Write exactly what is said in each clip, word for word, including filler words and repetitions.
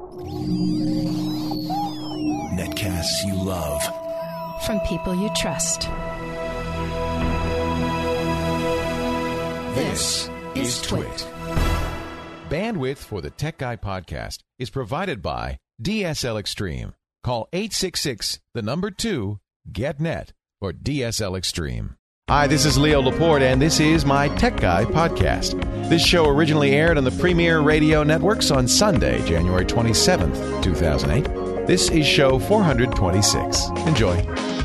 Netcasts you love. From people you trust. This is Twit. Bandwidth for the Tech Guy podcast is provided by D S L Extreme. Call eight six six, the number two, get net or D S L Extreme. Hi, this is Leo Laporte, and this is my Tech Guy podcast. This show originally aired on the Premier Radio Networks on Sunday, January twenty-seventh, two thousand eight. This is show four twenty-six. Enjoy.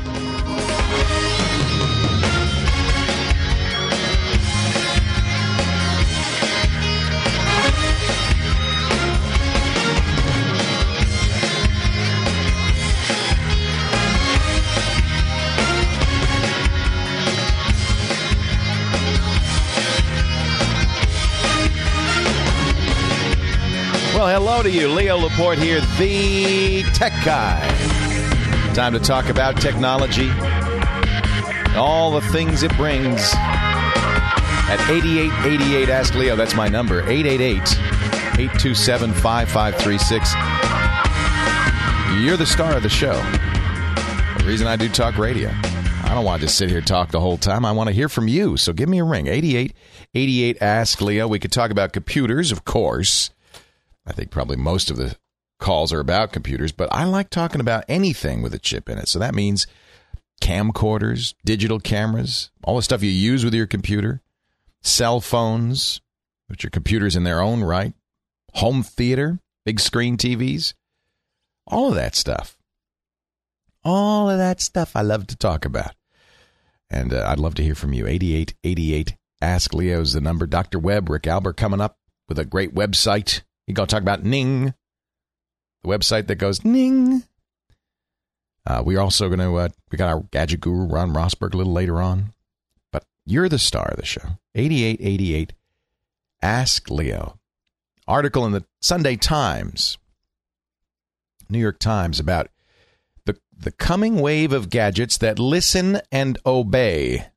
Well, hello to you. Leo Laporte here, the Tech Guy. Time to talk about technology, all the things it brings. At eighty-eight eighty-eight, Ask Leo. That's my number, eight eight eight, eight two seven, five five three six. You're the star of the show. The reason I do talk radio. I don't want to just sit here and talk the whole time. I want to hear from you. So give me a ring, eighty-eight eighty-eight, Ask Leo. We could talk about computers, of course. I think probably most of the calls are about computers, but I like talking about anything with a chip in it. So that means camcorders, digital cameras, all the stuff you use with your computer, cell phones, which are computers in their own right, home theater, big screen T Vs, all of that stuff. All of that stuff I love to talk about. And uh, I'd love to hear from you. eighty-eight eighty-eight, Ask Leo's the number. Doctor Webb, Rick Albert coming up with a great website. You're going to talk about Ning, the website that goes Ning. Uh, we're also going to, uh, we got our gadget guru, Ron Rosberg, a little later on. But you're the star of the show. eighty-eight eighty-eight, Ask Leo. Article in the Sunday Times, New York Times, about the, the coming wave of gadgets that listen and obey.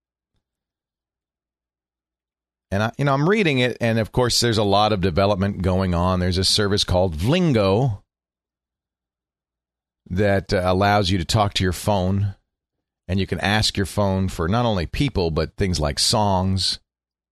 And, I, you know, I'm reading it, and, of course, there's a lot of development going on. There's a service called Vlingo that uh, allows you to talk to your phone, and you can ask your phone for not only people, but things like songs.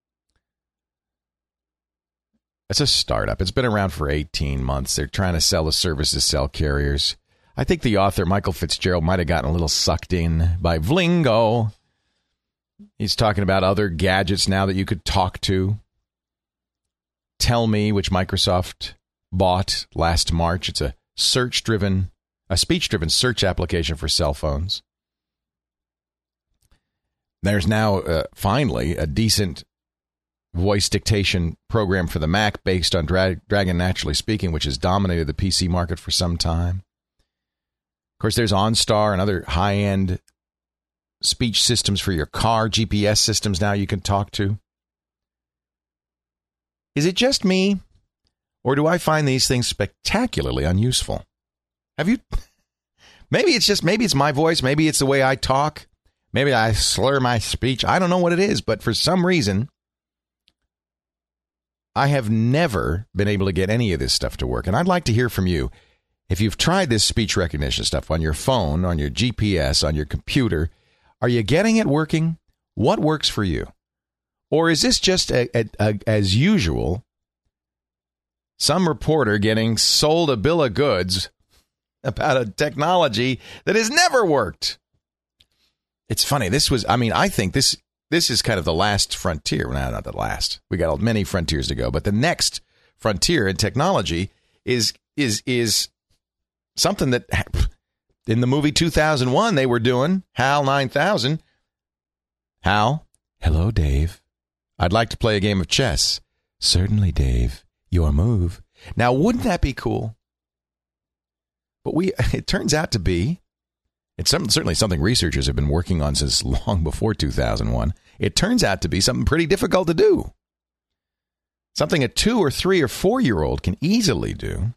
It's a startup. It's been around for eighteen months. They're trying to sell the service to cell carriers. I think the author, Michael Fitzgerald, might have gotten a little sucked in by Vlingo. He's talking about other gadgets now that you could talk to. Tell Me, which Microsoft bought last March. It's a search-driven, a speech-driven search application for cell phones. There's now, uh, finally, a decent voice dictation program for the Mac based on Dra- Dragon Naturally Speaking, which has dominated the P C market for some time. Of course, there's OnStar and other high-end speech systems for your car, G P S systems now you can talk to. Is it just me, or do I find these things spectacularly unuseful? Have you? Maybe it's just, maybe it's my voice, maybe it's the way I talk, maybe I slur my speech. I don't know what it is, but for some reason, I have never been able to get any of this stuff to work. And I'd like to hear from you. If you've tried this speech recognition stuff on your phone, on your G P S, on your computer, are you getting it working? What works for you? Or is this just, a, a, a, as usual, some reporter getting sold a bill of goods about a technology that has never worked? It's funny. This was, I mean, I think this this is kind of the last frontier. Well, not the last. We got many frontiers to go. But the next frontier in technology is is is something that in the movie two thousand one, they were doing. HAL nine thousand. Hal, hello, Dave. I'd like to play a game of chess. Certainly, Dave. Your move. Now, wouldn't that be cool? But we, it turns out to be, it's some, certainly something researchers have been working on since long before two thousand one. It turns out to be something pretty difficult to do. Something a two or three or four-year-old can easily do.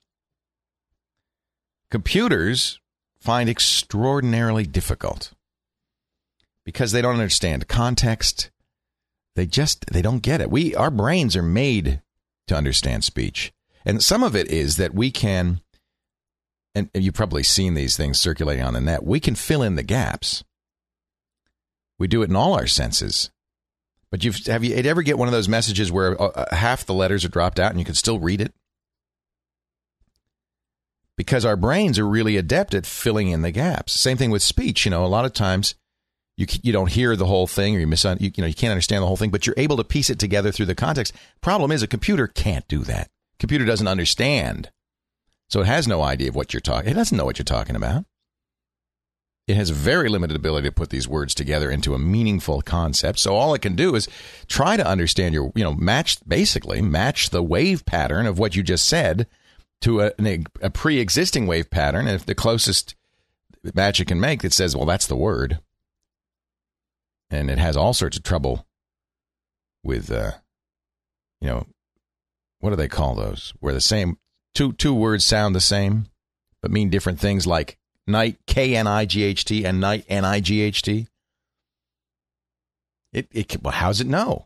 Computers find extraordinarily difficult because they don't understand context. They just, they don't get it. We, our brains are made to understand speech. And some of it is that we can, and you've probably seen these things circulating on the net, we can fill in the gaps. We do it in all our senses. But you've, have you ever get one of those messages where uh, half the letters are dropped out and you can still read it? Because our brains are really adept at filling in the gaps. Same thing with speech. You know, a lot of times you you don't hear the whole thing, or you miss, you, you know, you can't understand the whole thing, but you're able to piece it together through the context. Problem is, a computer can't do that. Computer doesn't understand, so it has no idea of what you're talking. It doesn't know what you're talking about. It has a very limited ability to put these words together into a meaningful concept. So all it can do is try to understand your, you know, match, basically match the wave pattern of what you just said to a, a pre-existing wave pattern. And if the closest match it can make that says, well, that's the word. And it has all sorts of trouble with, uh, you know, what do they call those? Where the same two two words sound the same, but mean different things, like night, K N I G H T, and night, N I G H T. It, it, well, how's it know?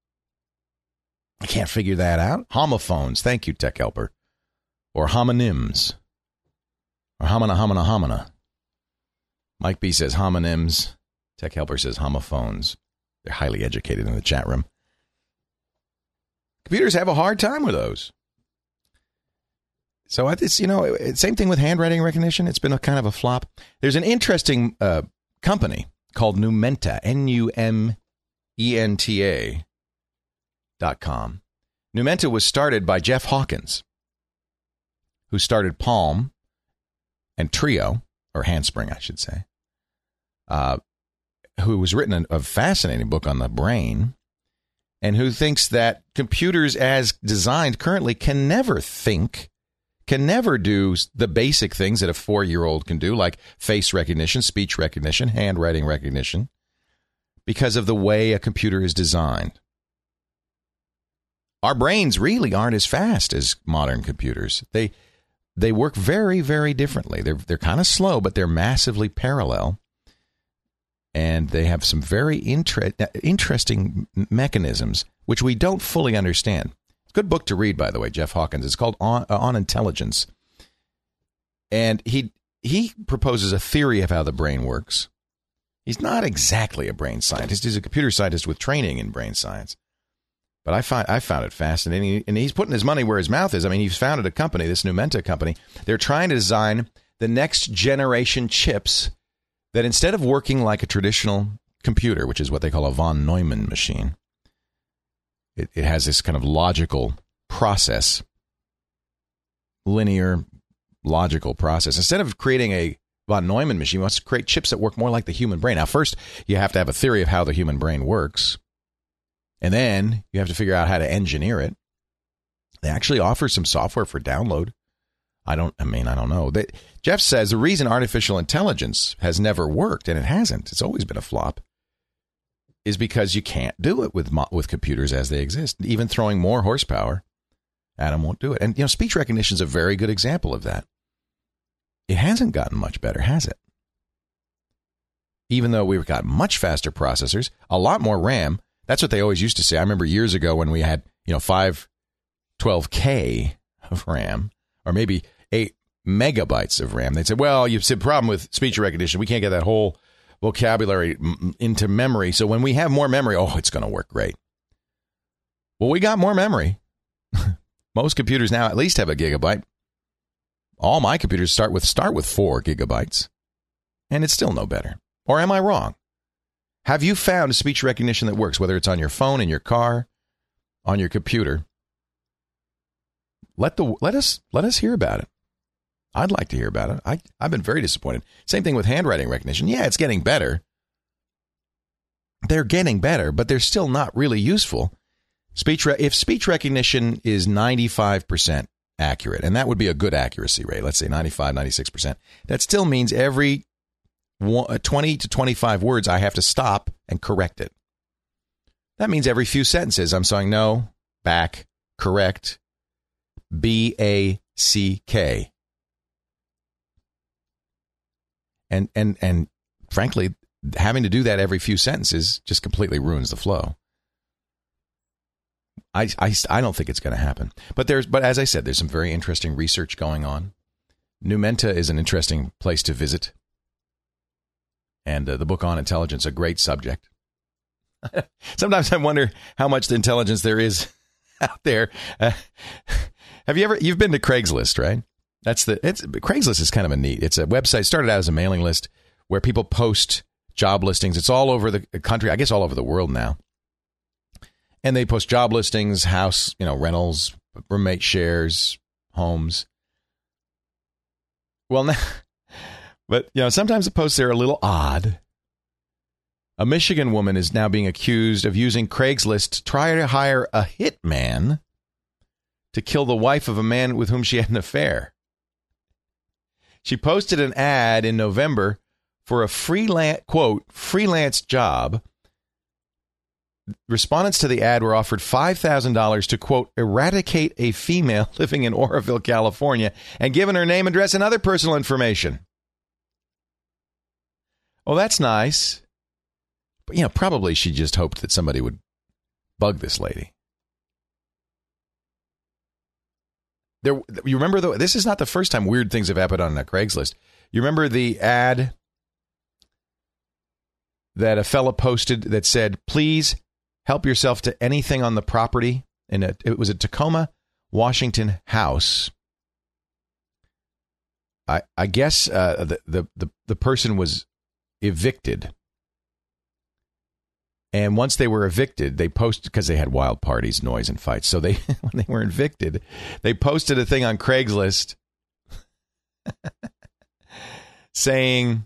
I can't figure that out. Homophones. Thank you, Tech Helper. Or homonyms. Or homina, homina, homina. Mike B says homonyms. Tech Helper says homophones. They're highly educated in the chat room. Computers have a hard time with those. So it's, you know, same thing with handwriting recognition. It's been a kind of a flop. There's an interesting uh, company called Numenta, N U M E N T A dot com. Numenta was started by Jeff Hawkins, who started Palm and Trio, or Handspring, I should say, uh, who was written a, a fascinating book on the brain, and who thinks that computers as designed currently can never think, can never do the basic things that a four-year-old can do, like face recognition, speech recognition, handwriting recognition, because of the way a computer is designed. Our brains really aren't as fast as modern computers. They they work very, very differently. They're they're kind of slow, but they're massively parallel. And they have some very inter- interesting mechanisms, which we don't fully understand. Good book to read, by the way, Jeff Hawkins. It's called On, uh, On Intelligence. And he he proposes a theory of how the brain works. He's not exactly a brain scientist. He's a computer scientist with training in brain science. But I find I found it fascinating. And he's putting his money where his mouth is. I mean, he's founded a company, this Numenta company. They're trying to design the next generation chips that, instead of working like a traditional computer, which is what they call a von Neumann machine, it, it has this kind of logical process, linear logical process. Instead of creating a von Neumann machine, he wants to create chips that work more like the human brain. Now, first, you have to have a theory of how the human brain works, and then you have to figure out how to engineer it. They actually offer some software for download. I don't, I mean, I don't know. They, Jeff says the reason artificial intelligence has never worked, and it hasn't, it's always been a flop, is because you can't do it with with computers as they exist. Even throwing more horsepower at them won't do it. And, you know, speech recognition is a very good example of that. It hasn't gotten much better, has it? Even though we've got much faster processors, a lot more RAM. That's what they always used to say. I remember years ago when we had, you know, five twelve K of RAM, or maybe eight megabytes of RAM. They'd say, well, you've said problem with speech recognition. We can't get that whole vocabulary m- into memory. So when we have more memory, oh, it's going to work great. Well, we got more memory. Most computers now at least have a gigabyte. All my computers start with start with four gigabytes, and it's still no better. Or am I wrong? Have you found a speech recognition that works, whether it's on your phone, in your car, on your computer? Let the let us let us hear about it. I'd like to hear about it. I, I've been very disappointed. Same thing with handwriting recognition. Yeah, it's getting better. They're getting better, but they're still not really useful. Speech re- if speech recognition is ninety-five percent accurate, and that would be a good accuracy rate, let's say ninety-five, ninety-six percent, that still means every twenty to twenty-five words I have to stop and correct it. That means every few sentences I'm saying no, back, correct, B A C K. And and and frankly, having to do that every few sentences just completely ruins the flow. I, I, I don't think it's going to happen. But there's but as I said, there's some very interesting research going on. Numenta is an interesting place to visit. And uh, the book on intelligence, a great subject. Sometimes I wonder how much the intelligence there is out there. Uh, have you ever, you've been to Craigslist, right? That's the, it's, Craigslist is kind of a neat, it's a website, started out as a mailing list where people post job listings. It's all over the country, I guess all over the world now. And they post job listings, house, you know, rentals, roommate shares, homes. Well, now, but, you know, sometimes the posts are a little odd. A Michigan woman is now being accused of using Craigslist to try to hire a hitman to kill the wife of a man with whom she had an affair. She posted an ad in November for a freelance, quote, freelance job. Respondents to the ad were offered five thousand dollars to, quote, eradicate a female living in Oroville, California, and given her name, address, and other personal information. Oh, that's nice. But, you know, probably she just hoped that somebody would bug this lady. There, you remember, though, this is not the first time weird things have happened on a Craigslist. You remember the ad that a fella posted that said, please help yourself to anything on the property? And it was a Tacoma, Washington house. I, I guess uh, the, the, the, the person was evicted. And once they were evicted, they posted, because they had wild parties, noise, and fights. So they, when they were evicted, they posted a thing on Craigslist saying,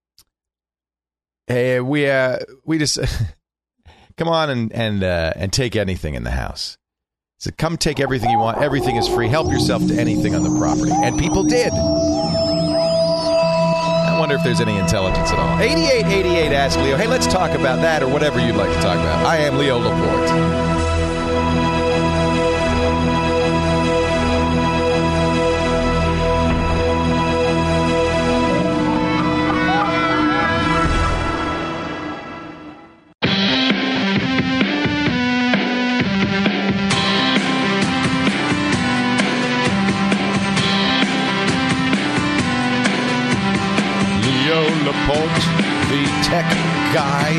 "Hey, we uh, we just come on and and uh, and take anything in the house. So come take everything you want. Everything is free. Help yourself to anything on the property." And people did. I wonder if there's any intelligence at all. eighty-eight eighty-eight, ask Leo. Hey, let's talk about that or whatever you'd like to talk about. I am Leo Laporte. Laporte, the tech guy.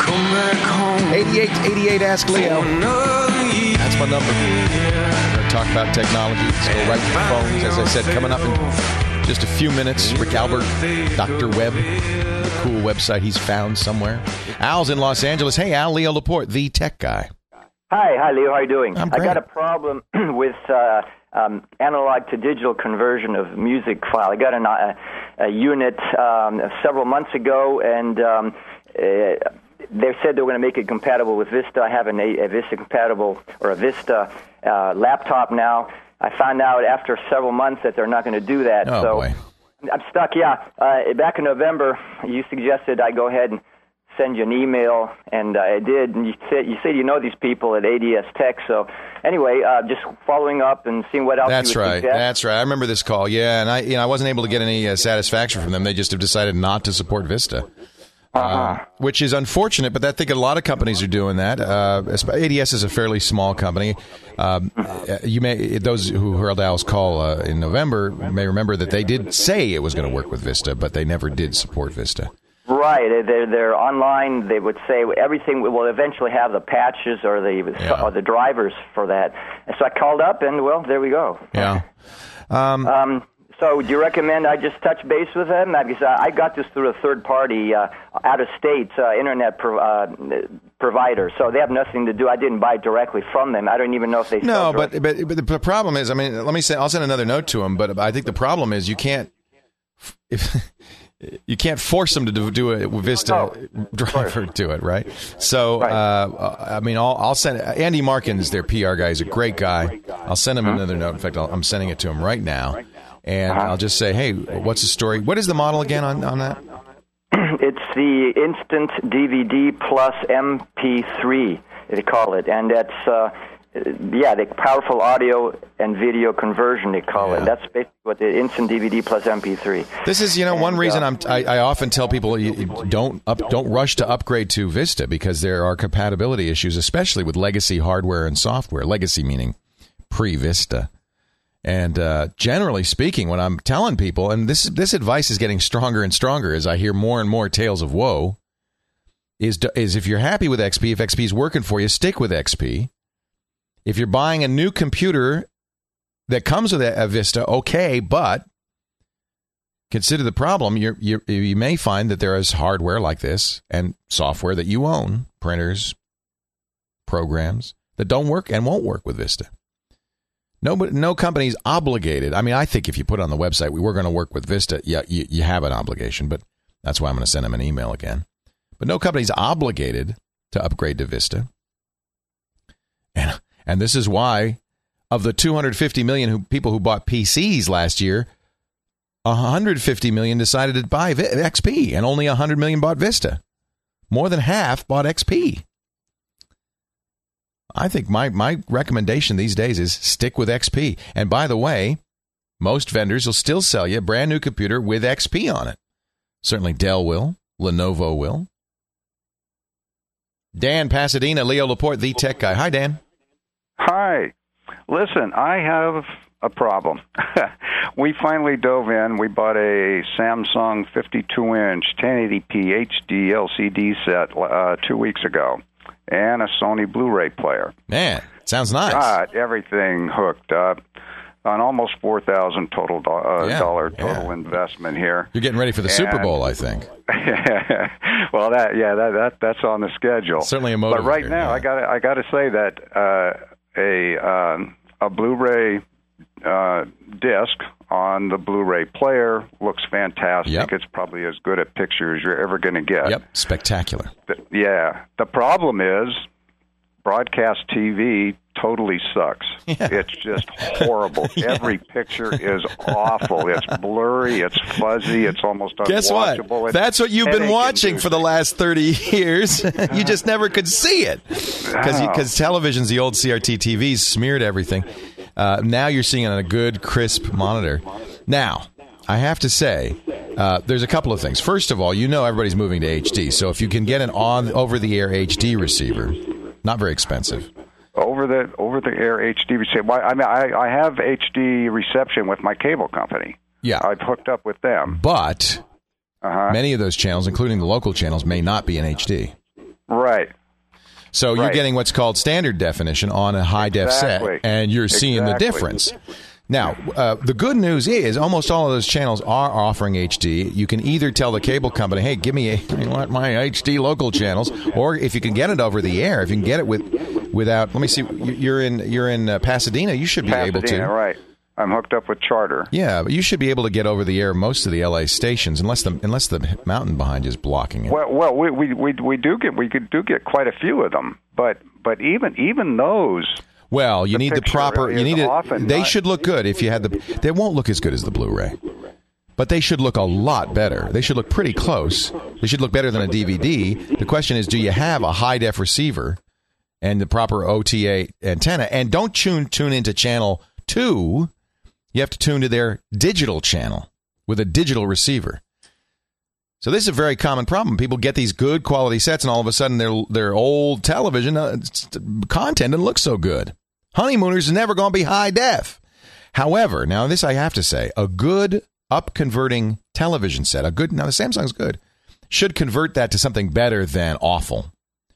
eighty-eight eighty-eight, ask Leo. That's my number. We're going to talk about technology. Let's go right to the phones. As I said, coming up in just a few minutes, Rick Albert, Doctor Webb, the cool website he's found somewhere. Al's in Los Angeles. Hey, Al, Leo Laporte, the tech guy. Hi, hi, Leo. How are you doing? I'm I great. got a problem with uh, um, analog to digital conversion of music file. I got an, uh, a unit um, several months ago, and um, uh, they said they were going to make it compatible with Vista. I have an, a, a Vista compatible or a Vista uh, laptop now. I found out after several months that they're not going to do that. Oh, so boy. I'm stuck. Yeah. Uh, back in November, you suggested I go ahead and send you an email, and uh, I did. And you said you said you know these people at A D S Tech. So anyway, uh, just following up and seeing what else. That's you would right. suggest. That's right. I remember this call. Yeah, and I, you know, I wasn't able to get any uh, satisfaction from them. They just have decided not to support Vista. Uh-huh. Uh, which is unfortunate, but I think a lot of companies are doing that. Uh, A D S is a fairly small company. Um, you may those who heard Al's call uh, in November may remember that they did say it was going to work with Vista, but they never did support Vista. Right. They're, they're online. They would say everything will eventually have the patches or the Yeah. or the drivers for that. And so I called up, and, well, there we go. Yeah. Um, Um, so do you recommend I just touch base with them? Because I got this through a third-party, uh, out-of-state uh, Internet pro- uh, provider, so they have nothing to do. I didn't buy directly from them. I don't even know if they no, sell but, direct- but but the problem is, I mean, let me say, I'll send another note to them, but I think the problem is you can't if you can't force them to do, do a Vista Oh, driver to it, right? So, Right. uh, I mean, I'll, I'll send Andy Markins, their P R guy, is a great guy. I'll send him another note. In fact, I'll, I'm sending it to him right now, and I'll just say, hey, what's the story? What is the model again on, on that? It's the Instant D V D Plus M P three, they call it, and that's uh, yeah, the powerful audio and video conversion, they call Yeah. it. That's basically what the instant D V D plus M P three. This is, you know, one And, reason uh, I'm, I, I often tell people you, you don't up, don't rush to upgrade to Vista because there are compatibility issues, especially with legacy hardware and software. Legacy meaning pre-Vista. And uh, generally speaking, when I'm telling people, and this this advice is getting stronger and stronger as I hear more and more tales of woe, is is if you're happy with X P, if X P is working for you, stick with X P. If you're buying a new computer that comes with a, a Vista, okay, but consider the problem. You're, you're, you may find that there is hardware like this and software that you own, printers, programs, that don't work and won't work with Vista. No, no company's obligated. I mean, I think if you put on the website, we were going to work with Vista, yeah, you, you have an obligation, but that's why I'm going to send them an email again. But no company's obligated to upgrade to Vista. And and this is why, of the two hundred fifty million who, people who bought P Cs last year, one hundred fifty million decided to buy v- X P, and only one hundred million bought Vista. More than half bought X P. I think my, my recommendation these days is stick with X P. And by the way, most vendors will still sell you a brand new computer with X P on it. Certainly Dell will. Lenovo will. Dan, Pasadena, Leo Laporte, the tech guy. Hi, Dan. Hi. Listen, I have a problem. We finally dove in. We bought a Samsung fifty-two inch ten eighty p H D L C D set uh, two weeks ago, and a Sony Blu-ray player. Man, sounds nice. Got everything hooked up. On almost four thousand total do- uh, Yeah, dollar total yeah. investment here. You're getting ready for the Super And- Bowl, I think. Well, that yeah, that, that that's on the schedule. Certainly a But right motivator, now, yeah. I got I got to say that uh, a um, a Blu-ray uh, disc on the Blu-ray player looks fantastic. Yep. It's probably as good at picture as you're ever going to get. Yep, spectacular. The- yeah. The problem is broadcast T V totally sucks. Yeah. It's just horrible. Yeah. Every picture is awful. It's blurry. It's fuzzy. It's almost unwatchable. Guess what? It's That's what you've been headache watching for the inducing. last thirty years. You just never could see it. Because Wow. because televisions, the old C R T T Vs, smeared everything. Uh, now you're seeing it on a good, crisp monitor. Now, I have to say, uh, there's a couple of things. First of all, you know everybody's moving to H D. So if you can get an on over-the-air H D receiver, not very expensive. Over the over the air H D reception. Well, I mean, I, I have H D reception with my cable company. Yeah. I've hooked up with them. But Uh-huh. many of those channels, including the local channels, may not be in H D. Right. So you're Right. getting what's called standard definition on a high-def Exactly. set, and you're seeing the Exactly. difference. Now, uh, the good news is almost all of those channels are offering H D. You can either tell the cable company, hey, give me a, I want my H D local channels, or if you can get it over the air, if you can get it with without, let me see, you're in you're in uh, Pasadena, you should be able to. Pasadena, right. I'm hooked up with Charter. Yeah, but you should be able to get over the air most of the L A stations, unless the unless the mountain behind you is blocking it. Well, well, we we we, we do get we could do get quite a few of them, but but even even those. Well, you The need the picture proper. You is need it. often They not- should look good. If you had the, they won't look as good as the Blu-ray, but they should look a lot better. They should look pretty close. They should look better than a D V D. The question is, do you have a high def receiver and the proper O T A antenna? And don't tune tune into channel two. You have to tune to their digital channel with a digital receiver. So this is a very common problem. People get these good quality sets, and all of a sudden their their old television uh, content doesn't look so good. Honeymooners is never going to be high def. However, now this I have to say, a good up converting television set, a good now the Samsung's good, should convert that to something better than awful.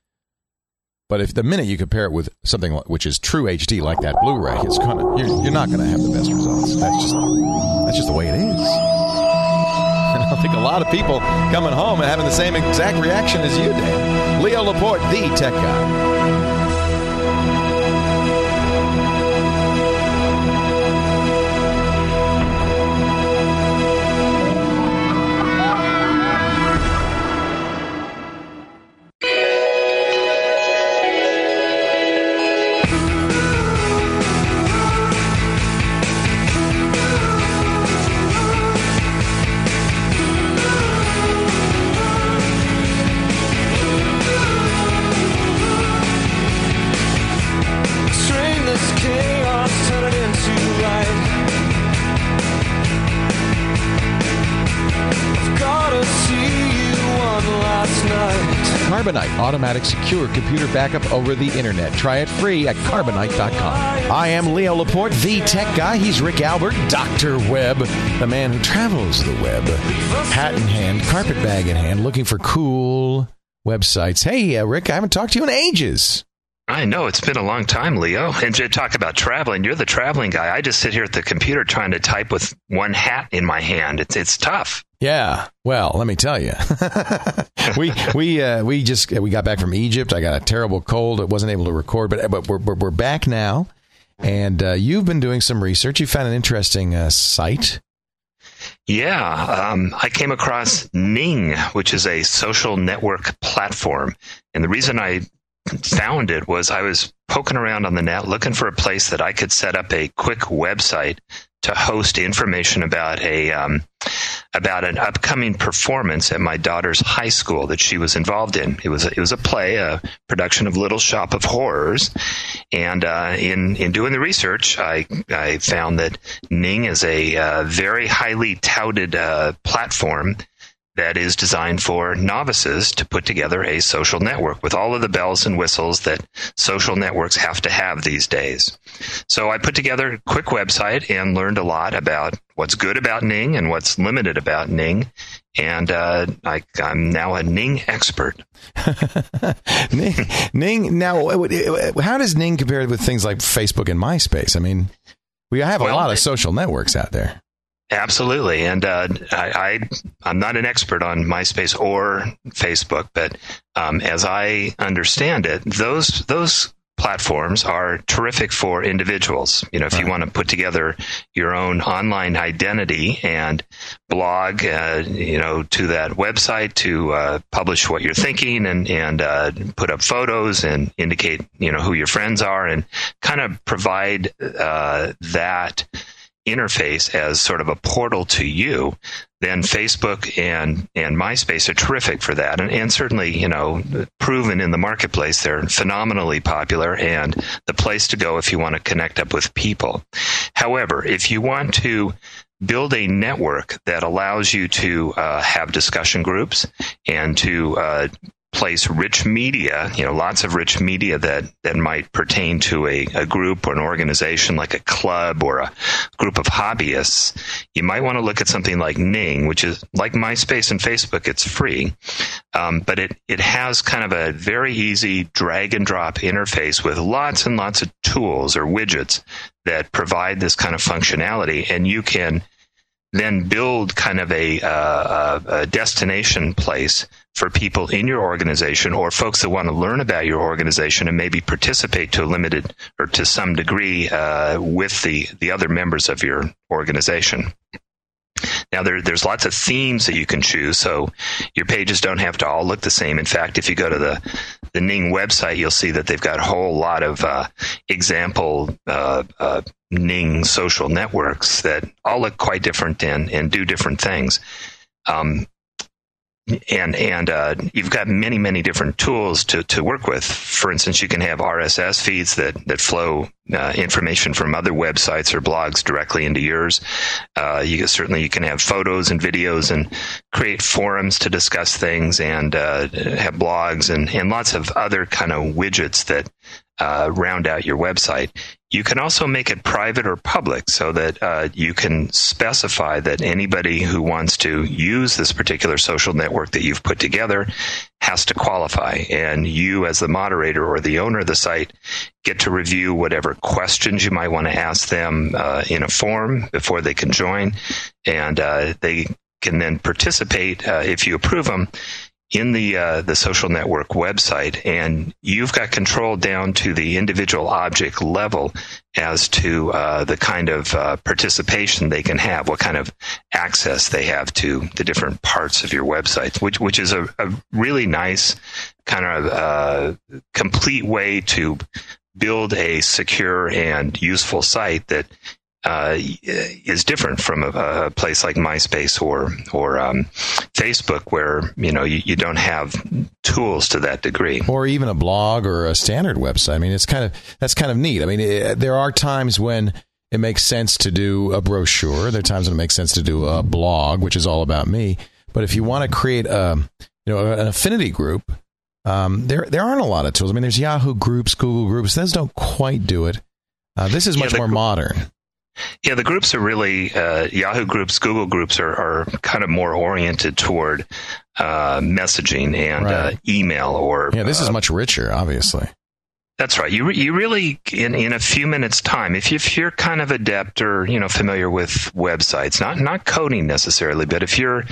But if the minute you compare it with something which is true H D like that Blu-ray, it's gonna you're, you're not going to have the best results. That's just that's just the way it is. And I think a lot of people coming home and having the same exact reaction as you did. Leo Laporte, the tech guy. Carbonite, automatic secure computer backup over the internet. Try it free at carbonite dot com. I am Leo Laporte, the tech guy. He's Rick Albert, Doctor Webb, the man who travels the web. Hat in hand, carpet bag in hand, looking for cool websites. Hey, uh, Rick, I haven't talked to you in ages. I know. It's been a long time, Leo. And to talk about traveling, you're the traveling guy. I just sit here at the computer trying to type with one hat in my hand. It's it's tough. Yeah. Well, let me tell you. we we uh, we just we got back from Egypt. I got a terrible cold. I wasn't able to record, but but we're we're, we're back now. And uh, you've been doing some research. You found an interesting uh, site. Yeah, um, I came across Ning, which is a social network platform. And the reason I found it was I was poking around on the net looking for a place that I could set up a quick website to host information about a um, about an upcoming performance at my daughter's high school that she was involved in. It was a, it was a play, a production of Little Shop of Horrors, and uh, in in doing the research, I I found that Ning is a uh, very highly touted uh, platform that is designed for novices to put together a social network with all of the bells and whistles that social networks have to have these days. So I put together a quick website and learned a lot about what's good about Ning and what's limited about Ning. And uh, I, I'm now a Ning expert. Ning, Ning, now, how does Ning compare with things like Facebook and MySpace? I mean, we have a well, lot of social networks out there. Absolutely. And uh, I, I, I'm not an expert on MySpace or Facebook, but um, as I understand it, those those platforms are terrific for individuals. You know, if right. you want to put together your own online identity and blog, uh, you know, to that website to uh, publish what you're thinking and, and uh, put up photos and indicate, you know, who your friends are and kind of provide uh, that interface as sort of a portal to you, then Facebook and, and MySpace are terrific for that. And, and certainly, you know, proven in the marketplace, they're phenomenally popular and the place to go if you want to connect up with people. However, if you want to build a network that allows you to uh, have discussion groups and to uh, place rich media, you know, lots of rich media that, that might pertain to a, a group or an organization like a club or a group of hobbyists, you might want to look at something like Ning, which is like MySpace and Facebook. It's free, um, but it, it has kind of a very easy drag and drop interface with lots and lots of tools or widgets that provide this kind of functionality, and you can then build kind of a, uh, a destination place for people in your organization or folks that want to learn about your organization and maybe participate to a limited or to some degree uh, with the, the other members of your organization. Now, there, there's lots of themes that you can choose, so your pages don't have to all look the same. In fact, if you go to the, the Ning website, you'll see that they've got a whole lot of uh, example uh, uh, Ning social networks that all look quite different and, and do different things. Um, And and uh, you've got many, many different tools to, to work with. For instance, you can have R S S feeds that, that flow uh, information from other websites or blogs directly into yours. Uh, you can, certainly you can have photos and videos and create forums to discuss things and uh, have blogs and, and lots of other kind of widgets that uh, round out your website. You can also make it private or public so that uh, you can specify that anybody who wants to use this particular social network that you've put together has to qualify. And you, as the moderator or the owner of the site, get to review whatever questions you might want to ask them uh, in a form before they can join. And uh, they can then participate, uh, if you approve them, in the uh, the social network website, and you've got control down to the individual object level as to uh, the kind of uh, participation they can have, what kind of access they have to the different parts of your website, which which is a, a really nice kind of uh, complete way to build a secure and useful site that Uh, is different from a, a place like MySpace or or um, Facebook, where you know you, you don't have tools to that degree, or even a blog or a standard website. I mean, it's kind of that's kind of neat. I mean, it, there are times when it makes sense to do a brochure. There are times when it makes sense to do a blog, which is all about me. But if you want to create a you know an affinity group Um, there there aren't a lot of tools. I mean, there's Yahoo Groups, Google Groups. Those don't quite do it. Uh, this is much yeah, more gr- modern. Yeah, the groups are really, uh, Yahoo Groups, Google Groups are, are kind of more oriented toward uh, messaging and right. uh, email. Or Yeah, this uh, is much richer, obviously. That's right. You re- you really, in, in a few minutes' time, if, you, if you're kind of adept or, you know, familiar with websites, not not coding necessarily, but if you're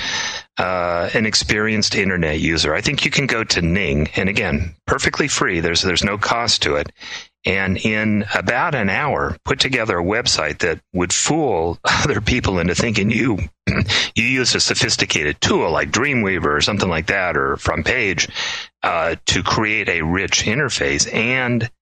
uh, an experienced internet user, I think you can go to Ning, and again, perfectly free. There's there's no cost to it. And in about an hour, put together a website that would fool other people into thinking you you used a sophisticated tool like Dreamweaver or something like that, or FrontPage, uh, to create a rich interface. And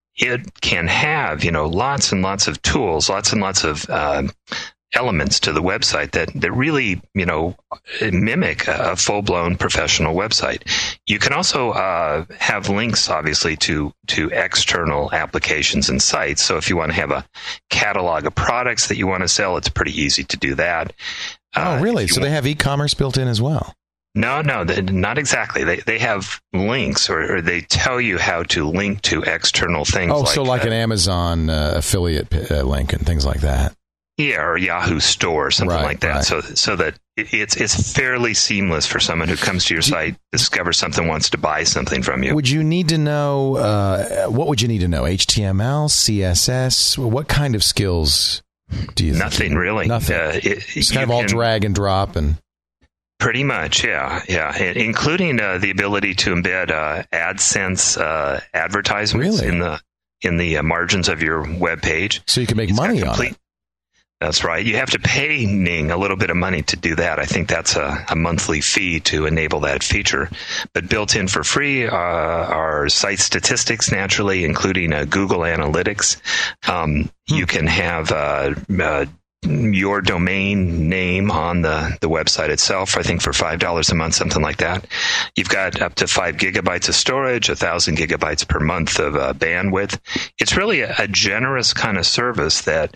it can have, you know, lots and lots of tools, lots and lots of uh, elements to the website that, that really, you know, mimic a full-blown professional website. You can also uh, have links, obviously, to, to external applications and sites. So if you want to have a catalog of products that you want to sell, it's pretty easy to do that. Oh, uh, really? So want- they have e-commerce built in as well? No, no, they, not exactly. They they have links, or, or they tell you how to link to external things. Oh, like, so like uh, an Amazon uh, affiliate uh, link and things like that. Yeah, or Yahoo Store, or something right, like that. Right. So so that it, it's it's fairly seamless for someone who comes to your site, discovers something, wants to buy something from you. Would you need to know, uh, what would you need to know? H T M L, C S S? What kind of skills do you Nothing think? really. Nothing. Uh, it, it's kind of all can, drag and drop and... Pretty much, yeah, yeah, and including uh, the ability to embed uh, AdSense uh, advertisements really? in the in the uh, margins of your web page. So you can make it's money complete, on it. That's right. You have to pay Ning a little bit of money to do that. I think that's a, a monthly fee to enable that feature. But built in for free uh, are site statistics, naturally, including uh, Google Analytics. Um, hmm. You can have uh, uh, your domain name on the, the website itself, I think for five dollars a month, something like that. You've got up to five gigabytes of storage, one thousand gigabytes per month of uh, bandwidth. It's really a, a generous kind of service that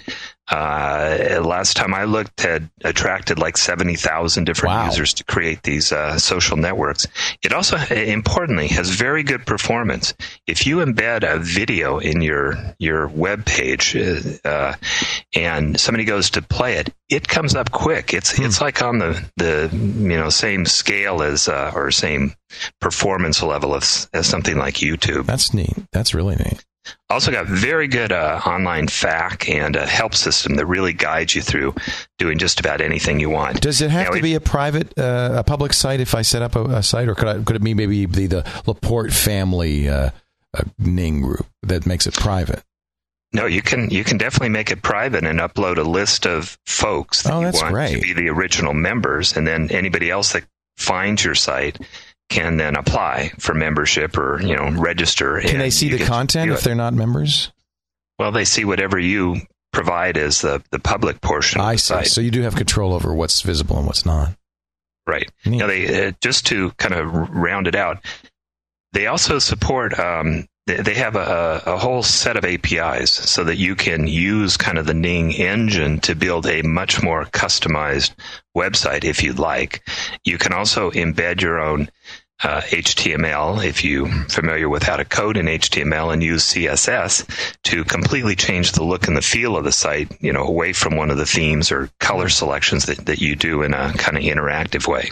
uh, last time I looked had attracted like seventy thousand different wow. users to create these uh, social networks. It also, importantly, has very good performance. If you embed a video in your, your web page uh, and somebody goes to play it, it comes up quick. It's hmm. it's like on the, the you know same scale as uh, or same performance level as, as something like YouTube. That's neat. That's really neat. Also got very good uh, online F A Q and a help system that really guides you through doing just about anything you want. Does it have now, to it, be a private, uh, a public site if I set up a, a site, or could I, could it be maybe be the Laporte family uh, uh, Ning group that makes it private? No, you can you can definitely make it private and upload a list of folks that oh, you that's want great. to be the original members, and then anybody else that finds your site can then apply for membership or, you know, register. Can they see the content if they're not members? Well, they see whatever you provide as the, the public portion of I the see. site. So you do have control over what's visible and what's not. Right. Neat. Now, they, uh, just to kind of round it out, they also support, um, they, they have a, a whole set of A P Is so that you can use kind of the Ning engine to build a much more customized website if you'd like. You can also embed your own Uh, H T M L, if you're familiar with how to code in H T M L, and use C S S to completely change the look and the feel of the site, you know, away from one of the themes or color selections that, that you do in a kind of interactive way.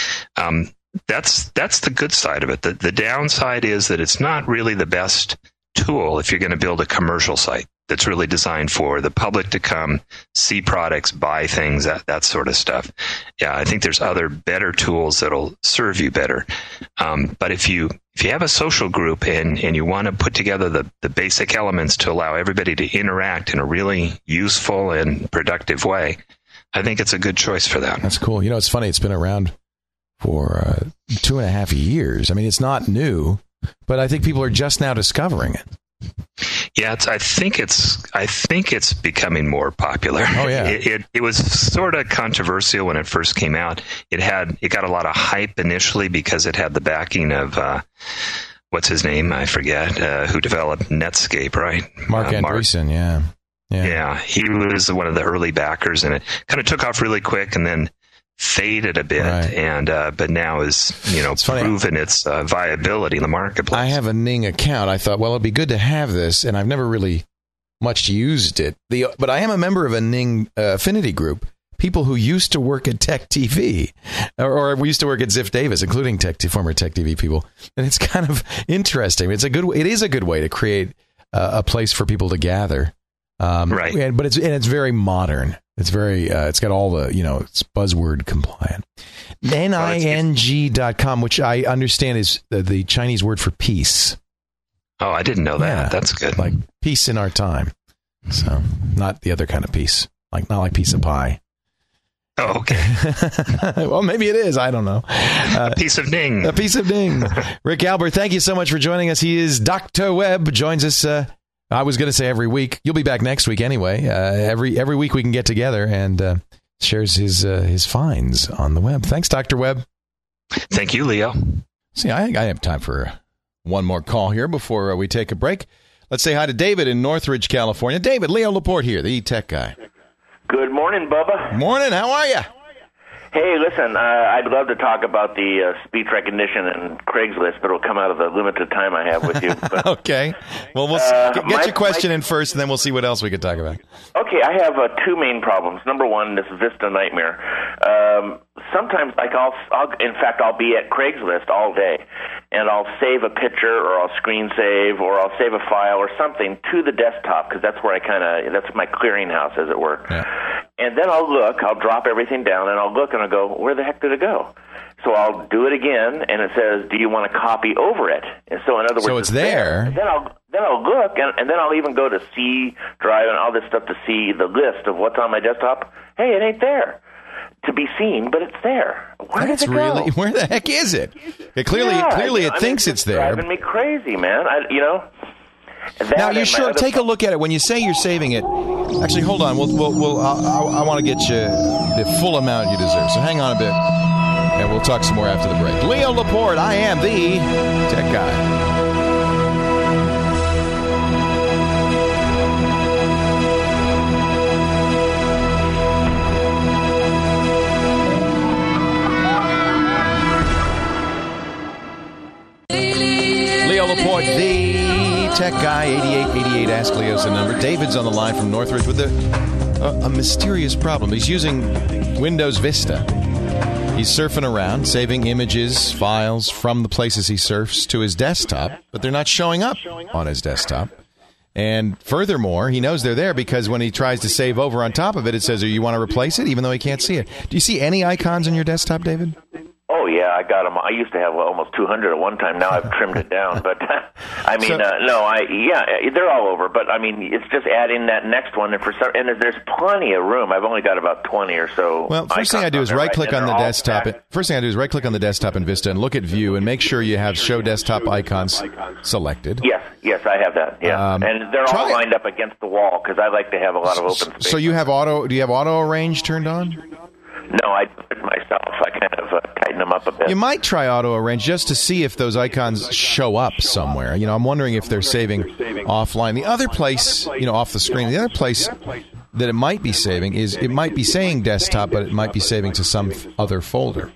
Um, that's that's the good side of it. The, the downside is that it's not really the best tool if you're going to build a commercial site that's really designed for the public to come, see products, buy things, that, that sort of stuff. Yeah, I think there's other better tools that'll serve you better. Um, but if you if you have a social group and, and you want to put together the, the basic elements to allow everybody to interact in a really useful and productive way, I think it's a good choice for that. That's cool. You know, it's funny. It's been around for uh, two and a half years. I mean, it's not new, but I think people are just now discovering it. Yeah, it's, I think it's I think it's becoming more popular. Oh yeah, it, it it was sort of controversial when it first came out. It had it got a lot of hype initially because it had the backing of uh, what's his name? I forget uh, who developed Netscape, right? Mark uh, Andreessen. Mark. Yeah, yeah, yeah. He was one of the early backers, and it kind of took off really quick. And then faded a bit, Right. and uh, but now is you know It's funny. proven its uh, viability in the marketplace. I have a Ning account. I thought, well, it'd be good to have this, and I've never really much used it. The but I am a member of a Ning uh, affinity group. People who used to work at Tech T V, or, or we used to work at Ziff Davis, including Tech, former Tech T V people, and it's kind of interesting. It's a good. It is a good way to create uh, a place for people to gather. Um, Right. And, but it's and it's very modern. It's very. Uh, it's got all the you know. It's buzzword compliant. N I N G dot com, which I understand is the, the Chinese word for peace. Oh, I didn't know that. Yeah. That's good. Like peace in our time. So not the other kind of peace. Like not like piece of pie. Oh, okay. Well, maybe it is. I don't know. Uh, A piece of Ning. a piece of ding. Rick Albert, thank you so much for joining us. He is Doctor Webb. Joins us. Uh, I was going to say every week. You'll be back next week anyway. Uh, every every week we can get together and uh, shares his uh, his finds on the web. Thanks, Doctor Webb. Thank you, Leo. See, I think I have time for one more call here before uh, we take a break. Let's say hi to David in Northridge, California. David, Leo Laporte here, the tech guy. Good morning, Bubba. Morning. How are you? Hey, listen, uh, I'd love to talk about the uh, speech recognition and Craigslist, but it'll come out of the limited time I have with you. But, Okay. Well, we'll Uh, get, get my- your question my- in first, and then we'll see what else we could talk about. okay, I have uh, two main problems. Number one, this Vista nightmare. Um, sometimes, like I'll, I'll, in fact, I'll be at Craigslist all day, and I'll save a picture, or I'll screen save, or I'll save a file or something to the desktop, because that's where I kind of, that's my clearinghouse, as it were. Yeah. And then I'll look, I'll drop everything down, and I'll look, and I'll go, where the heck did it go? So I'll do it again, and it says, do you want to copy over it? And so in other words, So it's there. And then I'll then I'll look, and, and then I'll even go to C Drive and all this stuff to see the list of what's on my desktop. Hey, it ain't there to be seen, but it's there. Where That's did it go? really where the heck is it? It clearly, Yeah, clearly, I it mean, thinks it's there. Driving me crazy, man. I, you know. That Now and you my sure other take a look at it when you say you're saving it. Actually, hold on. We'll, we'll, we'll I, I, I want to get you the full amount you deserve. So hang on a bit, and we'll talk some more after the break. Leo Laporte, I am the tech guy. Leo Laporte, the tech guy, eighty-eight eighty-eight. Ask Leo's the number. David's on the line from Northridge with a, a, a mysterious problem. He's using Windows Vista. He's surfing around, saving images, files from the places he surfs to his desktop, but they're not showing up on his desktop. And furthermore, he knows they're there because when he tries to save over on top of it, it says, "Oh, you want to replace it?" even though he can't see it. Do you see any icons on your desktop, David? Oh, yeah, I got them. I used to have almost two hundred at one time. Now I've trimmed it down. But, I mean, So- uh, no, I yeah, they're all over. But, I mean, it's just adding that next one. And for some, and there's plenty of room. I've only got about twenty or so. Well, first thing icons I do on is there, right? right-click And on the they're all desktop. stacked. First thing I do is right-click on the desktop in Vista and look at View and make sure you have Show Desktop Icons selected. Yes, yes, I have that. Yeah, Um, and they're try all it. lined up against the wall because I like to have a lot of open space. So you have auto? Do you have auto arrange turned on? No, I do it myself. I kind of uh, tighten them up a bit. You might try auto arrange just to see if those icons show up somewhere. You know, I'm wondering if they're saving offline. The other place, you know, off the screen, the other place that it might be saving is it might be saying desktop, but it might be saving to some f- other folder.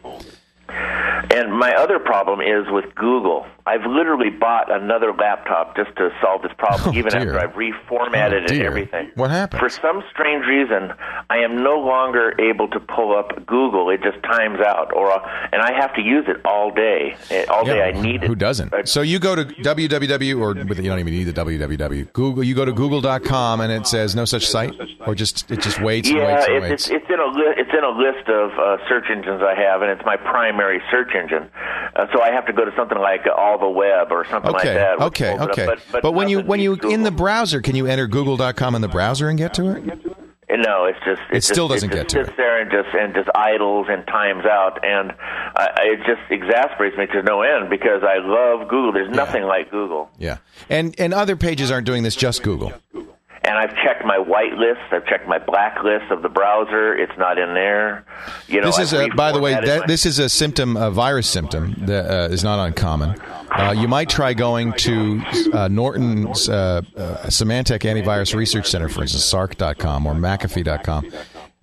And my other problem is with Google. I've literally bought another laptop just to solve this problem, Oh, even dear. after I've reformatted Oh, it and dear. everything. What happened? For some strange reason, I am no longer able to pull up Google. It just times out, or uh, and I have to use it all day. Eh, All day Yeah, I need it. Who doesn't? Uh, So you go to www, or you don't even need the www. Google. You go to google dot com and it says no such site, or just it just waits and yeah, waits and it's, waits. it's it's in a li- it's in a list of uh, search engines I have, and it's my primary search engine. Uh, so I have to go to something like uh, All the Web or something like Okay, that. which okay, pulls it up. okay. But, But, but when you nothing when you beats in the Google. browser, can you enter google dot com in the browser and get to it? No, it's just It it's still just, doesn't it get just to sits it. there and just and just idles and times out, and uh, it just exasperates me to no end because I love Google. There's nothing like Google. Yeah, and and other pages aren't doing this. Just Google. And I've checked my white list. I've checked my black list of the browser. It's not in there. You know, This is, I've a, by the way, reformatted that, my- this is a symptom, a virus symptom that uh, is not uncommon. Uh, you might try going to uh, Norton's uh, uh, Symantec Antivirus Research Center, for instance, S A R C dot com or McAfee dot com.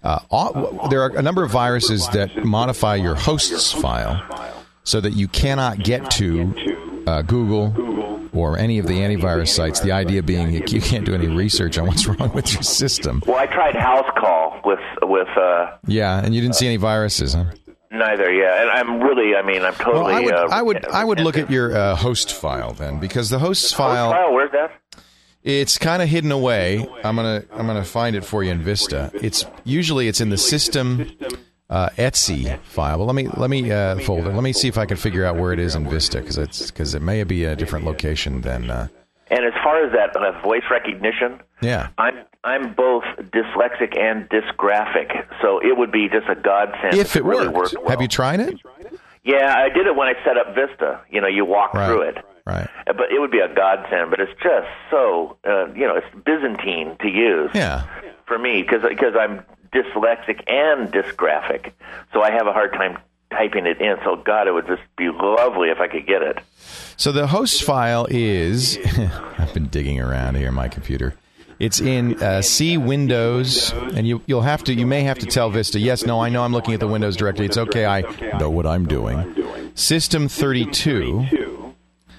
Uh, all, there are a number of viruses that modify your host's file so that you cannot get to uh, Google or any of the antivirus sites. The idea being you, you can't do any research on what's wrong with your system. Well, I tried House Call with with. Uh, yeah, and you didn't see any viruses, huh? Neither, yeah, and I'm really, I mean, I'm totally. Well, I would, uh, I would, I would look at your uh, host file then, because the host file. Host file, where's that? It's kind of hidden away. I'm gonna, I'm gonna find it for you in Vista. It's usually it's in the system uh, Etsy file. Well, let me, let me uh, folder. Let me see if I can figure out where it is in Vista, because it's, because it may be a different location than. Uh, And as far as that uh, voice recognition, yeah, I'm I'm both dyslexic and dysgraphic, so it would be just a godsend if it really worked. worked well. Have you tried it? Yeah, I did it when I set up Vista. You know, you walk right. through it. Right. But it would be a godsend. But it's just so, uh, you know, it's Byzantine to use. Yeah. For me, because I'm dyslexic and dysgraphic, so I have a hard time typing it in. So, God, it would just be lovely if I could get it. So the host file is, I've been digging around here in my computer. It's in uh, C Windows, and you, you'll have to, you may have to tell Vista, yes, no, I know I'm looking at the Windows directory. It's okay, I know what I'm doing. System thirty-two,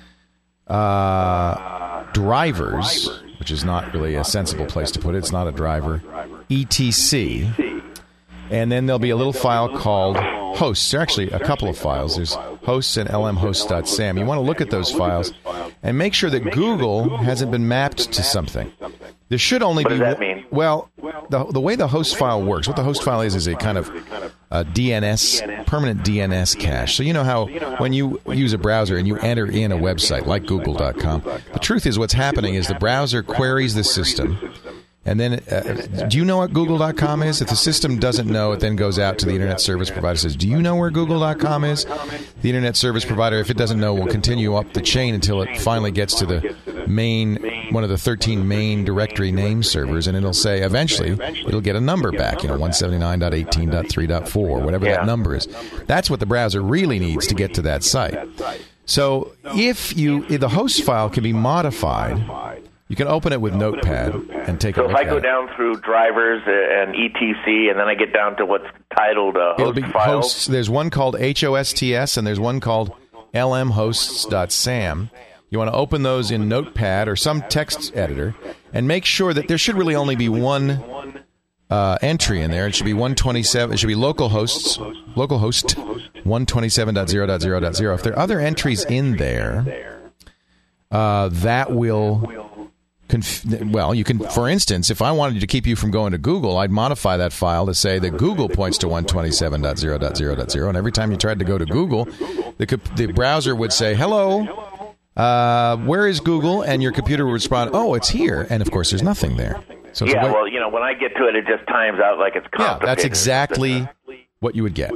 uh, drivers, which is not really a sensible place to put it. It's not a driver. E T C, and then there'll be a little file called hosts. There are actually a couple of files. There's hosts and lmhosts.sam. You want to look at those files and make sure that Google hasn't been mapped to something. There should only what be. What does that mean? Well, the the way the host file works, what the host file is, is a kind of uh, D N S, permanent D N S cache. So you know how when you use a browser and you enter in a website like google dot com, the truth is what's happening is the browser queries the system. And then, uh, do you know what google dot com is? If the system doesn't know, it then goes out to the Internet Service Provider and says, do you know where google dot com is? The Internet Service Provider, if it doesn't know, will continue up the chain until it finally gets to the main, one of the thirteen main directory name servers, and it'll say, eventually, it'll get a number back, you know, one seventy-nine dot eighteen dot three dot four, whatever yeah. that number is. That's what the browser really needs to get to that site. So if you, if the host file can be modified, you can open it with Notepad and take so a look at it. So if I go down through drivers and E T C, and then I get down to what's titled uh, It'll host be files. hosts. There's one called H O S T S, and there's one called L M hosts dot sam. You want to open those in Notepad or some text editor, and make sure that there should really only be one uh, entry in there. It should be one twenty-seven. It should be localhosts, localhost one twenty-seven dot zero dot zero dot zero. If there are other entries in there, uh, that will. Conf- well, you can, for instance, if I wanted to keep you from going to Google, I'd modify that file to say that Google points to one twenty-seven dot zero dot zero dot zero, and every time you tried to go to Google, the, co- the browser would say, hello, uh, where is Google? And your computer would respond, oh, it's here. And, of course, there's nothing there. So yeah, way- well, you know, when I get to it, it just times out like it's complicated. Yeah, that's exactly what you would get.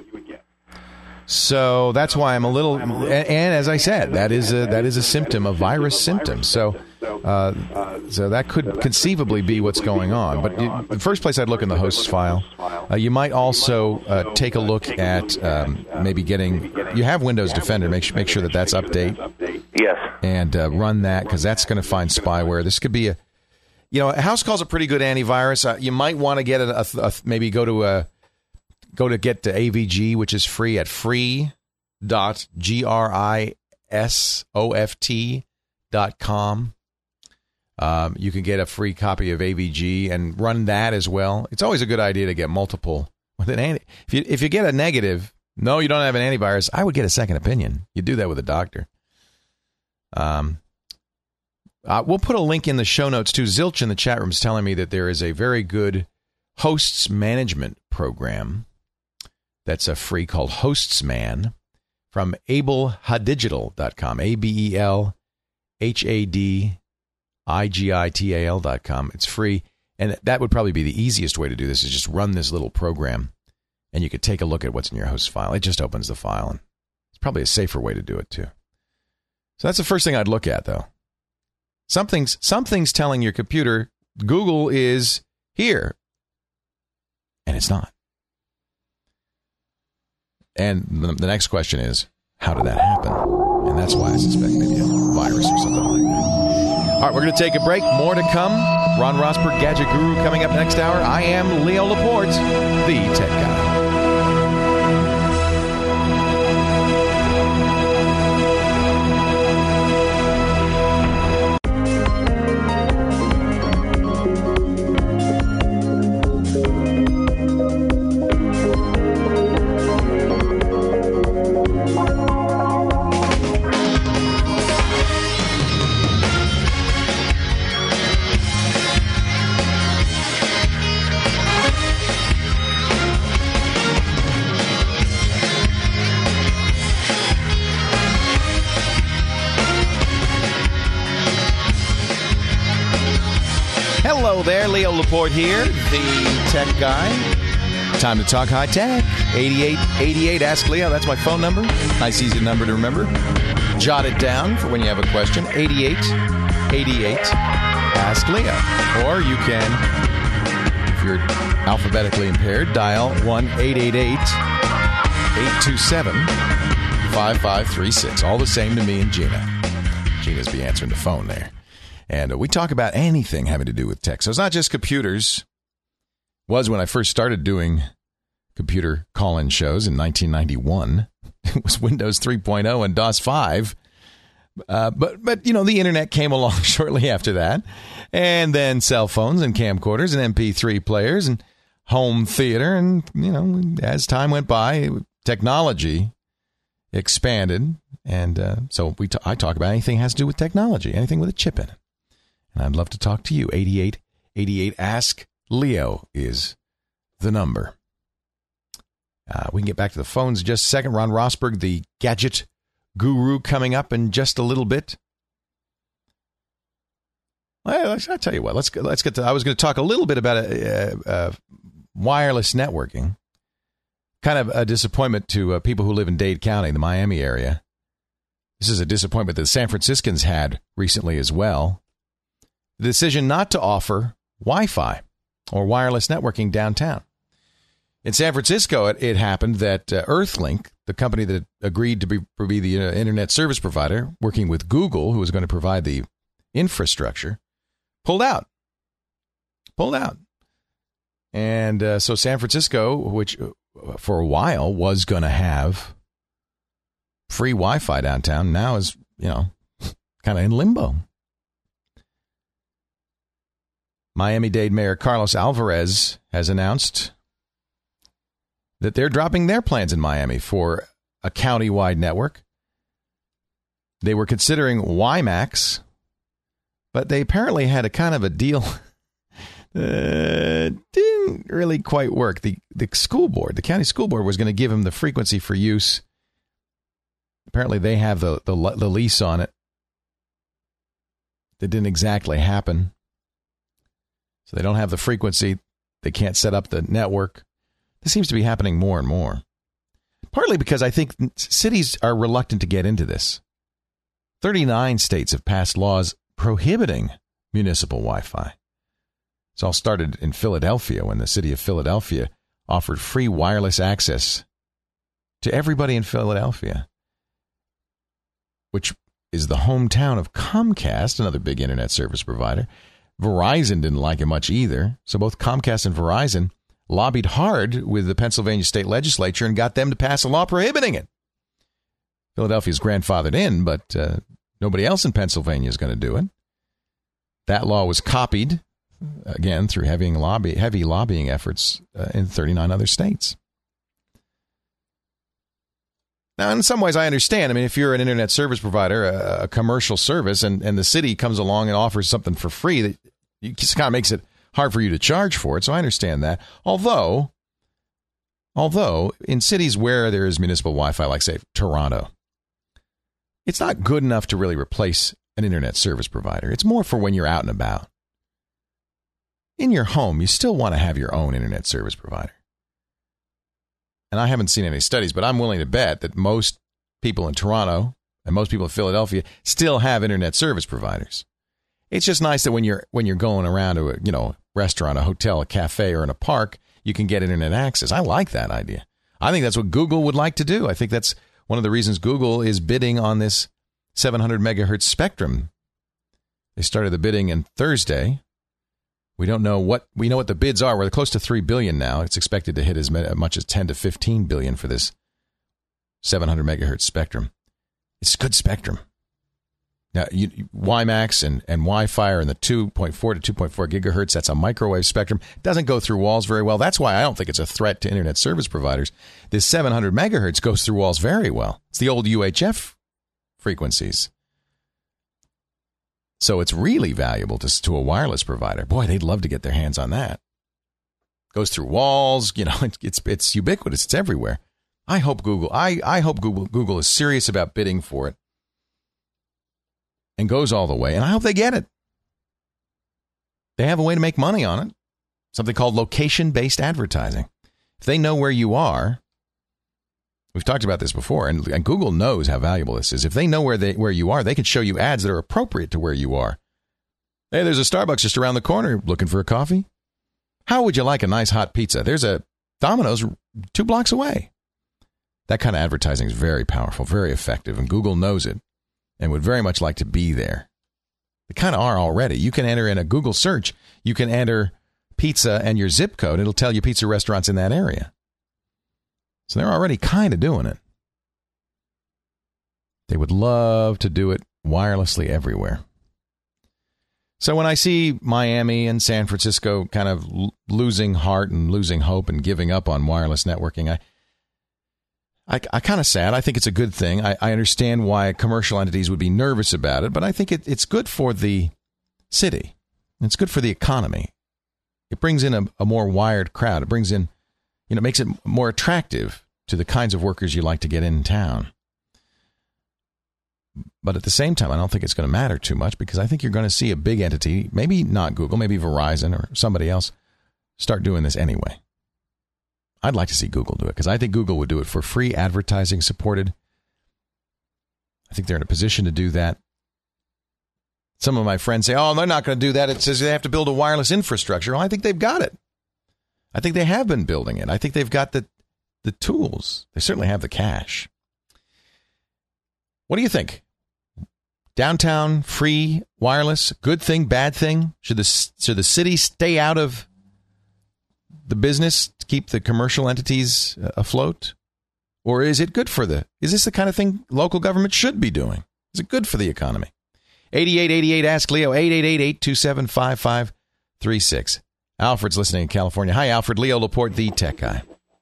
So that's why I'm a little, and, and as I said, that is a, that is a symptom, a virus symptom. So, uh, so that could conceivably be what's going on. But it, the first place I'd look in the hosts file. Uh, you might also uh, take a look at um, maybe getting. You have Windows Defender. Make make sure that that's update. Yes. And uh, run that, because that's going to find spyware. This could be a, you know, House Call's a pretty good antivirus. Uh, you might want to get a, a, a maybe go to a. Go to get to A V G, which is free at free dot grisoft dot com. Um, you can get a free copy of A V G and run that as well. It's always a good idea to get multiple. With an anti- if you if you get a negative, no, you don't have an antivirus, I would get a second opinion. You do that with a doctor. Um, uh, we'll put a link in the show notes too. Zilch in the chat room is telling me that there is a very good hosts management program that's a free called HostsMan from able hadigital dot com. A B E L H A D I G I T A L dot com. It's free. And that would probably be the easiest way to do this, is just run this little program, and you could take a look at what's in your host file. It just opens the file, and it's probably a safer way to do it too. So that's the first thing I'd look at, though. Something's, something's telling your computer Google is here, and it's not. And the next question is, how did that happen? And that's why I suspect maybe a virus or something like that. All right, we're going to take a break. More to come. Ron Rosberg, Gadget Guru, coming up next hour. I am Leo Laporte, the Tech Guy. Hello there, Leo Laporte here, the Tech Guy. Time to talk high tech. eighty-eight eighty-eight, ask Leo. That's my phone number. Nice, easy number to remember. Jot it down for when you have a question. eighty-eight eighty-eight, ask Leo. Or you can, if you're alphabetically impaired, dial one eight eight eight, eight two seven, five five three six. All the same to me and Gina. Gina's be answering the phone there. And uh, we talk about anything having to do with tech. So it's not just computers. It was when I first started doing computer call-in shows in nineteen ninety-one. It was Windows three point oh and DOS five. Uh, but, but you know, the internet came along shortly after that. And then cell phones and camcorders and M P three players and home theater. And, you know, as time went by, technology expanded. And uh, so we t- I talk about anything that has to do with technology, anything with a chip in it. And I'd love to talk to you. eighty-eight eighty-eight, ask Leo is the number. Uh, we can get back to the phones in just a second. Ron Rosberg, the Gadget Guru, coming up in just a little bit. Well, I'll tell you what. Let's let's get to. I was going to talk a little bit about uh, uh, wireless networking. Kind of a disappointment to uh, people who live in Dade County, the Miami area. This is a disappointment that the San Franciscans had recently as well. The decision not to offer Wi-Fi or wireless networking downtown. In San Francisco, it, it happened that uh, Earthlink, the company that agreed to be, to be the uh, internet service provider, working with Google, who was going to provide the infrastructure, pulled out. Pulled out. And uh, so San Francisco, which uh, for a while was going to have free Wi-Fi downtown, now is, you know, kind of in limbo. Miami-Dade Mayor Carlos Alvarez has announced that they're dropping their plans in Miami for a county-wide network. They were considering WiMAX, but they apparently had a kind of a deal that uh, didn't really quite work. The, the school board, the county school board, was going to give them the frequency for use. Apparently they have the, the, the lease on it. That didn't exactly happen. So they don't have the frequency. They can't set up the network. This seems to be happening more and more. Partly because I think cities are reluctant to get into this. thirty-nine states have passed laws prohibiting municipal Wi-Fi. It's all started in Philadelphia when the city of Philadelphia offered free wireless access to everybody in Philadelphia, which is the hometown of Comcast, another big internet service provider. Verizon didn't like it much either. So both Comcast and Verizon lobbied hard with the Pennsylvania state legislature and got them to pass a law prohibiting it. Philadelphia's grandfathered in, but uh, nobody else in Pennsylvania is going to do it. That law was copied, again, through heavy, lobby, heavy lobbying efforts uh, in thirty-nine other states. Now, in some ways, I understand. I mean, if you're an internet service provider, a, a commercial service, and, and the city comes along and offers something for free, that it just kind of makes it hard for you to charge for it. So I understand that. Although, although in cities where there is municipal Wi-Fi, like, say, Toronto, it's not good enough to really replace an internet service provider. It's more for when you're out and about. In your home, you still want to have your own internet service provider. And I haven't seen any studies, but I'm willing to bet that most people in Toronto and most people in Philadelphia still have internet service providers. It's just nice that when you're when you're going around to a, you know, restaurant, a hotel, a cafe, or in a park, you can get internet access. I like that idea. I think that's what Google would like to do. I think that's one of the reasons Google is bidding on this seven hundred megahertz spectrum They started the bidding on Thursday. We don't know what we know what the bids are. We're close to three billion now. It's expected to hit as much as ten to fifteen billion for this seven hundred megahertz spectrum. It's good spectrum. Now, you, WiMAX and, and Wi-Fi are in the two point four to two point four gigahertz. That's a microwave spectrum. Doesn't go through walls very well. That's why I don't think it's a threat to internet service providers. This seven hundred megahertz goes through walls very well. It's the old U H F frequencies. So it's really valuable to, to a wireless provider. Boy, they'd love to get their hands on that. Goes through walls. You know, it, it's it's ubiquitous. It's everywhere. I hope Google. I, I hope Google Google is serious about bidding for it. And goes all the way. And I hope they get it. They have a way to make money on it. Something called location-based advertising. If they know where you are, we've talked about this before, and, and Google knows how valuable this is. If they know where they where you are, they can show you ads that are appropriate to where you are. Hey, there's a Starbucks just around the corner. Looking for a coffee? How would you like a nice hot pizza? There's a Domino's two blocks away. That kind of advertising is very powerful, very effective, and Google knows it. And would very much like to be there. They kind of are already. You can enter in a Google search. You can enter pizza and your zip code. It'll tell you pizza restaurants in that area. So they're already kind of doing it. They would love to do it wirelessly everywhere. So when I see Miami and San Francisco kind of l- losing heart and losing hope and giving up on wireless networking, I I, I kind of sad. I think it's a good thing. I, I understand why commercial entities would be nervous about it, but I think it, it's good for the city. It's good for the economy. It brings in a, a more wired crowd. It brings in, you know, makes it more attractive to the kinds of workers you like to get in town. But at the same time, I don't think it's going to matter too much because I think you're going to see a big entity, maybe not Google, maybe Verizon or somebody else, start doing this anyway. I'd like to see Google do it because I think Google would do it for free, advertising supported. I think they're in a position to do that. Some of my friends say, oh, they're not going to do that. It says they have to build a wireless infrastructure. Well, I think they've got it. I think they have been building it. I think they've got the, the tools. They certainly have the cash. What do you think? Downtown, free, wireless, good thing, bad thing? Should the, should the city stay out of the business to keep the commercial entities afloat? Or is it good for the, is this the kind of thing local government should be doing? Is it good for the economy? eighty-eight eighty-eight, ask Leo, eight eight eight, eight two seven, five five three six. Alfred's listening in California. Hi, Alfred. Leo Laporte, the tech guy.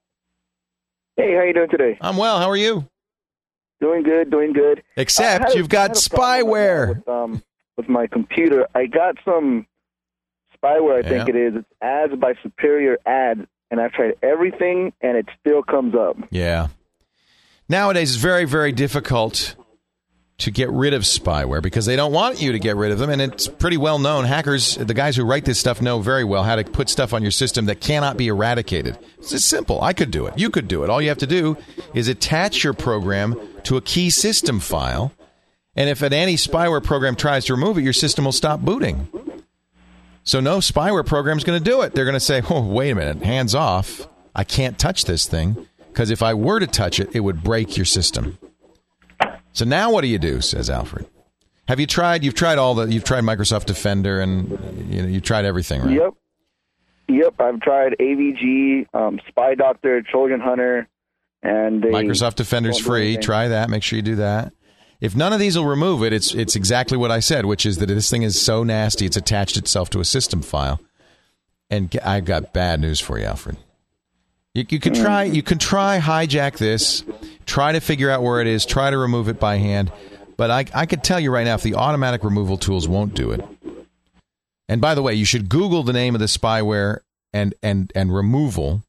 Hey, how you doing today? I'm well. How are you? Doing good, doing good. Except a, you've got spyware. With, um, with my computer. I got some spyware, I think yeah. it is. It's ads by Superior Ads, and I've tried everything, and it still comes up. Yeah. Nowadays, it's very, very difficult to get rid of spyware because they don't want you to get rid of them, and it's pretty well known. Hackers, the guys who write this stuff, know very well how to put stuff on your system that cannot be eradicated. It's just simple. I could do it. You could do it. All you have to do is attach your program to a key system file, and if an anti-spyware program tries to remove it, your system will stop booting. So no spyware program is going to do it. They're going to say, oh, wait a minute, hands off. I can't touch this thing because if I were to touch it, it would break your system. So now what do you do, says Alfred? Have you tried, you've tried all the, you've tried Microsoft Defender and you know, you've tried everything, right? Yep. Yep, I've tried A V G, um, Spy Doctor, Trojan Hunter, and they Microsoft Defender's free. Try that. Make sure you do that. If none of these will remove it, it's it's exactly what I said, which is that this thing is so nasty, it's attached itself to a system file. And I've got bad news for you, Alfred. You, you can try. You can try hijack this. Try to figure out where it is. Try to remove it by hand. But I, I could tell you right now, if the automatic removal tools won't do it. And by the way, you should Google the name of the spyware and and and removal.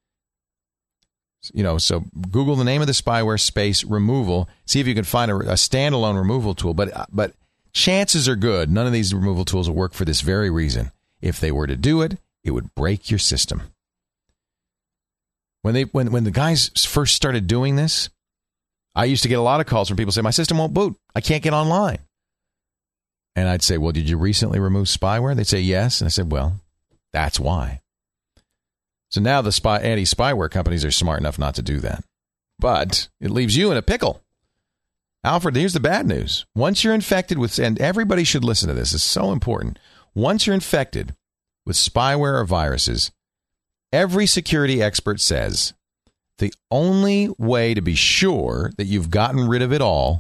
You know, so Google the name of the spyware space removal. See if you can find a, a standalone removal tool. But but chances are good none of these removal tools will work for this very reason. If they were to do it, it would break your system. When they when when the guys first started doing this, I used to get a lot of calls from people saying, my system won't boot. I can't get online. And I'd say, well, did you recently remove spyware? They'd say, yes. And I said, well, that's why. So now the spy, anti-spyware companies are smart enough not to do that. But it leaves you in a pickle. Alfred, here's the bad news. Once you're infected with, and everybody should listen to this, it's so important. Once you're infected with spyware or viruses, every security expert says the only way to be sure that you've gotten rid of it all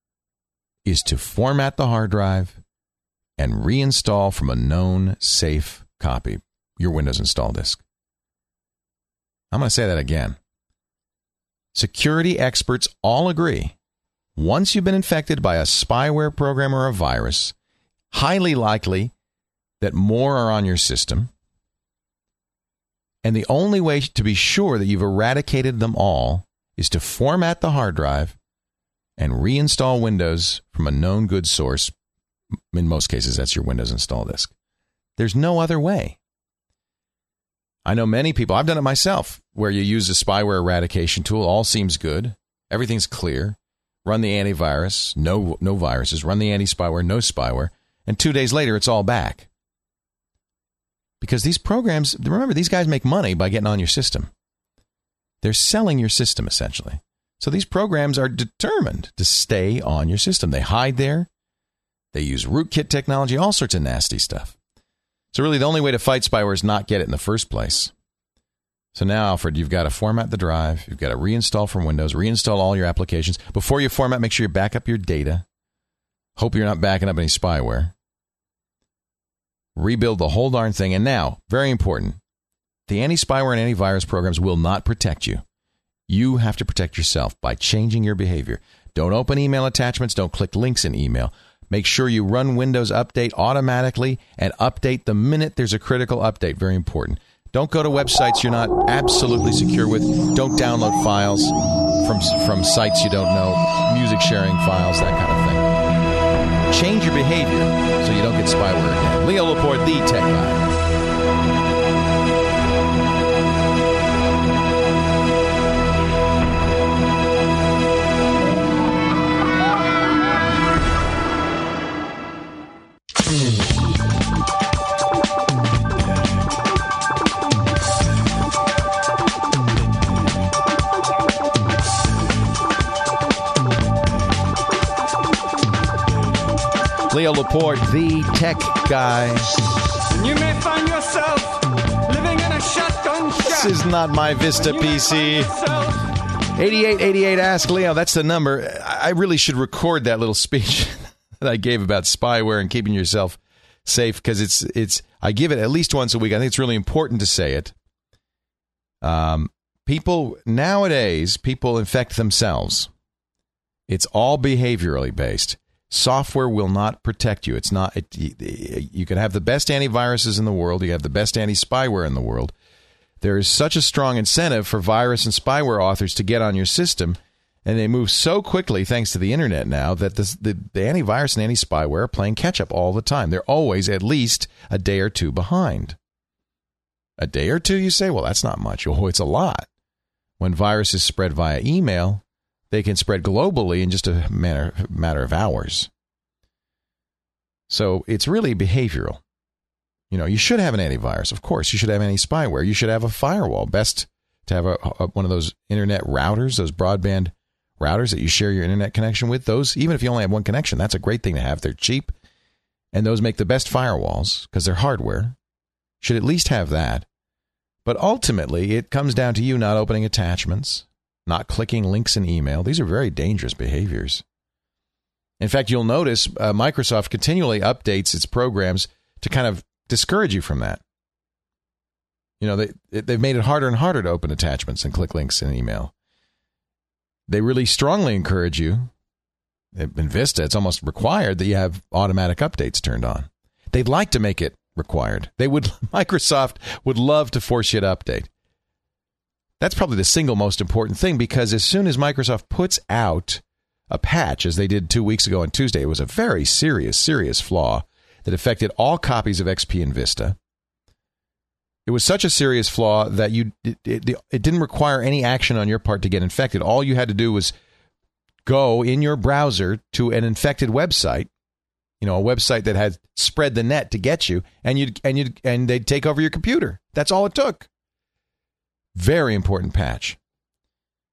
is to format the hard drive and reinstall from a known safe copy your Windows install disk. I'm going to say that again. Security experts all agree, once you've been infected by a spyware program or a virus, highly likely that more are on your system. And the only way to be sure that you've eradicated them all is to format the hard drive and reinstall Windows from a known good source. In most cases, that's your Windows install disk. There's no other way. I know many people, I've done it myself, where you use a spyware eradication tool, all seems good, everything's clear, run the antivirus, no no viruses, run the anti-spyware, no spyware, and two days later it's all back. Because these programs, remember, these guys make money by getting on your system. They're selling your system, essentially. So these programs are determined to stay on your system. They hide there. They use rootkit technology, all sorts of nasty stuff. So really, the only way to fight spyware is not get it in the first place. So now, Alfred, you've got to format the drive. You've got to reinstall from Windows, reinstall all your applications. Before you format, make sure you back up your data. Hope you're not backing up any spyware. Rebuild the whole darn thing. And now, very important, the anti-spyware and antivirus programs will not protect you. You have to protect yourself by changing your behavior. Don't open email attachments. Don't click links in email. Make sure you run Windows Update automatically and update the minute there's a critical update. Very important. Don't go to websites you're not absolutely secure with. Don't download files from, from sites you don't know, music sharing files, that kind of thing. Change your behavior so you don't get spyware again. Leo Laporte, the tech guy. Leo Laporte, the tech guy. You may find yourself living in a shotgun shack. This is not my Vista P C. eighty-eight eighty-eight Ask Leo, that's the number. I really should record that little speech that I gave about spyware and keeping yourself safe, because it's it's. I give it at least once a week. I think it's really important to say it. Um, people nowadays, people infect themselves. It's all behaviorally based. Software will not protect you. It's not. It, you can have the best antiviruses in the world. You have the best anti-spyware in the world. There is such a strong incentive for virus and spyware authors to get on your system, and they move so quickly thanks to the internet now that the, the, the antivirus and anti-spyware are playing catch-up all the time. They're always at least a day or two behind. A day or two, you say? Well, that's not much. Oh, it's a lot. When viruses spread via email, they can spread globally in just a matter, matter of hours. So it's really behavioral. You know, you should have an antivirus. Of course, you should have anti-spyware. You should have a firewall. Best to have a, a, one of those internet routers, those broadband routers that you share your internet connection with. Those, even if you only have one connection, that's a great thing to have. They're cheap, and those make the best firewalls because they're hardware. Should at least have that. But ultimately, it comes down to you not opening attachments, not clicking links in email. These are very dangerous behaviors. In fact, you'll notice uh, Microsoft continually updates its programs to kind of discourage you from that. You know, they, they've made it harder and harder to open attachments and click links in email. They really strongly encourage you. In Vista, it's almost required that you have automatic updates turned on. They'd like to make it required. They would. Microsoft would love to force you to update. That's probably the single most important thing, because as soon as Microsoft puts out a patch, as they did two weeks ago on Tuesday, it was a very serious, serious flaw that affected all copies of X P and Vista. It was such a serious flaw that you it, it, it didn't require any action on your part to get infected. All you had to do was go in your browser to an infected website, you know, a website that had spread the net to get you, and you'd and you and they'd take over your computer. That's all it took. Very important patch.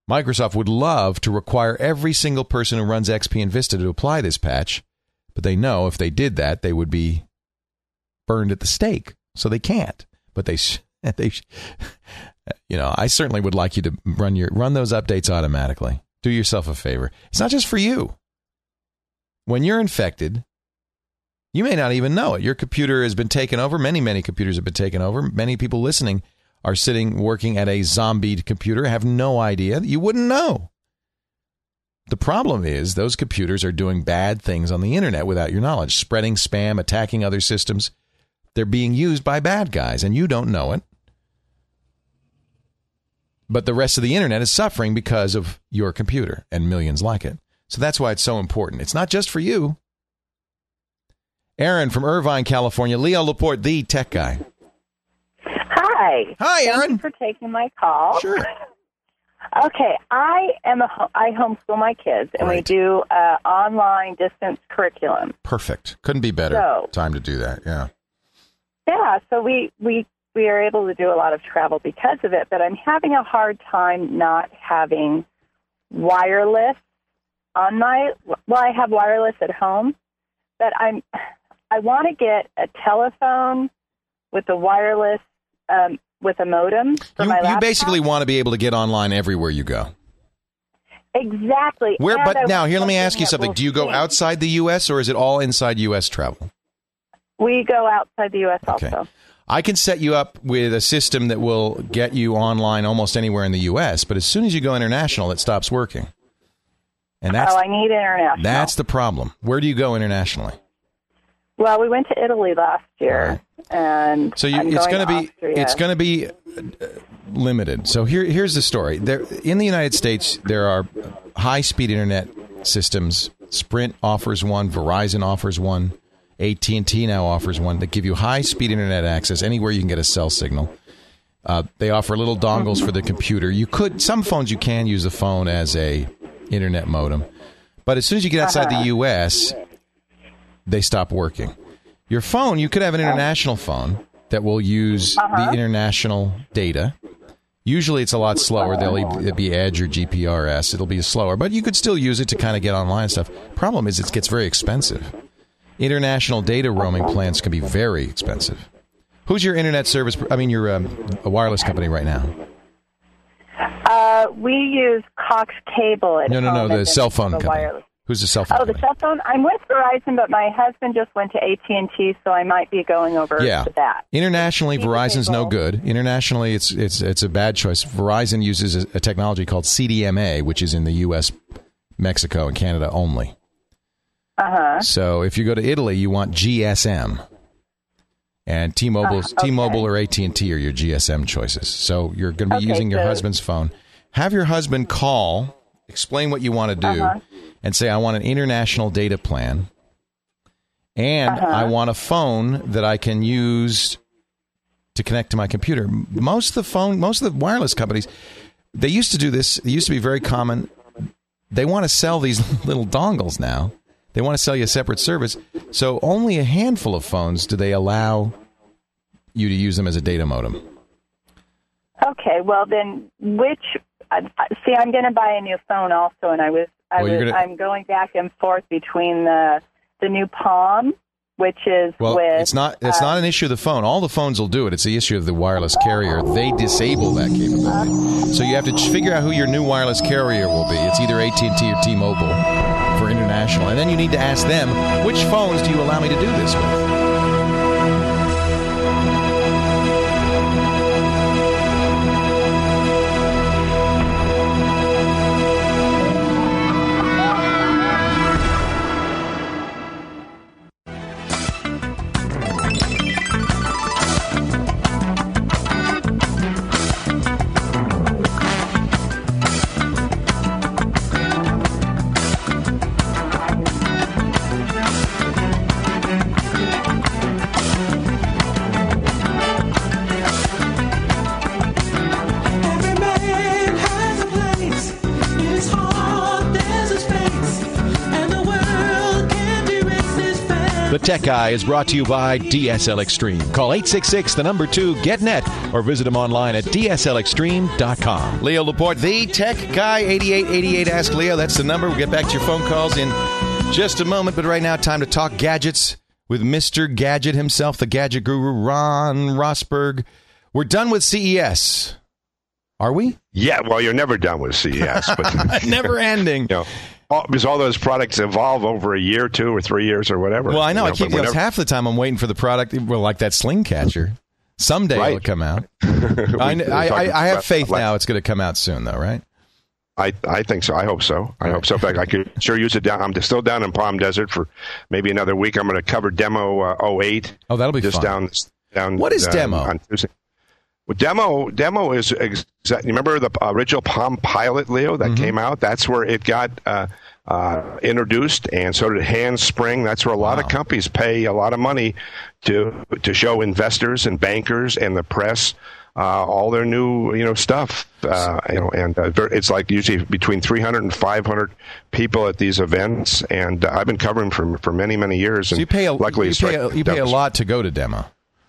Microsoft would love to require every single person who runs X P and Vista to apply this patch, but they know if they did that, they would be burned at the stake. So they can't. But they, they, you know, I certainly would like you to run your run those updates automatically. Do yourself a favor. It's not just for you. When you're infected, you may not even know it. Your computer has been taken over. Many, many computers have been taken over. Many people listening are sitting working at a zombied computer, have no idea. You wouldn't know. The problem is those computers are doing bad things on the internet without your knowledge, spreading spam, attacking other systems. They're being used by bad guys, and you don't know it. But the rest of the internet is suffering because of your computer and millions like it. So that's why it's so important. It's not just for you. Aaron from Irvine, California. Leo Laporte, the tech guy. Hi. Hi, Aaron. Thank you for taking my call. Sure. Okay, I am a I homeschool my kids, and Right. we do uh, online distance curriculum. Perfect. Couldn't be better So- time to do that. Yeah. Yeah, so we we we are able to do a lot of travel because of it, but I'm having a hard time not having wireless on my. Well, I have wireless at home, but I'm I want to get a telephone with a wireless. Um, with a modem for You, my you laptop. basically want to be able to get online everywhere you go. Exactly. Where? And I But now, want here, let me something ask you that something. will Do you go sync. outside the U S or is it all inside U S travel? We go outside the U S Okay. also. I can set you up with a system that will get you online almost anywhere in the U S, but as soon as you go international, it stops working. And that's oh, I need international. that's the problem. Where do you go internationally? Well, we went to Italy last year, and So you, I'm it's going going to be Austria. it's going to be uh, limited. So here here's the story. There in the United States, there are high-speed internet systems. Sprint offers one, Verizon offers one, A T and T now offers one that give you high-speed internet access anywhere you can get a cell signal. Uh, they offer little dongles for the computer. You could some phones you can use the phone as a internet modem, but as soon as you get outside Uh-huh. the U S, they stop working. Your phone, you could have an international phone that will use Uh-huh. the international data. Usually it's a lot slower. They'll either be Edge or G P R S. It'll be slower, but you could still use it to kind of get online and stuff. Problem is it gets very expensive. International data roaming plans can be very expensive. Who's your internet service? I mean, your um, a wireless company right now. Uh, we use Cox Cable at No, no, no, home, the and cell then phone the company. wireless. Who's the cell phone Oh, the company? cell phone. I'm with Verizon, but my husband just went to A T and T, so I might be going over Yeah. to that. Internationally, Keep it Verizon's no simple. good. Internationally, it's it's it's a bad choice. Verizon uses a, a technology called C D M A, which is in the U S, Mexico, and Canada only. Uh huh. So if you go to Italy, you want G S M. And T-Mobile, Uh, okay. T-Mobile or A T and T are your G S M choices. So you're going to be Okay, using your so- husband's phone. Have your husband call, explain what you want to do, Uh-huh. and say, I want an international data plan, and Uh-huh. I want a phone that I can use to connect to my computer. Most of the phone, most of the wireless companies, they used to do this. It used to be very common. They want to sell these little dongles now. They want to sell you a separate service. So only a handful of phones do they allow you to use them as a data modem. Okay, well then, which? Uh, see, I'm going to buy a new phone also, and I was, I Well, was, you're gonna- I'm going back and forth between the the new Palm, which is Well, with. it's not it's uh, not an issue of the phone. All the phones will do it. It's the issue of the wireless carrier. They disable that capability. So you have to ch- figure out who your new wireless carrier will be. It's either A T and T or T-Mobile for international. And then you need to ask them, which phones do you allow me to do this with? The Tech Guy is brought to you by D S L Extreme. Call eight six six, the number two, get net, or visit them online at D S L extreme dot com. Leo Laporte, the Tech Guy, eighty-eight eighty-eight. Ask Leo. That's the number. We'll get back to your phone calls in just a moment. But right now, time to talk gadgets with Mister Gadget himself, the gadget guru, Ron Rosberg. We're done with C E S. Are we? Yeah, well, you're never done with C E S. But, never ending. You know, all, because all those products evolve over a year, two or three years or whatever. Well, I know. You know I keep you know, whenever, half the time I'm waiting for the product. Well, like that sling catcher. Someday right. it'll come out. I, I, I, I have faith now it's going to come out soon, though, right? I, I think so. I hope so. I hope so. In fact, I could sure use it down. I'm still down in Palm Desert for maybe another week. I'm going to cover demo uh, oh eight. Oh, that'll be just fun. down down. What is uh, demo? On Tuesday. Well, demo demo is exactly. Remember the original Palm Pilot, Leo, that mm-hmm. came out? That's where it got uh, uh, introduced, and so did Handspring. That's where a lot wow. of companies pay a lot of money to to show investors and bankers and the press uh, all their new you know stuff. Uh, you know, and uh, it's like usually between three hundred and five hundred people at these events, and uh, I've been covering for for many many years. So and you pay a, luckily you pay a, you pay a lot to go to demo.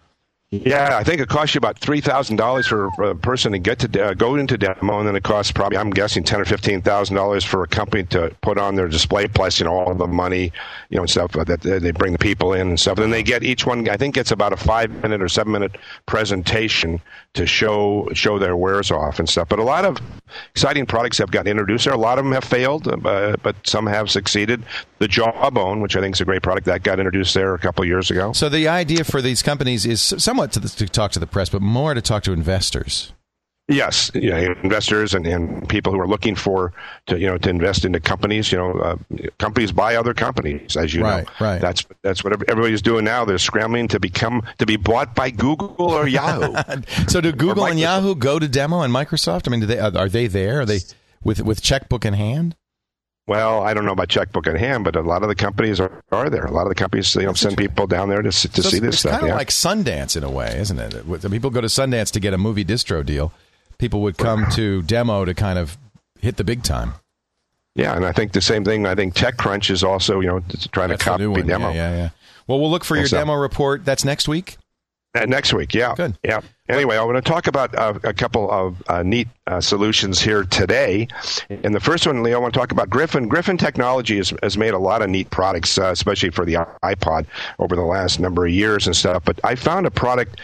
Yeah, I think it costs you about three thousand dollars for a person to get to uh, go into demo, and then it costs probably, I'm guessing, ten or fifteen thousand dollars for a company to put on their display, plus you know all the money, you know, and stuff that they bring the people in and stuff. And then they get each one, I think, gets about a five minute or seven minute presentation to show show their wares off and stuff. But a lot of exciting products have gotten introduced there. A lot of them have failed, uh, but some have succeeded. The Jawbone, which I think is a great product, that got introduced there a couple of years ago. So the idea for these companies is somewhat to, the, to talk to the press, but more to talk to investors. Yes, you know, investors and, and people who are looking for to you know to invest into companies. You know, uh, companies buy other companies, as you right, know. Right. That's that's what everybody's doing now. They're scrambling to become to be bought by Google or Yahoo. So do Google and Yahoo go to demo and Microsoft? I mean, do they are they there? Are they with with checkbook in hand? Well, I don't know about checkbook in hand, but a lot of the companies are, are there. A lot of the companies, you know, send people down there to to so see this it's stuff. It's kind of yeah. like Sundance in a way, isn't it? People go to Sundance to get a movie distro deal. People would come to demo to kind of hit the big time. Yeah, and I think the same thing. I think TechCrunch is also, you know, trying That's to copy one. demo. Yeah, yeah, yeah. Well, we'll look for your so, demo report. That's next week? Uh, next week, yeah. Good. Yeah. Anyway, I want to talk about uh, a couple of uh, neat uh, solutions here today. And the first one, Leo, I want to talk about Griffin. Griffin Technology has, has made a lot of neat products, uh, especially for the iPod over the last number of years and stuff. But I found a product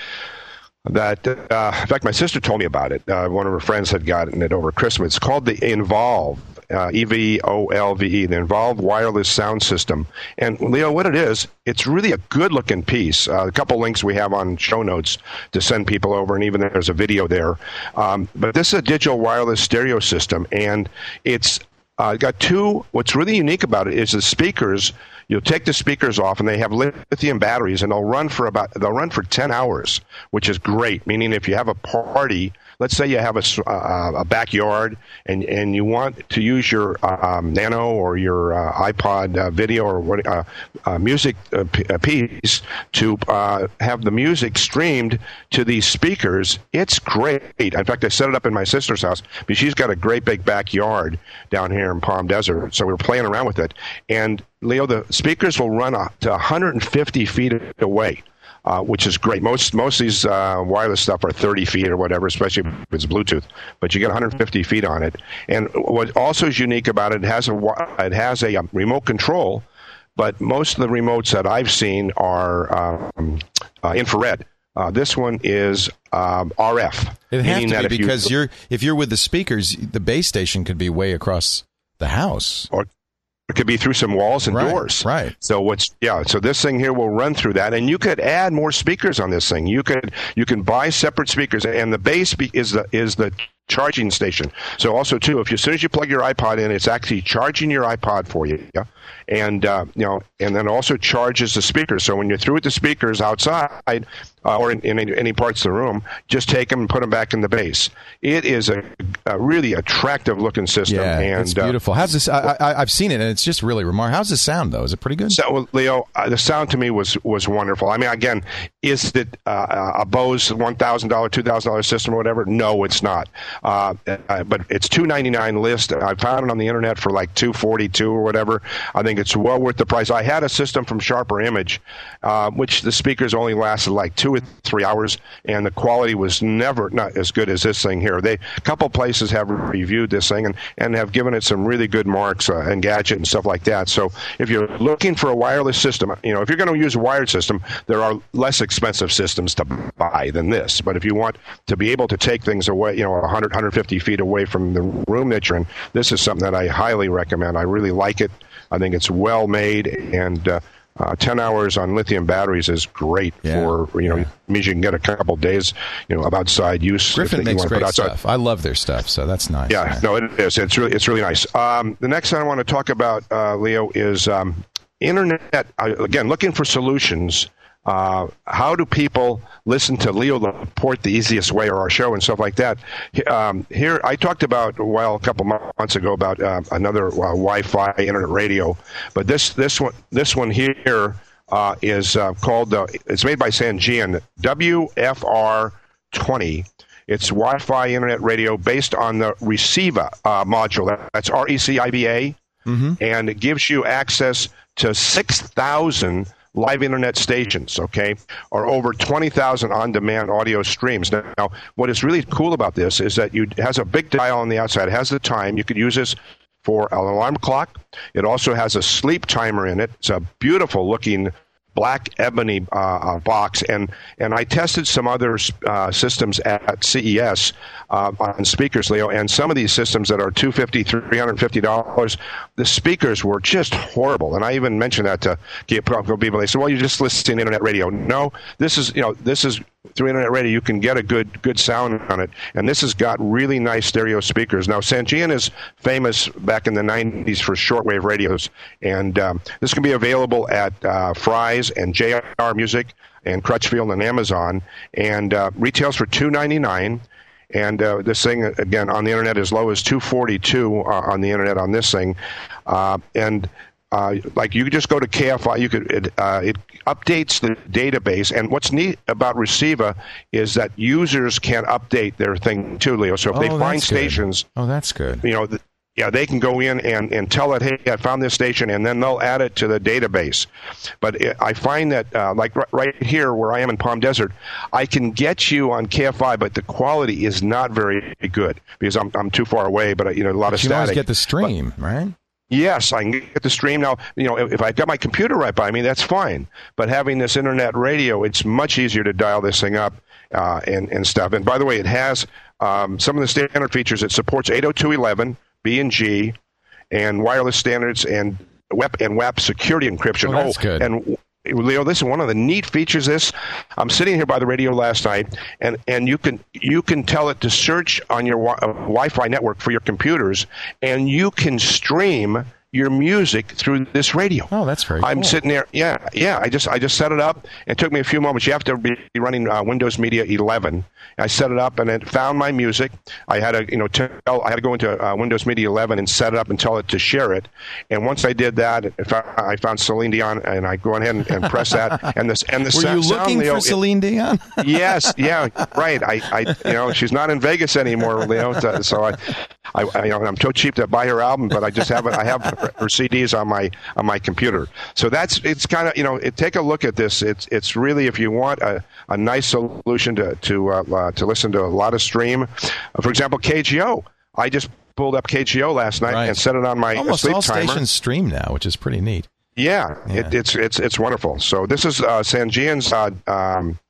that, uh, in fact, my sister told me about it. Uh, one of her friends had gotten it over Christmas. It's called the Involve, uh, E V O L V E, the Involve Wireless Sound System. And, Leo, what it is, it's really a good-looking piece. Uh, a couple links we have on show notes to send people over, and even there's a video there. Um, but this is a digital wireless stereo system, and it's uh, got two. What's really unique about it is the speakers. You'll take the speakers off, and they have lithium batteries, and they'll run for about they'll run for ten hours, which is great. Meaning, if you have a party, let's say you have a, uh, a backyard, and, and you want to use your um, Nano or your uh, iPod uh, video or what uh, uh, music uh, p- uh, piece to uh, have the music streamed to these speakers, it's great. In fact, I set it up in my sister's house because she's got a great big backyard down here in Palm Desert, so we were playing around with it, and Leo, the speakers will run to one hundred fifty feet away, uh, which is great. Most most of these uh, wireless stuff are thirty feet or whatever, especially if it's Bluetooth. But you get one hundred fifty feet on it. And what also is unique about it, it has a it has a, a remote control, but most of the remotes that I've seen are um, uh, infrared. Uh, this one is um, R F. It has to that be if because you, you're if you're with the speakers, the base station could be way across the house. Or it could be through some walls and right, doors. Right. So what's yeah. So this thing here will run through that, and you could add more speakers on this thing. You could you can buy separate speakers, and the base be, is the is the charging station. So also too, if you, as soon as you plug your iPod in, it's actually charging your iPod for you. Yeah. And uh, you know, and then also charges the speakers. So when you're through with the speakers outside uh, or in, in any, any parts of the room, just take them and put them back in the base. It is a, a really attractive looking system. Yeah, and, it's beautiful. How's this? I, I, I've seen it, and it's just really remarkable. How's the sound though? Is it pretty good? So, Leo, uh, the sound to me was was wonderful. I mean, again, is it uh, a Bose one thousand dollars, two thousand dollars system or whatever? No, it's not. Uh, uh, but it's two ninety-nine list. I found it on the internet for like two forty-two or whatever. I think it's well worth the price. I had a system from Sharper Image, uh, which the speakers only lasted like two or three hours, and the quality was never not as good as this thing here. They a couple places have reviewed this thing and, and have given it some really good marks uh, and gadget and stuff like that. So if you're looking for a wireless system, you know, if you're going to use a wired system, there are less expensive systems to buy than this. But if you want to be able to take things away, you know, one hundred, one hundred fifty feet away from the room that you're in, this is something that I highly recommend. I really like it. I think it's well made, and uh, uh, ten hours on lithium batteries is great yeah. for, you know, yeah. means you can get a couple days, you know, of outside use. Griffin makes you great put stuff. I love their stuff, so that's nice. Yeah, man. no, it is. It's really, it's really nice. Um, the next thing I want to talk about, uh, Leo, is um, internet. Uh, again, looking for solutions. Uh, how do people listen to Leo Laporte the easiest way, or our show and stuff like that? Um, here, I talked about, well, a couple months ago about uh, another uh, Wi-Fi internet radio, but this this one this one here uh, is uh, called. Uh, it's made by Sangean, W F R twenty. It's Wi-Fi internet radio based on the Receiva uh, module. That's R E C I V A, mm-hmm. and it gives you access to six thousand live internet stations, okay, or over twenty thousand on-demand audio streams. Now, what is really cool about this is that you, it has a big dial on the outside. It has the time. You could use this for an alarm clock. It also has a sleep timer in it. It's a beautiful-looking black ebony uh, uh, box, and and I tested some other uh, systems at C E S uh, on speakers, Leo, and some of these systems that are two hundred fifty dollars, three hundred fifty dollars, the speakers were just horrible. And I even mentioned that to people. They said, "Well, you're just listening to internet radio." No, this is you know this is through internet radio. You can get a good good sound on it, and this has got really nice stereo speakers. Now, Sangean is famous back in the nineties for shortwave radios, and um, this can be available at uh, Fry's and J R Music and Crutchfield and Amazon, and uh, retails for two ninety-nine. And uh, this thing, again, on the internet as low as two forty-two uh, on the internet on this thing. Uh, and uh, like you could just go to K F I, you could it, uh, it updates the database. And what's neat about Receiva is that users can update their thing too, Leo. So if oh, they find good. stations, oh, that's good. You know. The, Yeah, they can go in and, and tell it, hey, I found this station, and then they'll add it to the database. But it, I find that, uh, like r- right here where I am in Palm Desert, I can get you on K F I, but the quality is not very good because I'm I'm too far away. But you know, a lot but of you static. always get the stream, but, right? Yes, I can get the stream now. You know, if, if I've got my computer right by me, that's fine. But having this internet radio, it's much easier to dial this thing up uh, and and stuff. And by the way, it has um, some of the standard features. It supports eight oh two dot eleven, B and G. And wireless standards and W E P and W A P security encryption. Oh, that's good. And Leo, this is one of the neat features. This I'm sitting here by the radio last night, and, and you can you can tell it to search on your wi- uh, Wi-Fi network for your computers, and you can stream your music through this radio. Oh, that's very I'm cool. sitting there. Yeah, yeah. I just I just set it up. It took me a few moments. You have to be running uh, Windows Media eleven. I set it up and it found my music. I had to you know tell I had to go into uh, Windows Media eleven and set it up and tell it to share it. And once I did that, it found, I found Celine Dion, and I go ahead and, and press that. And this and the Were sound, you looking Leo, for Celine it, Dion? Yes. Yeah. Right. I, I you know she's not in Vegas anymore, Leo. So I, I, I you know I'm too cheap to buy her album, but I just have it. I have her C Ds on my on my computer. So that's it's kind of you know it, take a look at this. It's it's really if you want a, a nice solution to to uh, uh, to listen to a lot of stream. Uh, for example, K G O. I just pulled up K G O last night right. and set it on my almost sleep all timer. stations stream now, which is pretty neat. Yeah, yeah. It, it's it's it's wonderful. So this is uh, Sangean's uh, um,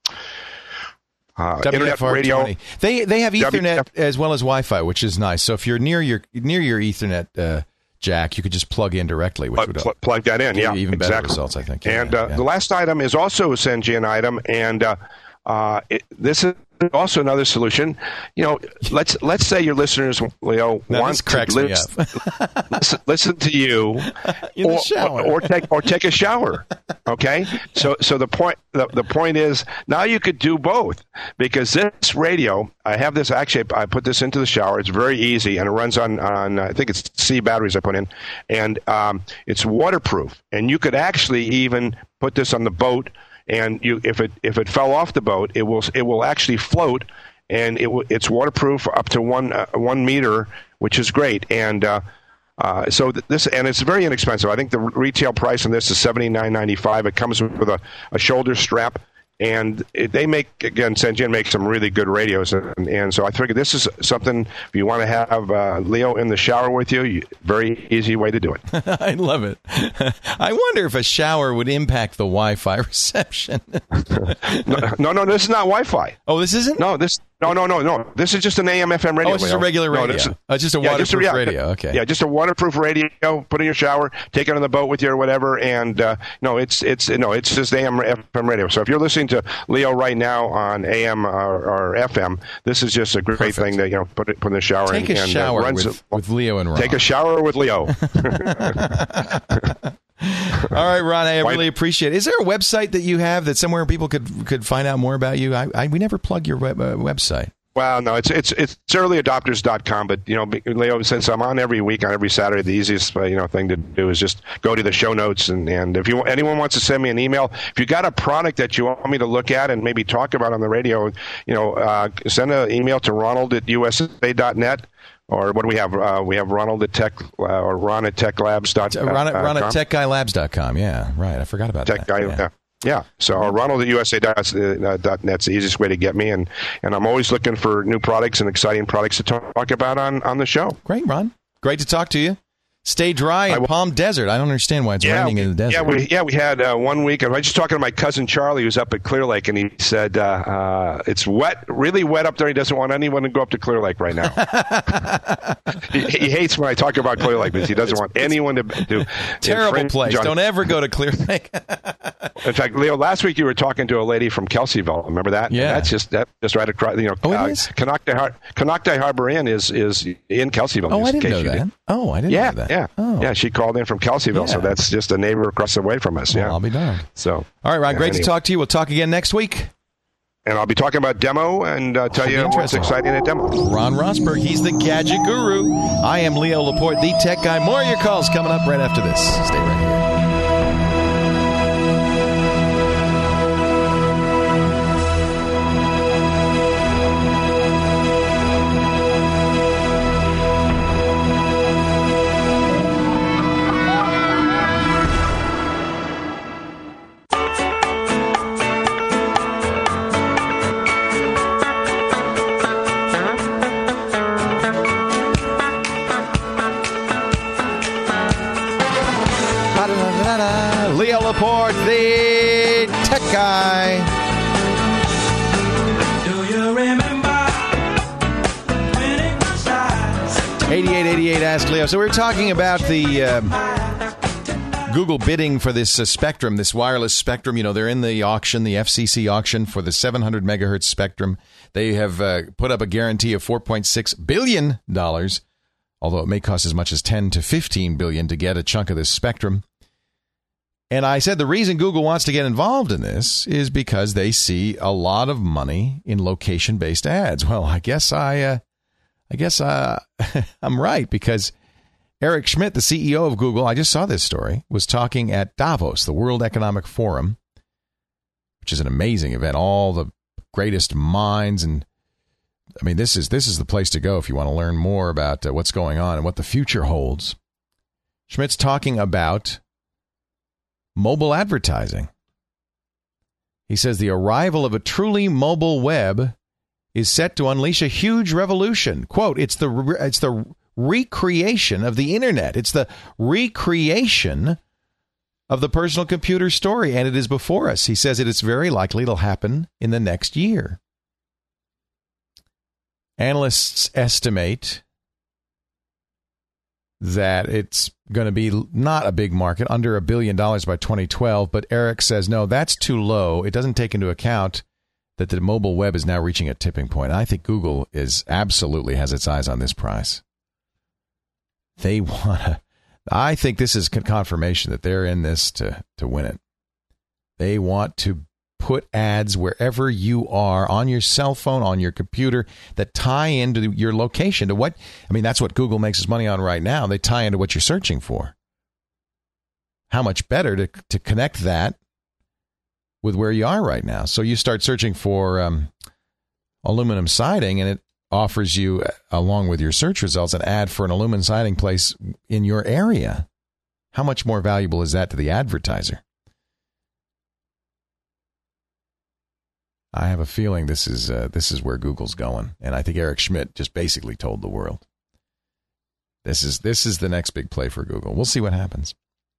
uh, internet radio. They they have Ethernet W F- as well as Wi-Fi, which is nice. So if you're near your near your Ethernet uh, jack, you could just plug in directly, which uh, would pl- plug that in. give Yeah, you even better exactly. results, I think. Yeah, and uh, yeah. the last item is also a Sangean item, and uh, uh, it, this is also another solution. You know, let's let's say your listeners, Leo, now, want this cracks to me listen, up. listen, listen to you, In the or, shower. or, or take or take a shower. Okay, so so the point the, the point is now you could do both because this radio, I have this actually I put this into the shower. It's very easy and it runs on on I think it's C batteries I put in, and um, it's waterproof. And you could actually even put this on the boat. And you, if it if it fell off the boat, it will it will actually float, and it w- it's waterproof up to one uh, one meter, which is great. And uh, Uh, so th- this, and it's very inexpensive. I think the retail price on this is seventy-nine ninety-five. It comes with a, a shoulder strap. And it, they make, again, Sangean makes some really good radios. And, and so I figured this is something, if you want to have uh, Leo in the shower with you, you, very easy way to do it. I love it. I wonder if a shower would impact the Wi-Fi reception. no, no, no, this is not Wi-Fi. Oh, this isn't? No, this No, no, no, no. This is just an A M F M radio. Oh, it's just a regular radio. No, this is, oh, it's just a yeah, waterproof just a, yeah, radio. Okay. Yeah, just a waterproof radio. Put in your shower, take it on the boat with you or whatever. And uh, no, it's it's no, it's just A M F M radio. So if you're listening to Leo right now on A M or, or F M, this is just a great Perfect. thing that you know put it put in the shower. Take and, a and, shower uh, runs with, a, with Leo and Ron. Take a shower with Leo. All right, Ron, I really appreciate it. Is there a website that you have that somewhere people could could find out more about you? I, I we never plug your web, uh, website. Well, no, it's it's it's early adopters dot com, but you know, Leo, since I'm on every week on every Saturday, the easiest uh, you know thing to do is just go to the show notes, and, and if you anyone wants to send me an email, if you got a product that you want me to look at and maybe talk about on the radio, you know, uh, send an email to Ronald at U S A dot net. Or what do we have? Uh, we have Ronald at Tech uh, or Ron at Tech Labs dot com. Ron at, Ron at Tech Guy Labs dot com. Yeah, right. I forgot about Tech that. Guy, yeah. yeah. Yeah, so uh, Ronald at U S A dot net's the easiest way to get me, and, and I'm always looking for new products and exciting products to talk about on, on the show. Great, Ron. Great to talk to you. Stay dry in Palm Desert. I don't understand why it's yeah, raining in the desert. Yeah, we, yeah, we had uh, one week. I was just talking to my cousin Charlie, who's up at Clear Lake, and he said uh, uh, it's wet, really wet up there. He doesn't want anyone to go up to Clear Lake right now. he, he hates when I talk about Clear Lake because he doesn't want anyone to do. Terrible place. On. Don't ever go to Clear Lake. In fact, Leo, last week you were talking to a lady from Kelseyville. Remember that? Yeah. And that's just that just right across. You know, oh, it uh, is? Canocti, Har- Canocti Harbor Inn is is in Kelseyville. Oh, I didn't know that. Did. Oh, I didn't yeah, know that. Yeah, oh. yeah. She called in from Kelseyville, yeah. so that's just a neighbor across the way from us. Well, yeah, I'll be darned. So, all right, Ron. yeah, Great anyway. to talk to you. We'll talk again next week. And I'll be talking about demo and uh, tell you what's exciting at demo. Ron Rosberg, he's the gadget guru. I am Leo Laporte, the tech guy. More of your calls coming up right after this. Stay right here. Leo Laporte, the tech guy. Do you remember when it was live? eighty-eight eighty-eight Ask Leo. So we were talking about the uh, Google bidding for this uh, spectrum, this wireless spectrum. You know, they're in the auction, the F C C auction for the seven hundred megahertz spectrum. They have uh, put up a guarantee of four point six billion dollars, although it may cost as much as ten to fifteen billion dollars to get a chunk of this spectrum. And I said the reason Google wants to get involved in this is because they see a lot of money in location-based ads. Well, I guess I, uh, I guess uh, I'm right, because Eric Schmidt, the C E O of Google, I just saw this story, was talking at Davos, the World Economic Forum, which is an amazing event. All the greatest minds, and I mean, this is this is the place to go if you want to learn more about uh, what's going on and what the future holds. Schmidt's talking about mobile advertising. He says the arrival of a truly mobile web is set to unleash a huge revolution. Quote, it's the re- it's the recreation of the internet. It's the recreation of the personal computer story, and it is before us. He says it is very likely it'll happen in the next year. Analysts estimate that it's going to be not a big market, under a billion dollars by twenty twelve, but Eric says, no, that's too low. It doesn't take into account that the mobile web is now reaching a tipping point. I think Google is absolutely has its eyes on this prize. They want to, I think this is confirmation that they're in this to, to win it. They want to put ads wherever you are, on your cell phone, on your computer, that tie into your location, to what, I mean, that's what Google makes its money on right now. They tie into what you're searching for. How much better to to connect that with where you are right now. So you start searching for um, aluminum siding, and it offers you, along with your search results, an ad for an aluminum siding place in your area. How much more valuable is that to the advertiser? I have a feeling this is uh, this is where Google's going, and I think Eric Schmidt just basically told the world this is this is the next big play for Google. We'll see what happens.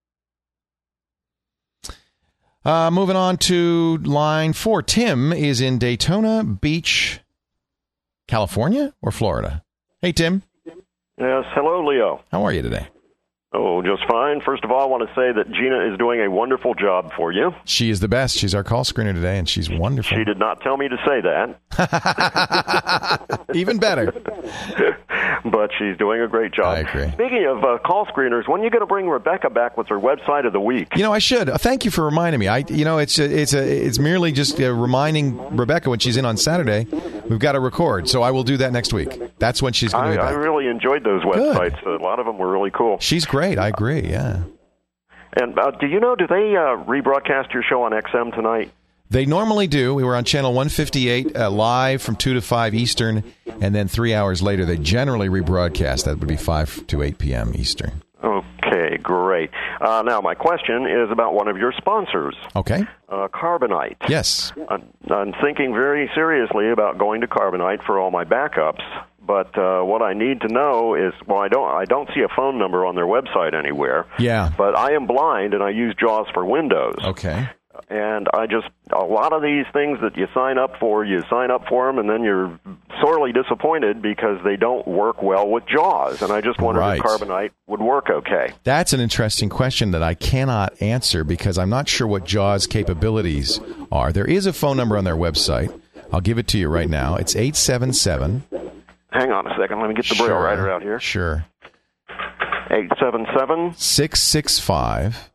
Uh, moving on to line four. Tim is in Daytona Beach, California or Florida? Hey, Tim. Yes. Hello, Leo. How are you today? Oh, just fine. First of all, I want to say that Gina is doing a wonderful job for you. She is the best. She's our call screener today, and she's wonderful. She did not tell me to say that. Even better. But she's doing a great job. I agree. Speaking of uh, call screeners, when are you going to bring Rebecca back with her website of the week? You know, I should. Thank you for reminding me. I, you know, it's a, it's a, it's merely just uh, reminding Rebecca when she's in on Saturday. We've got to record, so I will do that next week. That's when she's going to be back. I really enjoyed those websites. Good. A lot of them were really cool. She's great. I agree. Yeah. And uh, do you know? Do they uh, rebroadcast your show on X M tonight? They normally do. We were on channel one fifty-eight uh, live from two to five Eastern, and then three hours later, they generally rebroadcast. That would be five to eight p.m. Eastern. Okay, great. Uh, now, my question is about one of your sponsors. Okay. Uh, Carbonite. Yes. I'm, I'm thinking very seriously about going to Carbonite for all my backups. But uh, what I need to know is, well, I don't, I don't see a phone number on their website anywhere. Yeah. But I am blind, and I use JAWS for Windows. Okay. And I just, a lot of these things that you sign up for, you sign up for them, and then you're sorely disappointed because they don't work well with JAWS. And I just wondered right. if Carbonite would work okay. That's an interesting question that I cannot answer because I'm not sure what JAWS capabilities are. There is a phone number on their website. I'll give it to you right now. It's eight seven seven. Hang on a second. Let me get the sure. Braille writer out here. Sure. eight seven seven. six six five.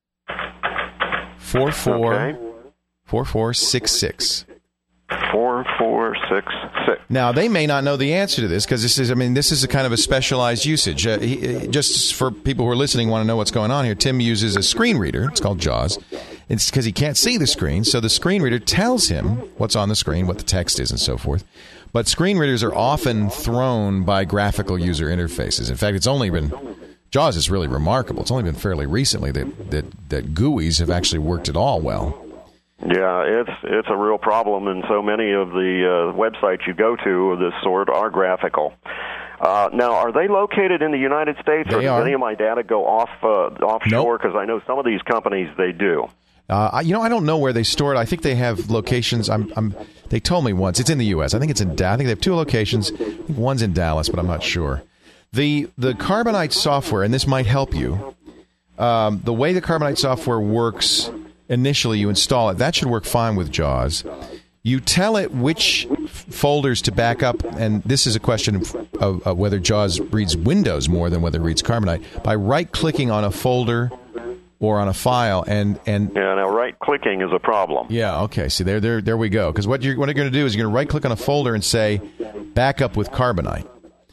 Four four okay. four four six six. Four four six six. Now they may not know the answer to this because this is, I mean, this is a kind of a specialized usage. Uh, he, just for people who are listening, want to know what's going on here. Tim uses a screen reader. It's called JAWS. It's because he can't see the screen, so the screen reader tells him what's on the screen, what the text is, and so forth. But screen readers are often thrown by graphical user interfaces. In fact, it's only been JAWS is really remarkable. It's only been fairly recently that, that, that G U Is have actually worked at all well. Yeah, it's it's a real problem, and so many of the uh, websites you go to of this sort are graphical. Uh, now, are they located in the United States, they or does are. any of my data go off uh, offshore? Because nope. I know some of these companies, they do. Uh, I, you know, I don't know where they store it. I think they have locations. I'm, I'm, they told me once. It's in the U S I think it's in. I think they have two locations. I think one's in Dallas, but I'm not sure. The the Carbonite software, and this might help you. Um, the way the Carbonite software works initially, you install it. That should work fine with JAWS. You tell it which f- folders to back up, and this is a question of, of, of whether JAWS reads Windows more than whether it reads Carbonite, by right-clicking on a folder or on a file, and and yeah, now right-clicking is a problem. Yeah, okay. See, there, there, there we go. Because what you're what you're going to do is you're going to right-click on a folder and say, "Backup with Carbonite."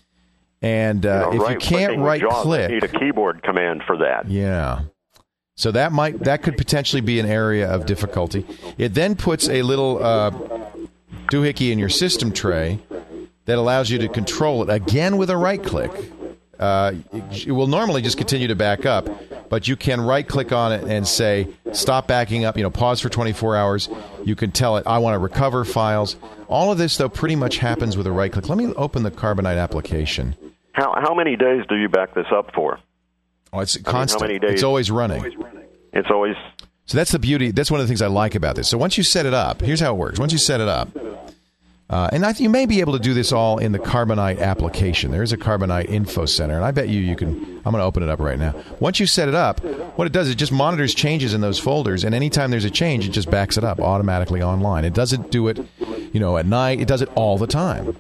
And uh, you know, if you can't right-click, you need a keyboard command for that. Yeah. So that might that could potentially be an area of difficulty. It then puts a little uh, doohickey in your system tray that allows you to control it again with a right-click. Uh, it, it will normally just continue to back up, but you can right-click on it and say, stop backing up, you know, pause for twenty-four hours. You can tell it, I want to recover files. All of this, though, pretty much happens with a right-click. Let me open the Carbonite application. How how many days do you back this up for? Oh, it's I constant. Mean, how many days? It's always running. It's always... So that's the beauty. That's one of the things I like about this. So once you set it up, here's how it works. Once you set it up, uh, and I, you may be able to do this all in the Carbonite application. There is a Carbonite Info Center, and I bet you you can. I'm going to open it up right now. Once you set it up, what it does is it just monitors changes in those folders, and anytime there's a change, it just backs it up automatically online. It doesn't do it, you know, at night. It does it all the time.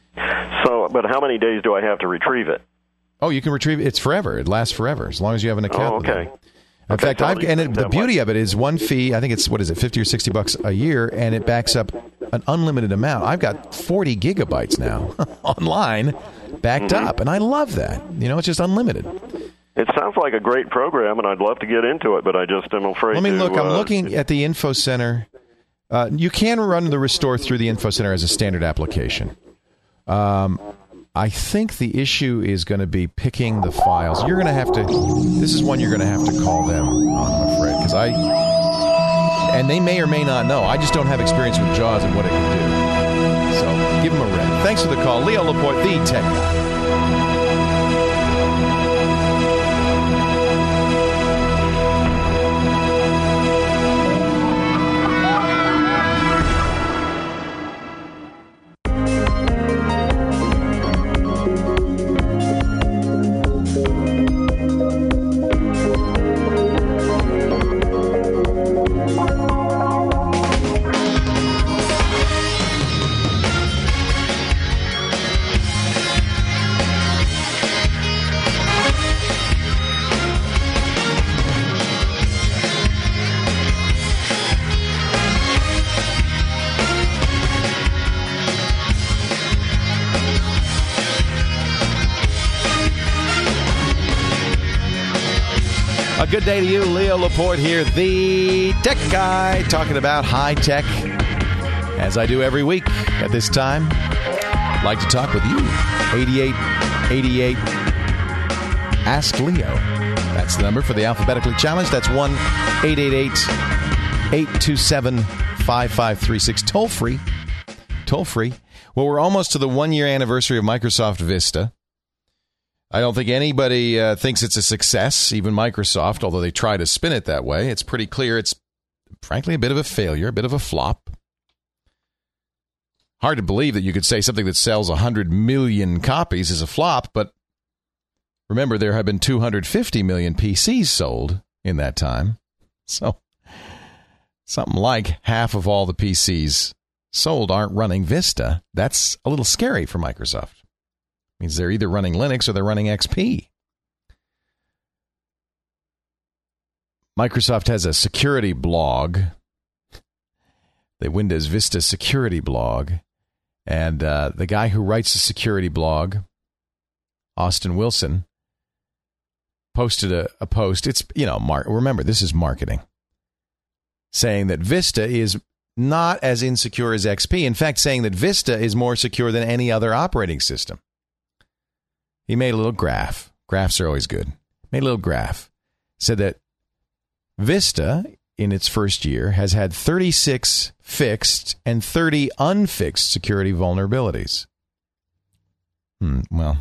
So, but how many days do I have to retrieve it? Oh, you can retrieve it. It's forever. It lasts forever as long as you have an account. Oh, okay. With it. In okay, fact, so I've, and it, the beauty much. of it is one fee. I think it's what is it, fifty or sixty bucks a year, and it backs up an unlimited amount. I've got forty gigabytes now online, backed mm-hmm. up, and I love that. You know, it's just unlimited. It sounds like a great program, and I'd love to get into it, but I just am afraid. Let me to, look. I'm uh, looking at the Info Center. Uh, you can run the Restore through the Info Center as a standard application. Um, I think the issue is going to be picking the files. You're going to have to, this is one you're going to have to call them on, I'm afraid, because I, and they may or may not know. I just don't have experience with JAWS and what it can do. So give them a ring. Thanks for the call. Leo Laporte, the tech guy. Good day to you. Leo Laporte here, the tech guy, talking about high tech, as I do every week at this time. I'd like to talk with you. eighty-eight eighty-eight Ask Leo. That's the number for the Alphabetically Challenge. That's one eight eight eight, eight two seven, five five three six. Toll free. Toll free. Well, we're almost to the one-year anniversary of Microsoft Vista. I don't think anybody uh, thinks it's a success, even Microsoft, although they try to spin it that way. It's pretty clear it's, frankly, a bit of a failure, a bit of a flop. Hard to believe that you could say something that sells one hundred million copies is a flop, but remember, there have been two hundred fifty million P Cs sold in that time. So something like half of all the P Cs sold aren't running Vista. That's a little scary for Microsoft. Means they're either running Linux or they're running X P. Microsoft has a security blog, the Windows Vista security blog, and uh, the guy who writes the security blog, Austin Wilson, posted a, a post. It's, you know, mar- remember, this is marketing, saying that Vista is not as insecure as X P. In fact, saying that Vista is more secure than any other operating system. He made a little graph. Graphs are always good. Made a little graph. Said that Vista, in its first year, has had thirty-six fixed and thirty unfixed security vulnerabilities. Hmm, well,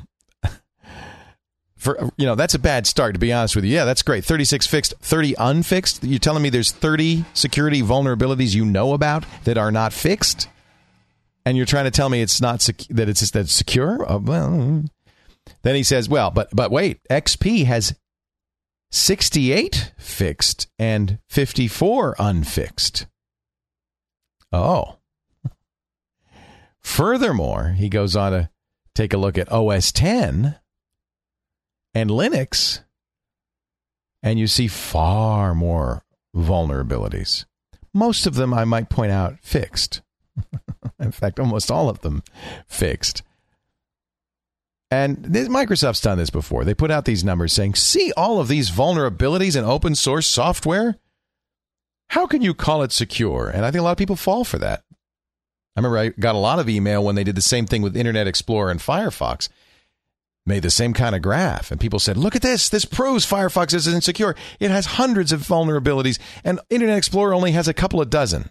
for you know, that's a bad start, to be honest with you. Yeah, that's great. thirty-six fixed, thirty unfixed. You're telling me there's thirty security vulnerabilities you know about that are not fixed? And you're trying to tell me it's not sec- that it's that it's secure? Oh, well... Then he says, well, but but wait, X P has sixty-eight fixed and fifty-four unfixed. Oh. Furthermore, he goes on to take a look at O S ten and Linux, and you see far more vulnerabilities. Most of them, I might point out, fixed. In fact, almost all of them fixed. And this, Microsoft's done this before. They put out these numbers saying, see all of these vulnerabilities in open source software? How can you call it secure? And I think a lot of people fall for that. I remember I got a lot of email when they did the same thing with Internet Explorer and Firefox. Made the same kind of graph. And people said, look at this. This proves Firefox is insecure. It has hundreds of vulnerabilities. And Internet Explorer only has a couple of dozen.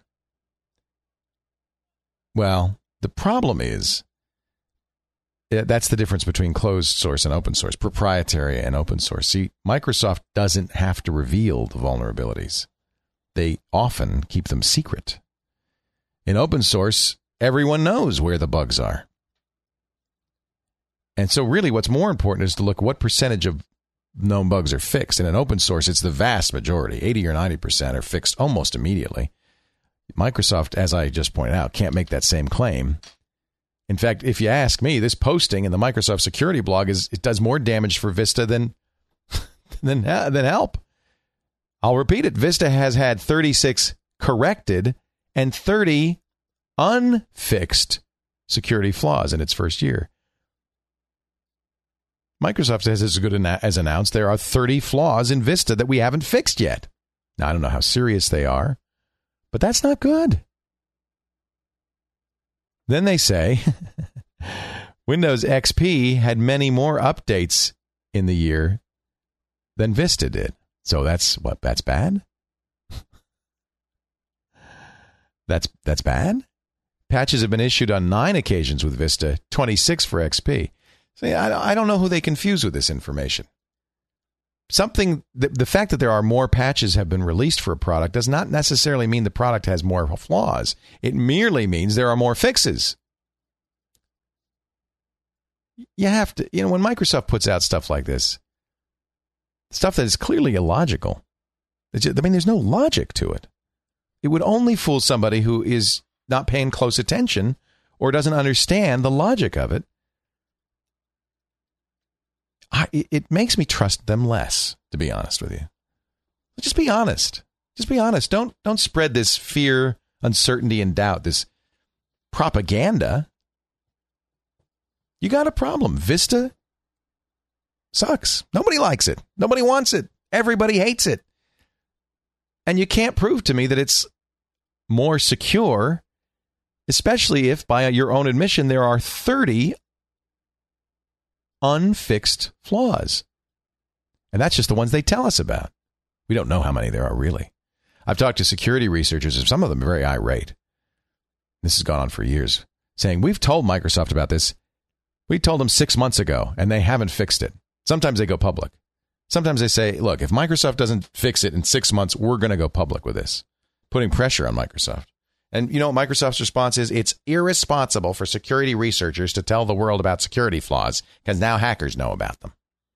Well, the problem is, that's the difference between closed source and open source, proprietary and open source. See, Microsoft doesn't have to reveal the vulnerabilities. They often keep them secret. In open source, everyone knows where the bugs are. And so really what's more important is to look what percentage of known bugs are fixed. And in open source, it's the vast majority, eighty or ninety percent are fixed almost immediately. Microsoft, as I just pointed out, can't make that same claim. In fact, if you ask me, this posting in the Microsoft security blog is it does more damage for Vista than than than help. I'll repeat it. Vista has had thirty-six corrected and thirty unfixed security flaws in its first year. Microsoft says, as good as announced, there are thirty flaws in Vista that we haven't fixed yet. Now, I don't know how serious they are, but that's not good. Then they say, Windows X P had many more updates in the year than Vista did. So that's what? That's bad? That's that's bad? Patches have been issued on nine occasions with Vista, twenty-six for X P. See, I, I don't know who they confuse with this information. Something, the, the fact that there are more patches have been released for a product does not necessarily mean the product has more flaws. It merely means there are more fixes. You have to, you know, when Microsoft puts out stuff like this, stuff that is clearly illogical, it's just, I mean, there's no logic to it. It would only fool somebody who is not paying close attention or doesn't understand the logic of it. I, it makes me trust them less, to be honest with you. Just be honest. Just be honest. Don't don't spread this fear, uncertainty, and doubt, this propaganda. You got a problem. Vista sucks. Nobody likes it. Nobody wants it. Everybody hates it. And you can't prove to me that it's more secure, especially if, by your own admission, there are thirty unfixed flaws. And that's just the ones they tell us about. We don't know how many there are, really. I've talked to security researchers, and some of them are very irate. This has gone on for years, saying, we've told Microsoft about this. We told them six months ago, and they haven't fixed it. Sometimes they go public. Sometimes they say, look, if Microsoft doesn't fix it in six months, we're going to go public with this, putting pressure on Microsoft. And you know what Microsoft's response is? It's irresponsible for security researchers to tell the world about security flaws because now hackers know about them.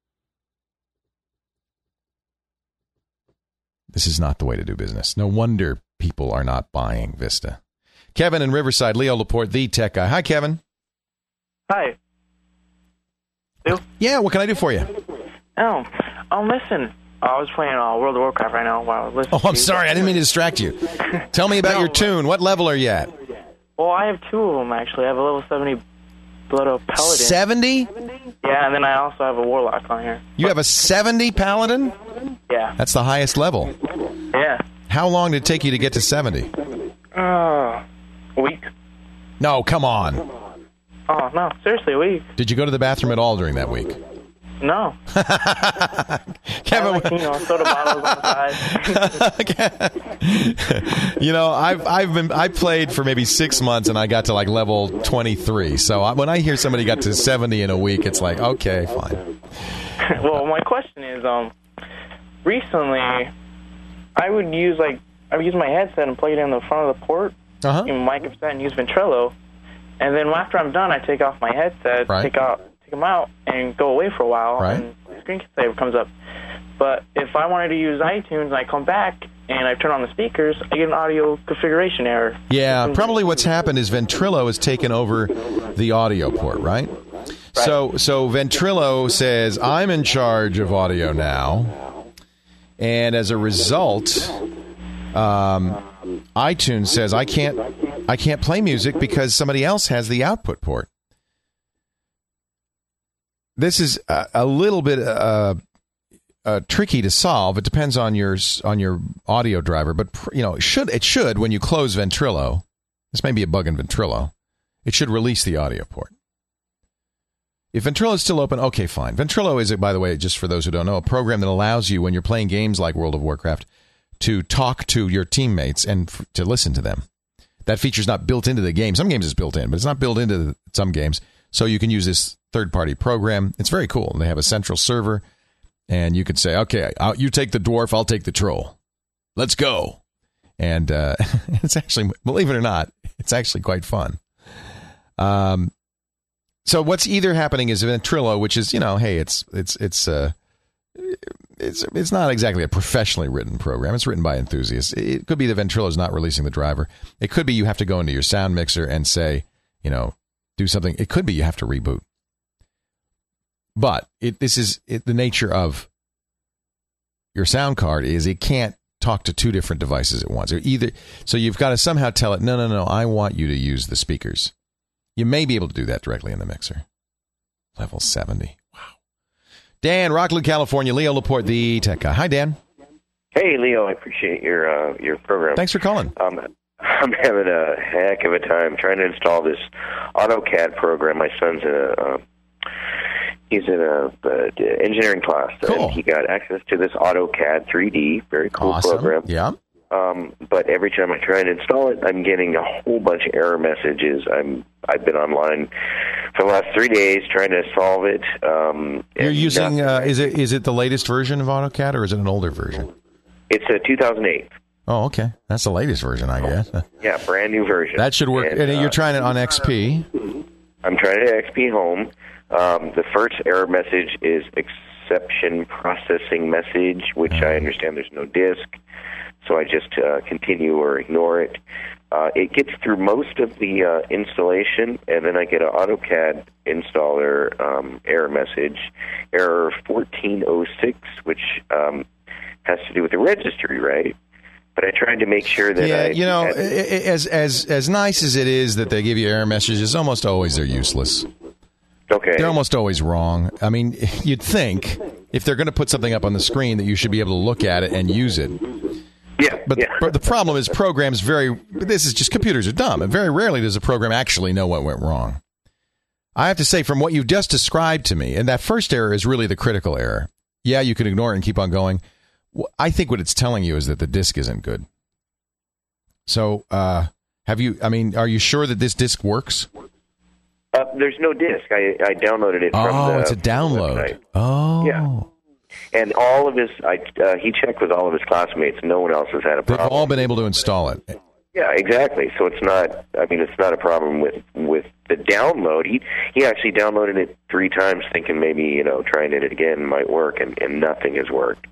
This is not the way to do business. No wonder people are not buying Vista. Kevin in Riverside, Leo Laporte, the tech guy. Hi, Kevin. Hi. Leo? Yeah, what can I do for you? Oh, um, listen. I was playing uh, World of Warcraft right now while I was listening. Oh, I'm sorry. I didn't mean to distract you. Tell me about no, your tune. What level are you at? Well, I have two of them, actually. I have a level seventy Blood Oath Paladin. seventy? Yeah, and then I also have a Warlock on here. You have a seventy Paladin? Yeah. That's the highest level. Yeah. How long did it take you to get to seventy? Uh, a week. No, come on. Oh, no. Seriously, a week. Did you go to the bathroom at all during that week? No. Kevin, like, you know, soda bottles on the side. You know, I've I've been I played for maybe six months and I got to like level twenty-three. So I, when I hear somebody got to seventy in a week, it's like, okay, fine. Well, my question is, um, recently I would use like I would use my headset and plug it in the front of the port, uh-huh. in my headset and use Ventrilo, and then after I'm done, I take off my headset, right. take out. them out and go away for a while, right. and the screensaver comes up. But if I wanted to use iTunes and I come back and I turn on the speakers, I get an audio configuration error. Yeah, probably what's happened is Ventrilo has taken over the audio port, right? right? So, so Ventrilo says, I'm in charge of audio now, and as a result, um, iTunes says I can't, I can't play music because somebody else has the output port. This is a, a little bit uh, uh, tricky to solve. It depends on your on your audio driver, but you know, it should it should when you close Ventrilo. This may be a bug in Ventrilo. It should release the audio port. If Ventrilo is still open, okay, fine. Ventrilo is, by the way, just for those who don't know, a program that allows you when you're playing games like World of Warcraft to talk to your teammates and f- to listen to them. That feature's not built into the game. Some games it's built in, but it's not built into the, some games. So you can use this third-party program. It's very cool. They have a central server, and you can say, okay, I'll, you take the dwarf, I'll take the troll. Let's go. And uh, it's actually, believe it or not, it's actually quite fun. Um, so what's either happening is Ventrilo, which is, you know, hey, it's it's it's uh, it's it's not exactly a professionally written program. It's written by enthusiasts. It could be that Ventrilo is not releasing the driver. It could be you have to go into your sound mixer and say, you know, do something. It could be you have to reboot. But it, this is it, the nature of your sound card is it can't talk to two different devices at once. Or either, so you've got to somehow tell it, no, no, no, I want you to use the speakers. You may be able to do that directly in the mixer. Level seventy. Wow. Dan, Rockland, California. Leo Laporte, the tech guy. Hi, Dan. Hey, Leo. I appreciate your uh, your program. Thanks for calling. Um, I'm having a heck of a time trying to install this AutoCAD program. My son's in a uh, he's in a uh, engineering class, cool. and he got access to this AutoCAD three D, very cool awesome. program. Yeah. Um, but every time I try and install it, I'm getting a whole bunch of error messages. I'm I've been online for the last three days trying to solve it. Um, You're using uh, is it is it the latest version of AutoCAD or is it an older version? It's a two thousand eight. Oh, okay. That's the latest version, I guess. Yeah, brand new version. That should work. And, And, you're uh, trying it on X P. I'm trying it at X P Home. Um, the first error message is exception processing message, which Uh-huh. I understand there's no disk, so I just uh, continue or ignore it. Uh, it gets through most of the uh, installation, and then I get an AutoCAD installer um, error message, error fourteen oh six, which um, has to do with the registry, right? But I tried to make sure that Yeah, I... you know, had- as as as nice as it is that they give you error messages, almost always they're useless. Okay. They're almost always wrong. I mean, you'd think if they're going to put something up on the screen that you should be able to look at it and use it. Yeah. But, yeah. but the problem is programs very, this is just computers are dumb. And very rarely does a program actually know what went wrong. I have to say, from what you've just described to me, and that first error is really the critical error. Yeah, you can ignore it and keep on going. I think what it's telling you is that the disk isn't good. So, uh, have you, I mean, are you sure that this disk works? Uh, there's no disk. I, I downloaded it from Oh, the it's a download. website. Oh. Yeah. And all of his, I, uh, he checked with all of his classmates. No one else has had a They've problem. all been able to install it. Yeah, exactly. So it's not, I mean, it's not a problem with, with the download. He he actually downloaded it three times thinking maybe, you know, trying it again might work, and, and nothing has worked.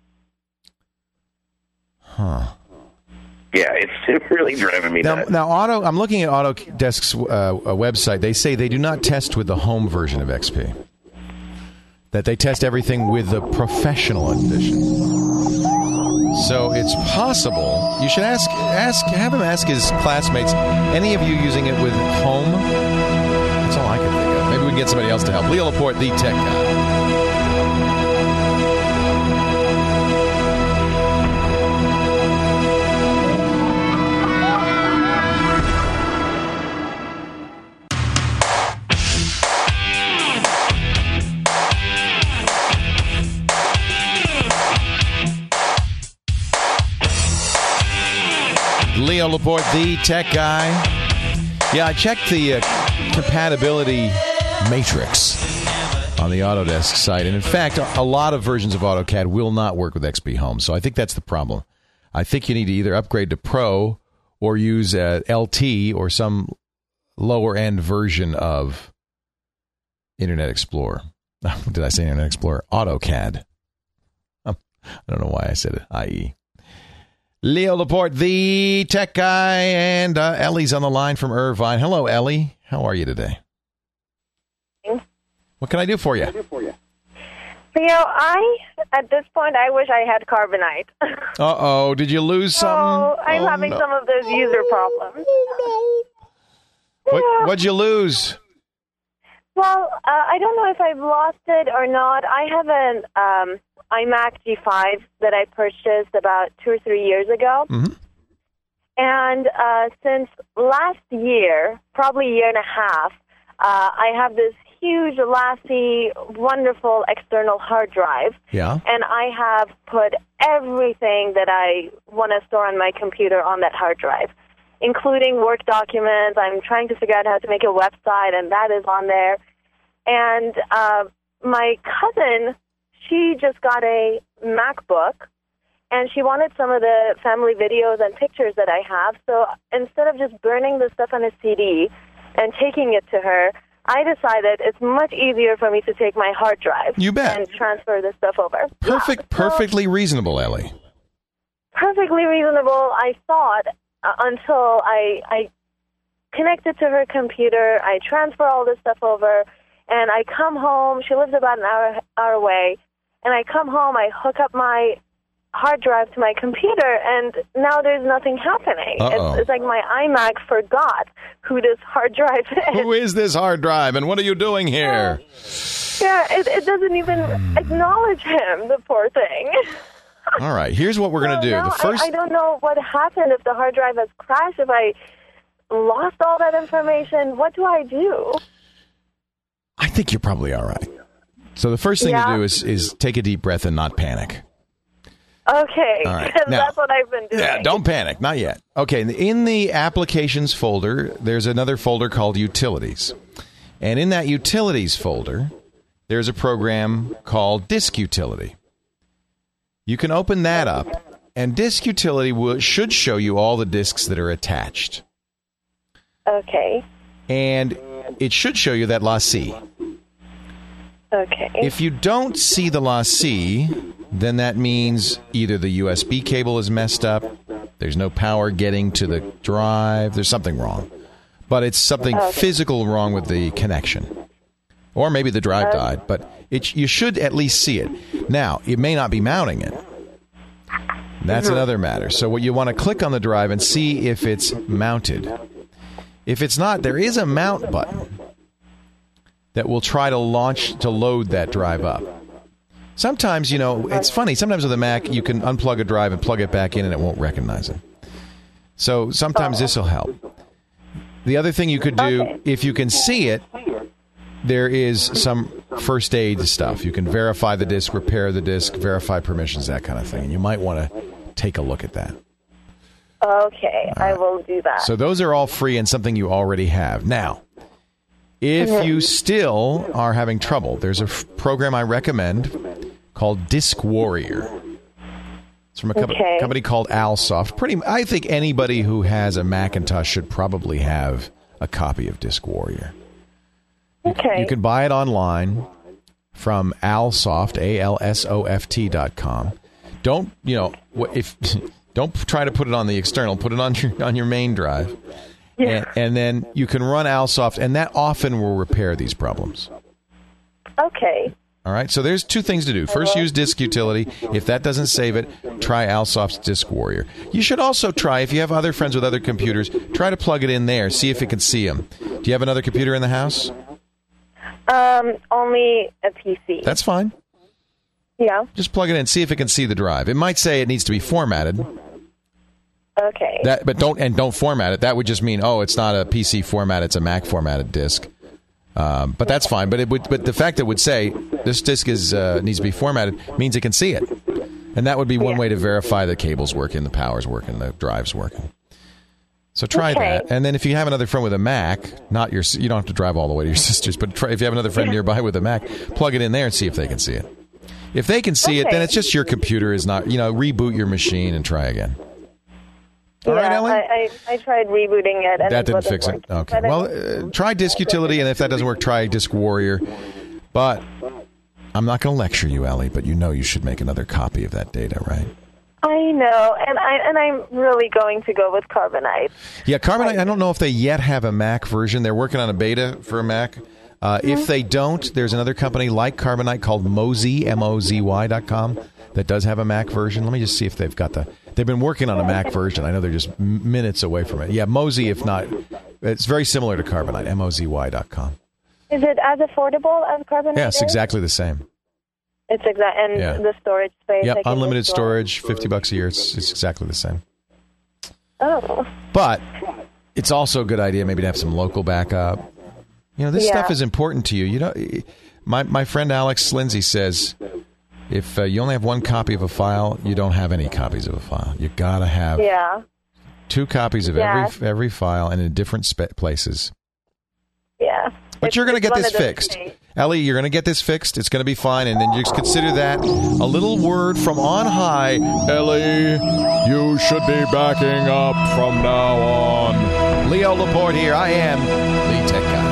Huh. Yeah, it's really driving me Now, nuts. now Auto, I'm looking at Autodesk's uh, website. They say they do not test with the home version of X P. That they test everything with the professional edition. So it's possible. You should ask, ask, have him ask his classmates. Any of you using it with home? That's all I can think of. Maybe we can get somebody else to help. Leo Laporte, the tech guy. Leo Laporte, the tech guy. Yeah, I checked the uh, compatibility matrix on the Autodesk site. And in fact, a lot of versions of AutoCAD will not work with X P Home. So I think that's the problem. I think you need to either upgrade to Pro or use uh, L T or some lower end version of Internet Explorer. Did I say Internet Explorer? AutoCAD. I don't know why I said it, that is. Leo Laporte, the tech guy, and uh, Ellie's on the line from Irvine. Hello, Ellie. How are you today? What can I do for you? Leo, I, at this point, I wish I had Carbonite. Uh-oh, did you lose something? Oh, I'm oh, having no. some of those user problems. What, what'd you lose? Well, uh, I don't know if I've lost it or not. I have an um, iMac G five that I purchased about two or three years ago. Mm-hmm. And uh, since last year, probably a year and a half, uh, I have this huge, lasty, wonderful external hard drive. Yeah. And I have put everything that I want to store on my computer on that hard drive, including work documents. I'm trying to figure out how to make a website, and that is on there. And uh, my cousin, she just got a MacBook, and she wanted some of the family videos and pictures that I have. So instead of just burning the stuff on a C D and taking it to her, I decided it's much easier for me to take my hard drive You bet. and transfer the stuff over. Perfect, Yeah, so perfectly reasonable, Ellie. perfectly reasonable, I thought, uh, until I, I connected to her computer, I transfer all this stuff over, and I come home. She lives about an hour, hour away, and I come home, I hook up my hard drive to my computer, and now there's nothing happening. Uh-oh. It's, it's like my iMac forgot who this hard drive is. Who is this hard drive, and what are you doing here? Yeah, it, it doesn't even acknowledge him, the poor thing. All right. Here's what we're going to do. No, The first. I, I don't know what happened if the hard drive has crashed, if I lost all that information. What do I do? I think you're probably all right. So the first thing Yeah. to do is is take a deep breath and not panic. Okay, All right. because Now- that's what I've been doing. Yeah, don't panic. Not yet. Okay, in the applications folder, there's another folder called Utilities. And in that Utilities folder, there's a program called Disk Utility. You can open that up, and Disk Utility will, should show you all the disks that are attached. Okay. And it should show you that lossee. Okay. If you don't see the lossee, then that means either the U S B cable is messed up, there's no power getting to the drive, there's something wrong. But it's something Okay. physical wrong with the connection. Or maybe the drive Okay. died, but it, you should at least see it. Now, it may not be mounting it. That's Mhm. another matter. So what you want to click on the drive and see if it's mounted. If it's not, there is a mount button that will try to launch, to load that drive up. Sometimes, you know, it's funny. Sometimes with a Mac, you can unplug a drive and plug it back in and it won't recognize it. So sometimes this will help. The other thing you could do, Okay. if you can see it, there is some first aid stuff. You can verify the disk, repair the disk, verify permissions, that kind of thing. And you might want to take a look at that. Okay, I will do that. So those are all free and something you already have. Now, if Mhm. you still are having trouble, there's a f- program I recommend called Disk Warrior. It's from a co- Okay. company called Alsoft. Pretty, I think anybody who has a Macintosh should probably have a copy of Disk Warrior. Okay. You can buy it online from Alsoft, A L S O F T dot com. Don't, you know, wh- if don't try to put it on the external, put it on your on your main drive. Yeah. And, and then you can run Alsoft, and that often will repair these problems. Okay. All right, so there's two things to do. First, use Disk Utility. If that doesn't save it, try Alsoft's Disk Warrior. You should also try, if you have other friends with other computers, try to plug it in there, see if it can see them. Do you have another computer in the house? Um, only a P C. That's fine. Yeah. Just plug it in, see if it can see the drive. It might say it needs to be formatted. Okay. That, but don't and don't format it. That would just mean, oh, it's not a P C format; it's a Mac formatted disk. Um, but that's fine. But it would. But the fact that it would say this disk is uh, needs to be formatted means it can see it, and that would be one way to verify the cable's working, the power's working, the drive's working. So try Okay. that, and then if you have another friend with a Mac, not your, you don't have to drive all the way to your sister's, but try, if you have another friend nearby with a Mac, plug it in there and see if they can see it. If they can see it, then Okay. it's just your computer is not. You know, reboot your machine and try again. All yeah, right, Ellie? I, I, I tried rebooting it. And That didn't wasn't fix it. working. Okay. But Well, it- uh, try Disk Utility, and if that doesn't work, try Disk Warrior. But I'm not going to lecture you, Ellie, but you know you should make another copy of that data, right? I know, and I and I'm really going to go with Carbonite. Yeah, Carbonite, I don't know if they yet have a Mac version. They're working on a beta for a Mac. Uh, Mm-hmm. If they don't, there's another company like Carbonite called Mozy, M O Z Y dot com, that does have a Mac version. Let me just see if they've got the... They've been working on a Mac version. I know they're just m- minutes away from it. Yeah, Mozy, if not... It's very similar to Carbonite, M O Z Y dot com. Is it as affordable as Carbonite? Yeah, it's is? exactly the same. It's exact, and Yeah. the storage space. Yep, I can unlimited just store. storage, fifty bucks a year. It's, it's exactly the same. Oh. But it's also a good idea maybe to have some local backup. You know, this Yeah. stuff is important to you. You know, my my friend Alex Lindsay says if uh, you only have one copy of a file, you don't have any copies of a file. You got to have Yeah. two copies of Yeah. every every file and in different spe- places. Yeah. But It's- you're going to it's get one this of those fixed. things. Ellie, you're going to get this fixed. It's going to be fine. And then you just consider that a little word from on high. Ellie, you should be backing up from now on. Leo Laporte here. I am the Tech Guy.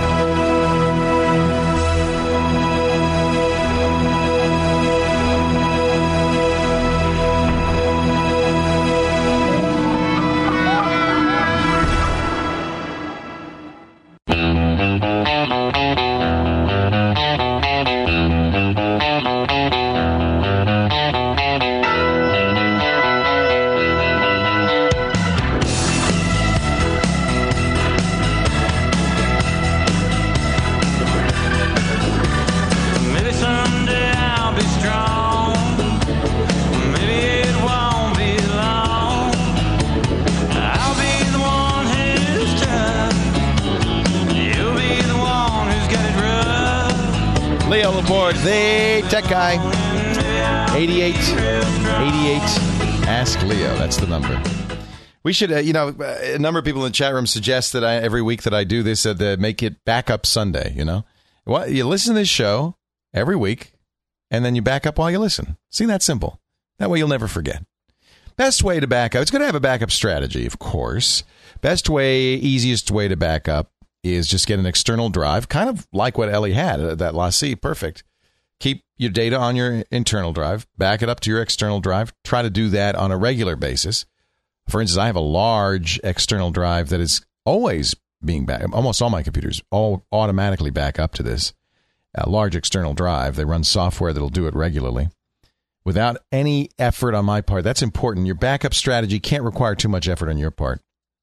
Laporte, the tech guy. eighty-eight eighty-eight Ask Leo. That's the number. We should, uh, you know, a number of people in the chat room suggest that I, every week that I do this, uh, that make it Backup Sunday, you know? Well, you listen to this show every week, and then you back up while you listen. See, that's simple. That way you'll never forget. Best way to back up, it's going to have a backup strategy, of course. Best way, easiest way to back up is just get an external drive, kind of like what Ellie had, uh, that LaCie, perfect. Keep your data on your internal drive, back it up to your external drive. Try to do that on a regular basis. For instance, I have a large external drive that is always being back. Almost all my computers all automatically back up to this a large external drive. They run software that'll do it regularly without any effort on my part. That's important. Your backup strategy can't require too much effort on your part.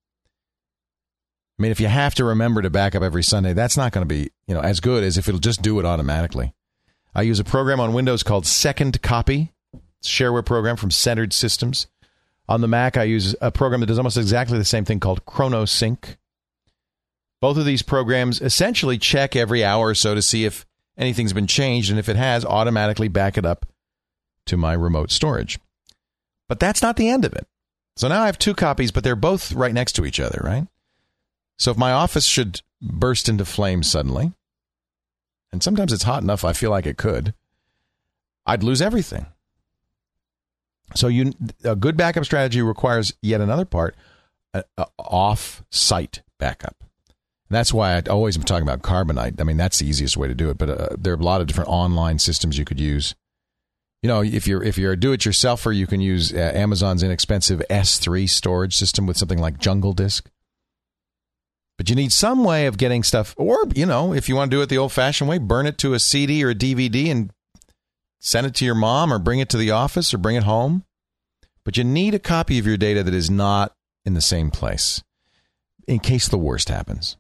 I mean, if you have to remember to back up every Sunday, that's not going to be, you know, as good as if it'll just do it automatically. I use a program on Windows called Second Copy. It's a shareware program from Centered Systems. On the Mac, I use a program that does almost exactly the same thing called ChronoSync. Both of these programs essentially check every hour or so to see if anything's been changed, and if it has, automatically back it up to my remote storage. But that's not the end of it. So now I have two copies, but they're both right next to each other, right? So if my office should burst into flames suddenly, and sometimes it's hot enough I feel like it could, I'd lose everything. So you, a good backup strategy requires yet another part, a, a off-site backup. And that's why I always am talking about Carbonite. I mean, that's the easiest way to do it, but uh, there are a lot of different online systems you could use. You know, if you're if you're a do-it-yourselfer, you can use uh, Amazon's inexpensive S three storage system with something like Jungle Disk. But you need some way of getting stuff, or, you know, if you want to do it the old-fashioned way, burn it to a C D or a D V D and send it to your mom, or bring it to the office, or bring it home. But you need a copy of your data that is not in the same place in case the worst happens.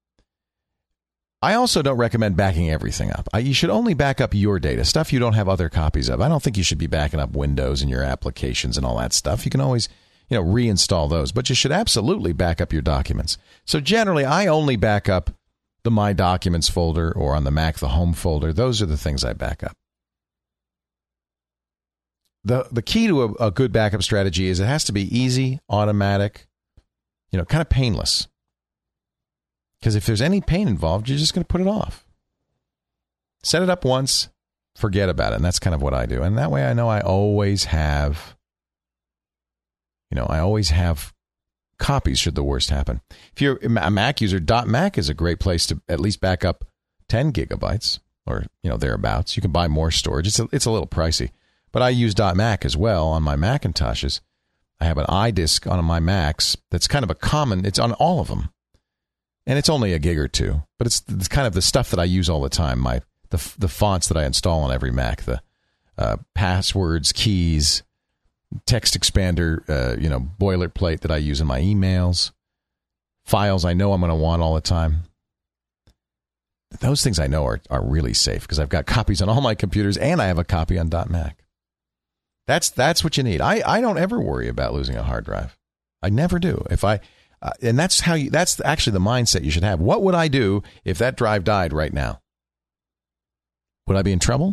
I also don't recommend backing everything up. I, you should only back up your data, stuff you don't have other copies of. I don't think you should be backing up Windows and your applications and all that stuff. You can always, you know, reinstall those, but you should absolutely back up your documents. So generally, I only back up the My Documents folder, or on the Mac, the Home folder. Those are the things I back up. The the key to a, a good backup strategy is it has to be easy, automatic, you know, kind of painless. Because if there's any pain involved, you're just going to put it off. Set it up once, forget about it. And that's kind of what I do. And that way I know I always have, you know, I always have copies should the worst happen. If you're a Mac user, .Mac is a great place to at least back up ten gigabytes or, you know, thereabouts. You can buy more storage. It's a, it's a little pricey. But I use .Mac as well on my Macintoshes. I have an iDisk on my Macs that's kind of a common, it's on all of them. And it's only a gig or two, but it's, it's kind of the stuff that I use all the time. My the the fonts that I install on every Mac, the uh, passwords, keys, text expander, uh, you know, boilerplate that I use in my emails, files I know I'm going to want all the time. Those things I know are are really safe because I've got copies on all my computers, and I have a copy on .Mac. That's that's what you need. I, I don't ever worry about losing a hard drive. I never do. If I Uh, and that's how you, that's actually the mindset you should have. What would I do if that drive died right now? Would I be in trouble?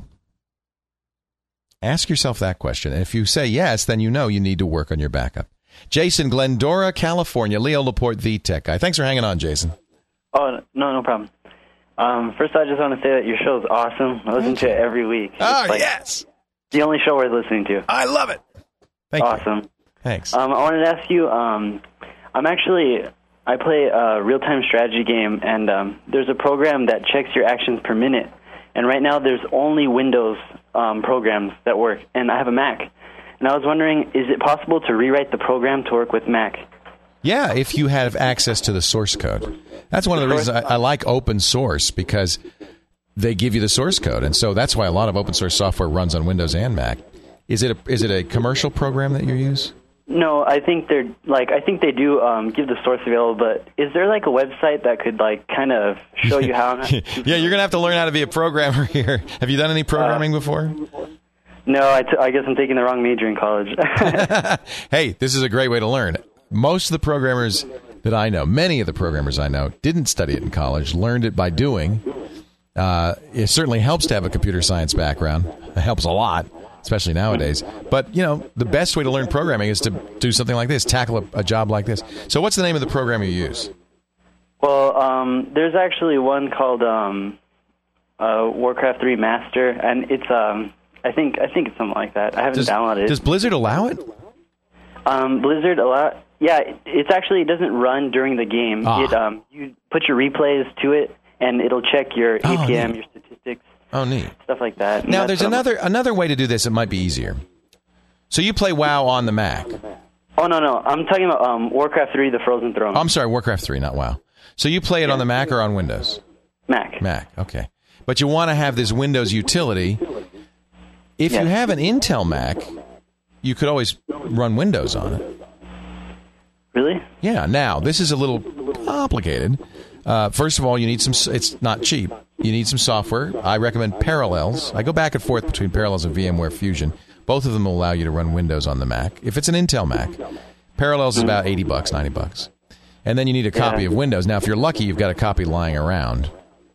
Ask yourself that question. And if you say yes, then you know you need to work on your backup. Jason, Glendora, California. Leo Laporte, the tech guy. Thanks for hanging on, Jason. Oh, no, no problem. Um, first, I just want to say that your show is awesome. I listen to it every week. Oh, like yes. The only show worth listening to. I love it. Thank awesome. you. Thanks. Um, I wanted to ask you, um, I'm actually, I play a real-time strategy game, and um, there's a program that checks your actions per minute. And right now there's only Windows um, programs that work, and I have a Mac. And I was wondering, is it possible to rewrite the program to work with Mac? Yeah, if you have access to the source code. That's one of the reasons I, I like open source, because they give you the source code. And so that's why a lot of open source software runs on Windows and Mac. Is it a, is it a commercial program that you use? No, I think they're like I think they do um, give the source available, but is there like a website that could like kind of show you how? Yeah, you're gonna have to learn how to be a programmer here. Have you done any programming uh, before? No, I, t- I guess I'm taking the wrong major in college. Hey, this is a great way to learn. Most of the programmers that I know, many of the programmers I know, didn't study it in college, learned it by doing, Uh, it certainly helps to have a computer science background. It helps a lot, especially nowadays. But, you know, the best way to learn programming is to do something like this, tackle a, a job like this. So what's the name of the program you use? Well, um, there's actually one called um, uh, Warcraft three Master, and it's um, I think I think it's something like that. I haven't does, downloaded it. Does Blizzard allow it? Um, Blizzard allow. Yeah, it's actually it doesn't run during the game. Ah. It um, you put your replays to it, and it'll check your Oh, A P M, neat. your statistics, Oh, neat. stuff like that. And Now, that's there's what I'm- another another way to do this that might be easier. So you play WoW on the Mac. Oh no no, I'm talking about um, Warcraft three: The Frozen Throne. Oh, I'm sorry, Warcraft three, not WoW. So you play it on the Mac or on Windows? Mac. Mac, okay. But you want to have this Windows utility. If you have an Intel Mac, you could always run Windows on it. Really? Yeah. Now, this is a little complicated. Uh, first of all, you need some. It's not cheap. You need some software. I recommend Parallels. I go back and forth between Parallels and VMware Fusion. Both of them will allow you to run Windows on the Mac. If it's an Intel Mac, Parallels is about eighty bucks, ninety bucks. And then you need a copy Yeah. of Windows. Now, if you're lucky, you've got a copy lying around.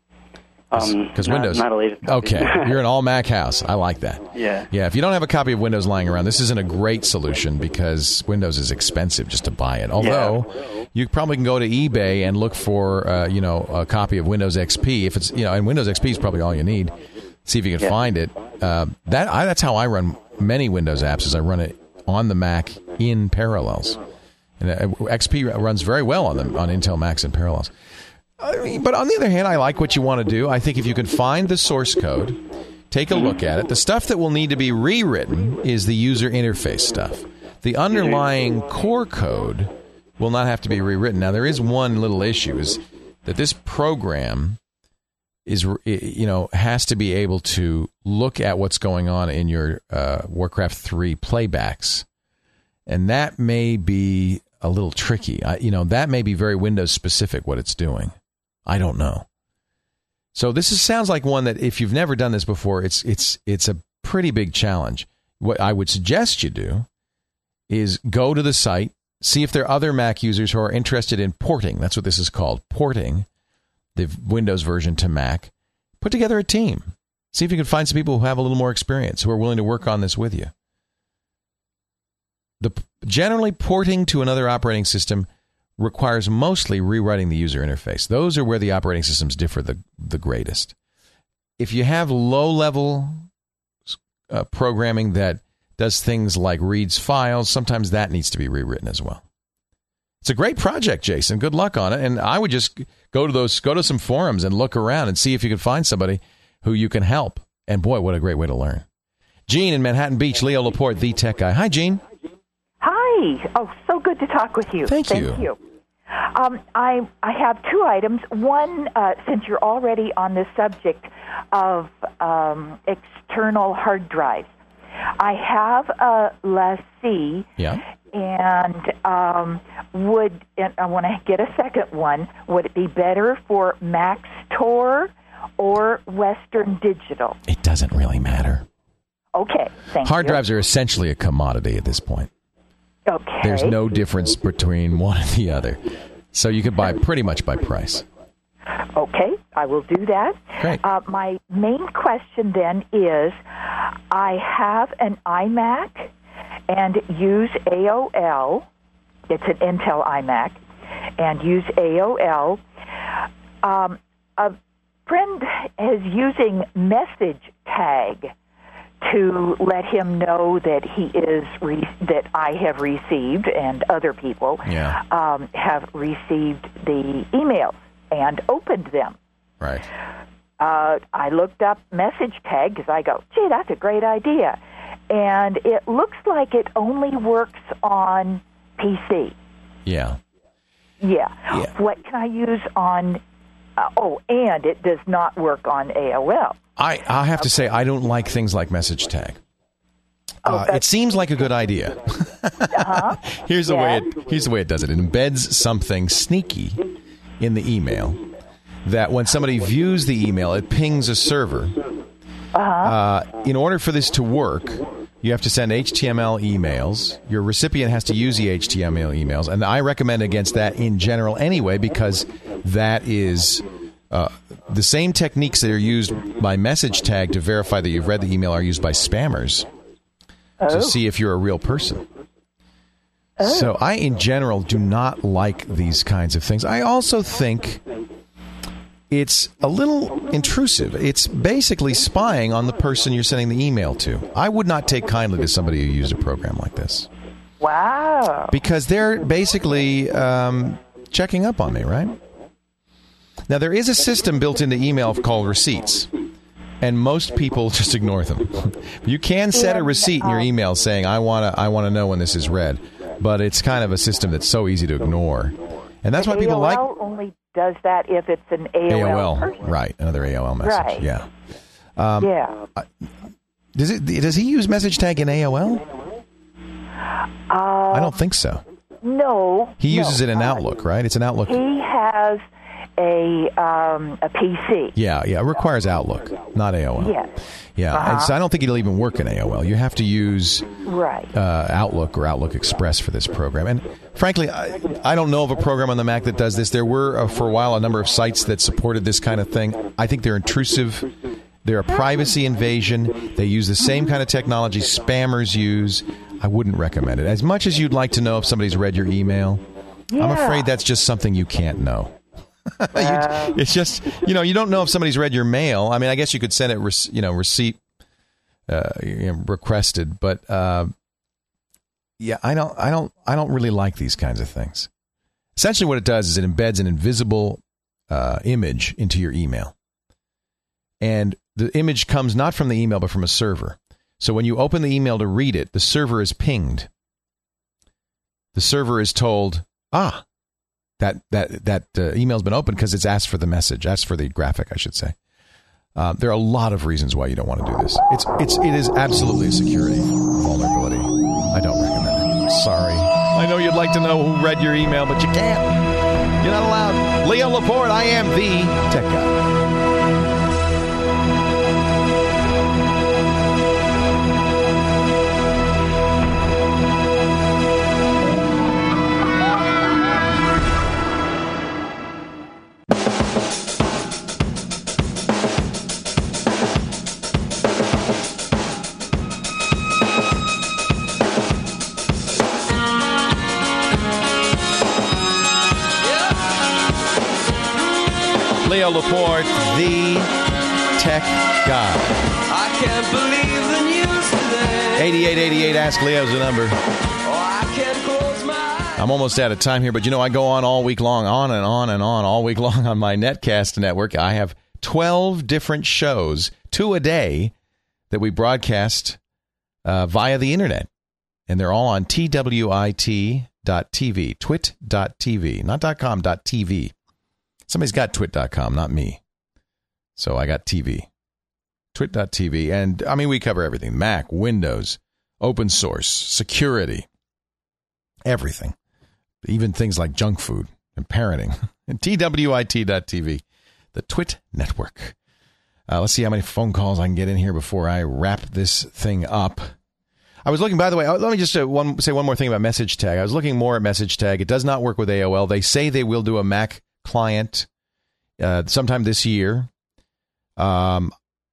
Um, Because not- Windows. not a latest copy. Okay, you're an all Mac house. I like that. Yeah. Yeah, if you don't have a copy of Windows lying around, this isn't a great solution because Windows is expensive just to buy it. Although you probably can go to eBay and look for uh, you know a copy of Windows X P. If it's you know, and Windows X P is probably all you need. See if you can Yeah. find it. Uh, that I, that's how I run many Windows apps. Is I run it on the Mac in Parallels, and uh, X P runs very well on them on Intel Macs and Parallels. I mean, but on the other hand, I like what you want to do. I think if you can find the source code, take a look at it. The stuff that will need to be rewritten is the user interface stuff. The underlying core code will not have to be rewritten. Now, there is one little issue: is that this program is you know has to be able to look at what's going on in your uh, Warcraft three playbacks, and that may be a little tricky. I, you know, that may be very Windows specific what it's doing. I don't know. So this is, sounds like one that if you've never done this before, it's it's it's a pretty big challenge. What I would suggest you do is go to the site, see if there are other Mac users who are interested in porting. That's what this is called, porting the Windows version to Mac. Put together a team. See if you can find some people who have a little more experience, who are willing to work on this with you. The generally porting to another operating system requires mostly rewriting the user interface. Those are where the operating systems differ the, the greatest. If you have low-level uh, programming that does things like reads files, sometimes that needs to be rewritten as well. It's a great project, Jason. Good luck on it. And I would just go to those, go to some forums and look around and see if you can find somebody who you can help. And boy, what a great way to learn. Gene in Manhattan Beach, Leo Laporte, the tech guy. Hi, Gene. Hi. Oh, so good to talk with you. Thank you. Thank you. Um, I I have two items. One, uh, since you're already on the subject of um, external hard drives, I have a LaCie, yeah. and um, would and I want to get a second one. Would it be better for Maxtor or Western Digital? It doesn't really matter. Okay, thank Hard you. drives are essentially a commodity at this point. Okay. There's no difference between one and the other. So you could buy pretty much by price. Okay, I will do that. Great. Uh, my main question then is, I have an iMac and use A O L. It's an Intel iMac, and use A O L. Um, a friend is using Message Tag to let him know that he is re- that I have received and other people Yeah. um, have received the emails and opened them. Right. Uh, I looked up Message Tag because I go, gee, that's a great idea. And it looks like it only works on P C. Yeah. Yeah. Yeah. What can I use on... Uh, oh, and it does not work on A O L. I, I have to say, I don't like things like Message Tag. Uh, it seems like a good idea. Uh-huh. Here's the way Yes. it here's the way it does it. It embeds something sneaky in the email that when somebody views the email, it pings a server. Uh-huh. Uh, in order for this to work, you have to send H T M L emails. Your recipient has to use the H T M L emails, and I recommend against that in general anyway, because that is Uh, the same techniques that are used by message tag to verify that you've read the email are used by spammers Oh. to see if you're a real person. So I, in general, do not like these kinds of things. I also think it's a little intrusive. It's basically spying on the person you're sending the email to. I would not take kindly to somebody who used a program like this. Wow. Because they're basically um, checking up on me, right? Now, there is a system built into email called receipts. And most people just ignore them. You can set a receipt in your email saying, I want to I want to know when this is read. But it's kind of a system that's so easy to ignore. And that's why people A O L like only does that if it's an A O L, A O L. person. Right, another A O L message. Right. Yeah. Um, yeah. Does it? Does he use message tag in A O L? Uh, I don't think so. No. He uses no. it in Outlook, right? It's an Outlook. He has a um, a P C. Yeah, yeah. It requires Outlook, not A O L. Yes. Yeah, Uh-huh. and so I don't think it'll even work in A O L. You have to use Right. uh, Outlook or Outlook Express for this program. And frankly, I, I don't know of a program on the Mac that does this. There were, uh, for a while, a number of sites that supported this kind of thing. I think they're intrusive. They're a privacy invasion. They use the same kind of technology spammers use. I wouldn't recommend it. As much as you'd like to know if somebody's read your email, I'm Yeah. afraid that's just something you can't know. You- it's just, you know, you don't know if somebody's read your mail. I mean, I guess you could send it, rec- you know, receipt uh, you know, requested, but uh, yeah, I don't, I don't, I don't really like these kinds of things. Essentially, what it does is it embeds an invisible uh, image into your email, and the image comes not from the email but from a server. So when you open the email to read it, the server is pinged. The server is told, ah. That that that uh, email's been opened because it's asked for the message, asked for the graphic, I should say. Uh, there are a lot of reasons why you don't want to do this. It's it's it is absolutely a security vulnerability. I don't recommend it. Sorry. I know you'd like to know who read your email, but you can't. You're not allowed. Leo Laporte, I am the tech guy. Leo Laporte, the tech guy. I can't believe the news today. eighty-eight eighty-eight, ask Leo's the number. Oh, I can't close my eyes. I'm almost out of time here, but you know, I go on all week long, on and on and on, all week long on my Netcast network. I have twelve different shows, two a day, that we broadcast uh, via the internet. And they're all on T W I T dot T V, twit dot T V, not .com, .tv. Somebody's got twit dot com, not me. So I got T V. twit dot T V. And, I mean, we cover everything. Mac, Windows, open source, security, everything. Even things like junk food and parenting. And T W I T dot T V, the Twit Network. Uh, let's see how many phone calls I can get in here before I wrap this thing up. I was looking, by the way, let me just uh, one, say one more thing about Message Tag. I was looking more at Message Tag. It does not work with A O L. They say they will do a Mac client uh, sometime this year. Um,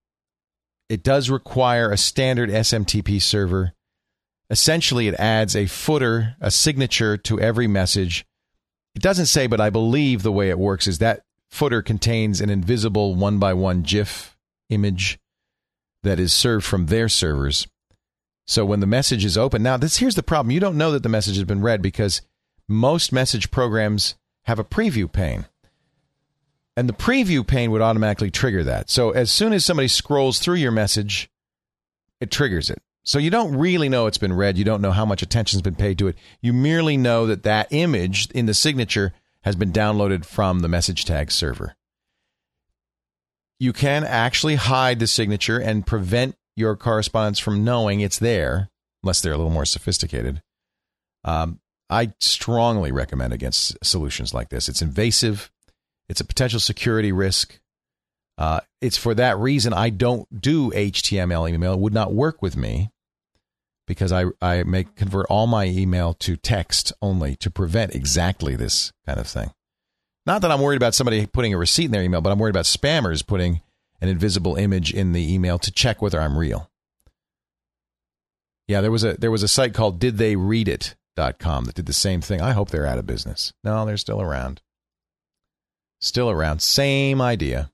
it does require a standard S M T P server. Essentially, it adds a footer, a signature to every message. It doesn't say, but I believe the way it works is that footer contains an invisible one-by-one GIF image that is served from their servers. So when the message is open, now this here's the problem. You don't know that the message has been read because most message programs have a preview pane. And the preview pane would automatically trigger that. So as soon as somebody scrolls through your message, it triggers it. So you don't really know it's been read. You don't know how much attention's been paid to it. You merely know that that image in the signature has been downloaded from the Message Tag server. You can actually hide the signature and prevent your correspondents from knowing it's there, unless they're a little more sophisticated. Um, I strongly recommend against solutions like this. It's invasive. It's a potential security risk. Uh, it's for that reason I don't do H T M L email. It would not work with me because I, I make convert all my email to text only to prevent exactly this kind of thing. Not that I'm worried about somebody putting a receipt in their email, but I'm worried about spammers putting an invisible image in the email to check whether I'm real. Yeah, there was a there was a site called did they read it dot com that did the same thing. I hope they're out of business. No, they're still around. Still around. Same idea.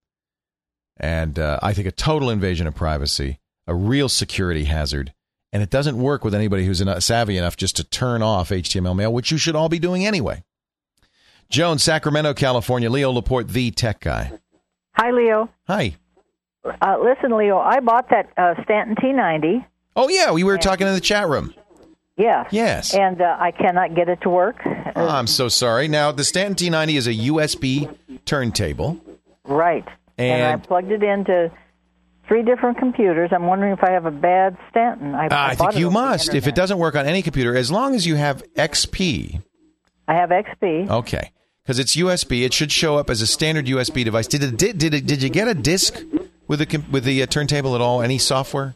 And uh, I think a total invasion of privacy, a real security hazard, and it doesn't work with anybody who's enough, savvy enough just to turn off H T M L mail, which you should all be doing anyway. Joan, Sacramento, California. Leo Laporte, the tech guy. Hi, Leo. Hi. Uh, listen, Leo, I bought that uh, Stanton T ninety. Oh, yeah, we were and, talking in the chat room. Yeah. Yes. And uh, I cannot get it to work. Oh, I'm so sorry. Now, the Stanton T ninety is a U S B turntable. Right. And, and I plugged it into three different computers. I'm wondering if I have a bad Stanton. I, uh, I, I think you must. If it doesn't work on any computer, as long as you have X P. I have X P. Okay. Because it's U S B, it should show up as a standard U S B device. Did it, did did, it, did you get a disc with the with the uh, turntable at all? Any software?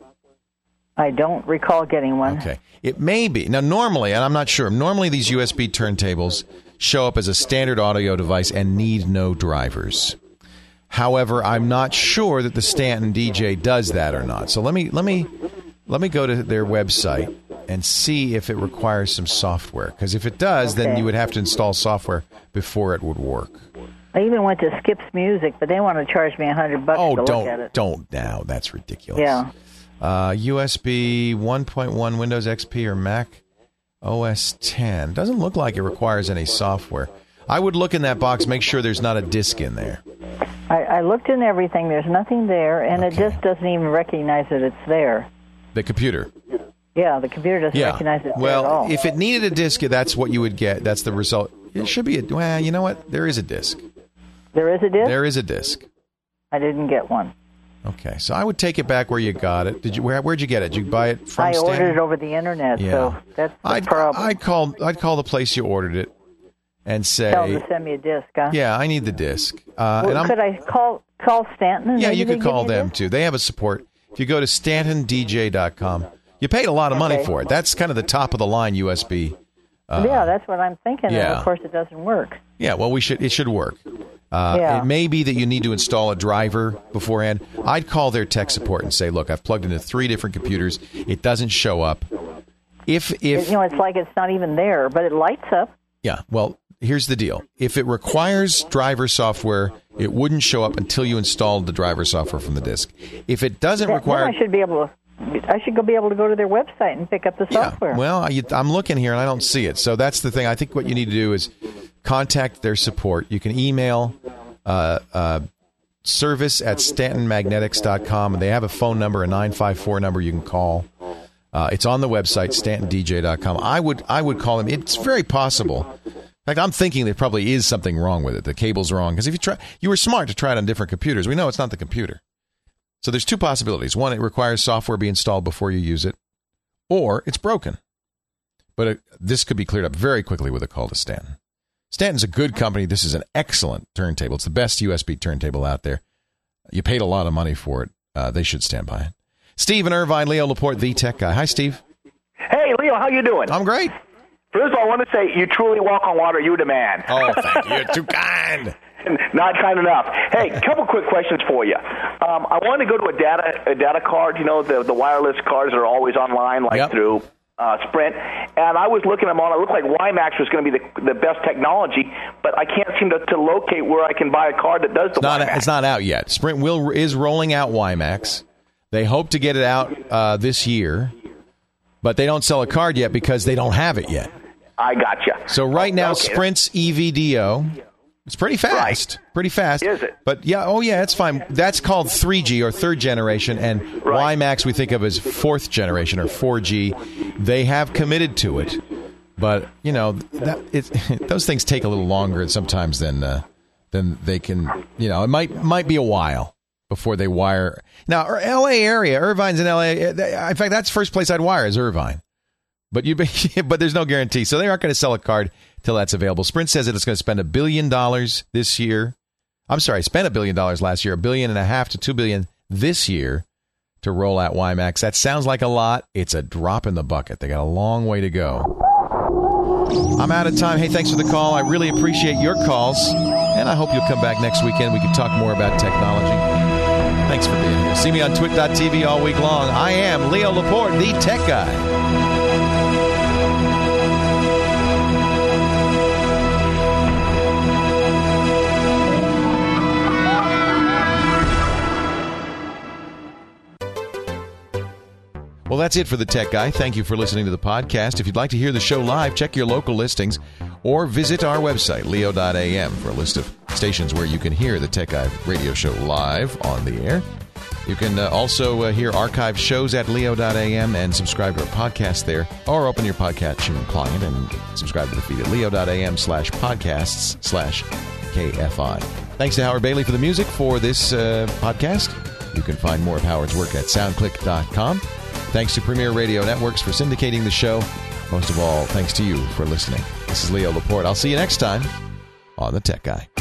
I don't recall getting one. Okay, it may be now. Normally, and I'm not sure. Normally, these U S B turntables show up as a standard audio device and need no drivers. However, I'm not sure that the Stanton D J does that or not. So let me let me let me go to their website and see if it requires some software. Because if it does, okay. then you would have to install software before it would work. I even went to Skips Music, but they want to charge me a hundred bucks oh, to don't, look at it. don't now. That's ridiculous. Yeah. Uh, U S B one point one, Windows X P or Mac O S ten. Doesn't look like it requires any software. I would look in that box, make sure there's not a disk in there. I, I looked in everything. There's nothing there, and okay. it just doesn't even recognize that it's there. The computer. Yeah, the computer doesn't yeah. recognize it well, at all. If it needed a disk, that's what you would get. That's the result. It should be a... Well, you know what? There is a disk. There is a disk? There is a disk. I didn't get one. Okay, so I would take it back where you got it. Did you? Where, where'd you get it? Did you buy it from I Stanton? ordered it over the internet, yeah. so that's the I'd, problem. I'd call, I'd call the place you ordered it and say... Tell them to send me a disc, huh? Yeah, I need the disc. Uh, well, and I'm, could I call call Stanton? Yeah, you could call them, disc? too. They have a support. If you go to stanton d j dot com, you paid a lot of money okay. for it. That's kind of the top-of-the-line U S B. Uh, yeah, that's what I'm thinking. Yeah. And of course, it doesn't work. Yeah, well, we should. It should work. Uh, yeah. It may be that you need to install a driver beforehand. I'd call their tech support and say, look, I've plugged into three different computers. It doesn't show up. If if You know, it's like it's not even there, but it lights up. Yeah, well, here's the deal. If it requires driver software, it wouldn't show up until you installed the driver software from the disk. If it doesn't then, require... Then I should be able to... I should go be able to go to their website and pick up the software. Yeah, well, I, I'm looking here and I don't see it. So that's the thing. I think what you need to do is contact their support. You can email uh, uh, service at stanton magnetics dot com, and they have a phone number, a nine five four number you can call. Uh, it's on the website, stanton d j dot com. I would I would call them. It's very possible. In fact, I'm thinking there probably is something wrong with it. The cable's wrong. Because if you try, you were smart to try it on different computers. We know it's not the computer. So there's two possibilities. One, it requires software be installed before you use it, or it's broken. But it, this could be cleared up very quickly with a call to Stanton. Stanton's a good company. This is an excellent turntable. It's the best U S B turntable out there. You paid a lot of money for it. Uh, they should stand by it. Steve in Irvine, Leo Laporte, the tech guy. Hi, Steve. Hey, Leo, how you doing? I'm great. First of all, I want to say you truly walk on water. You're the man. Oh, thank you. You're too kind. Not kind enough. Hey, a couple quick questions for you. Um, I want to go to a data a data card. You know, the the wireless cards that are always online, like yep. through uh, Sprint. And I was looking at them on. It looked like WiMAX was going to be the the best technology, but I can't seem to, to locate where I can buy a card that does the it's not, WiMAX. It's not out yet. Sprint will is rolling out WiMAX. They hope to get it out uh, this year, but they don't sell a card yet because they don't have it yet. I gotcha. So right now, okay. Sprint's E V D O, it's pretty fast. Right. Pretty fast. Is it? But yeah, oh yeah, it's fine. That's called three G or third generation, and right. WiMAX we think of as fourth generation or four G. They have committed to it, but you know that it, those things take a little longer sometimes than uh, than they can. You know, it might might be a while before they wire. Now, L A area, Irvine's in L A. In fact, that's the first place I'd wire is Irvine. But you, but there's no guarantee, so they aren't going to sell a card till that's available. Sprint says that it's going to spend a billion dollars this year. I'm sorry, spent a billion dollars last year, a billion and a half to two billion this year to roll out WiMAX. That sounds like a lot. It's a drop in the bucket. They got a long way to go. I'm out of time. Hey, thanks for the call. I really appreciate your calls. And I hope you'll come back next weekend. We can talk more about technology. Thanks for being here. See me on twit dot t v all week long. I am Leo Laporte, the Tech Guy. Well, that's it for the Tech Guy. Thank you for listening to the podcast. If you'd like to hear the show live, check your local listings or visit our website, leo dot a m, for a list of stations where you can hear the Tech Guy radio show live on the air. You can uh, also uh, hear archived shows at leo dot a m and subscribe to our podcast there, or open your podcatcher client and subscribe to the feed at leo dot a m slash podcasts slash K F I. Thanks to Howard Bailey for the music for this uh, podcast. You can find more of Howard's work at sound click dot com. Thanks to Premier Radio Networks for syndicating the show. Most of all, thanks to you for listening. This is Leo Laporte. I'll see you next time on The Tech Guy.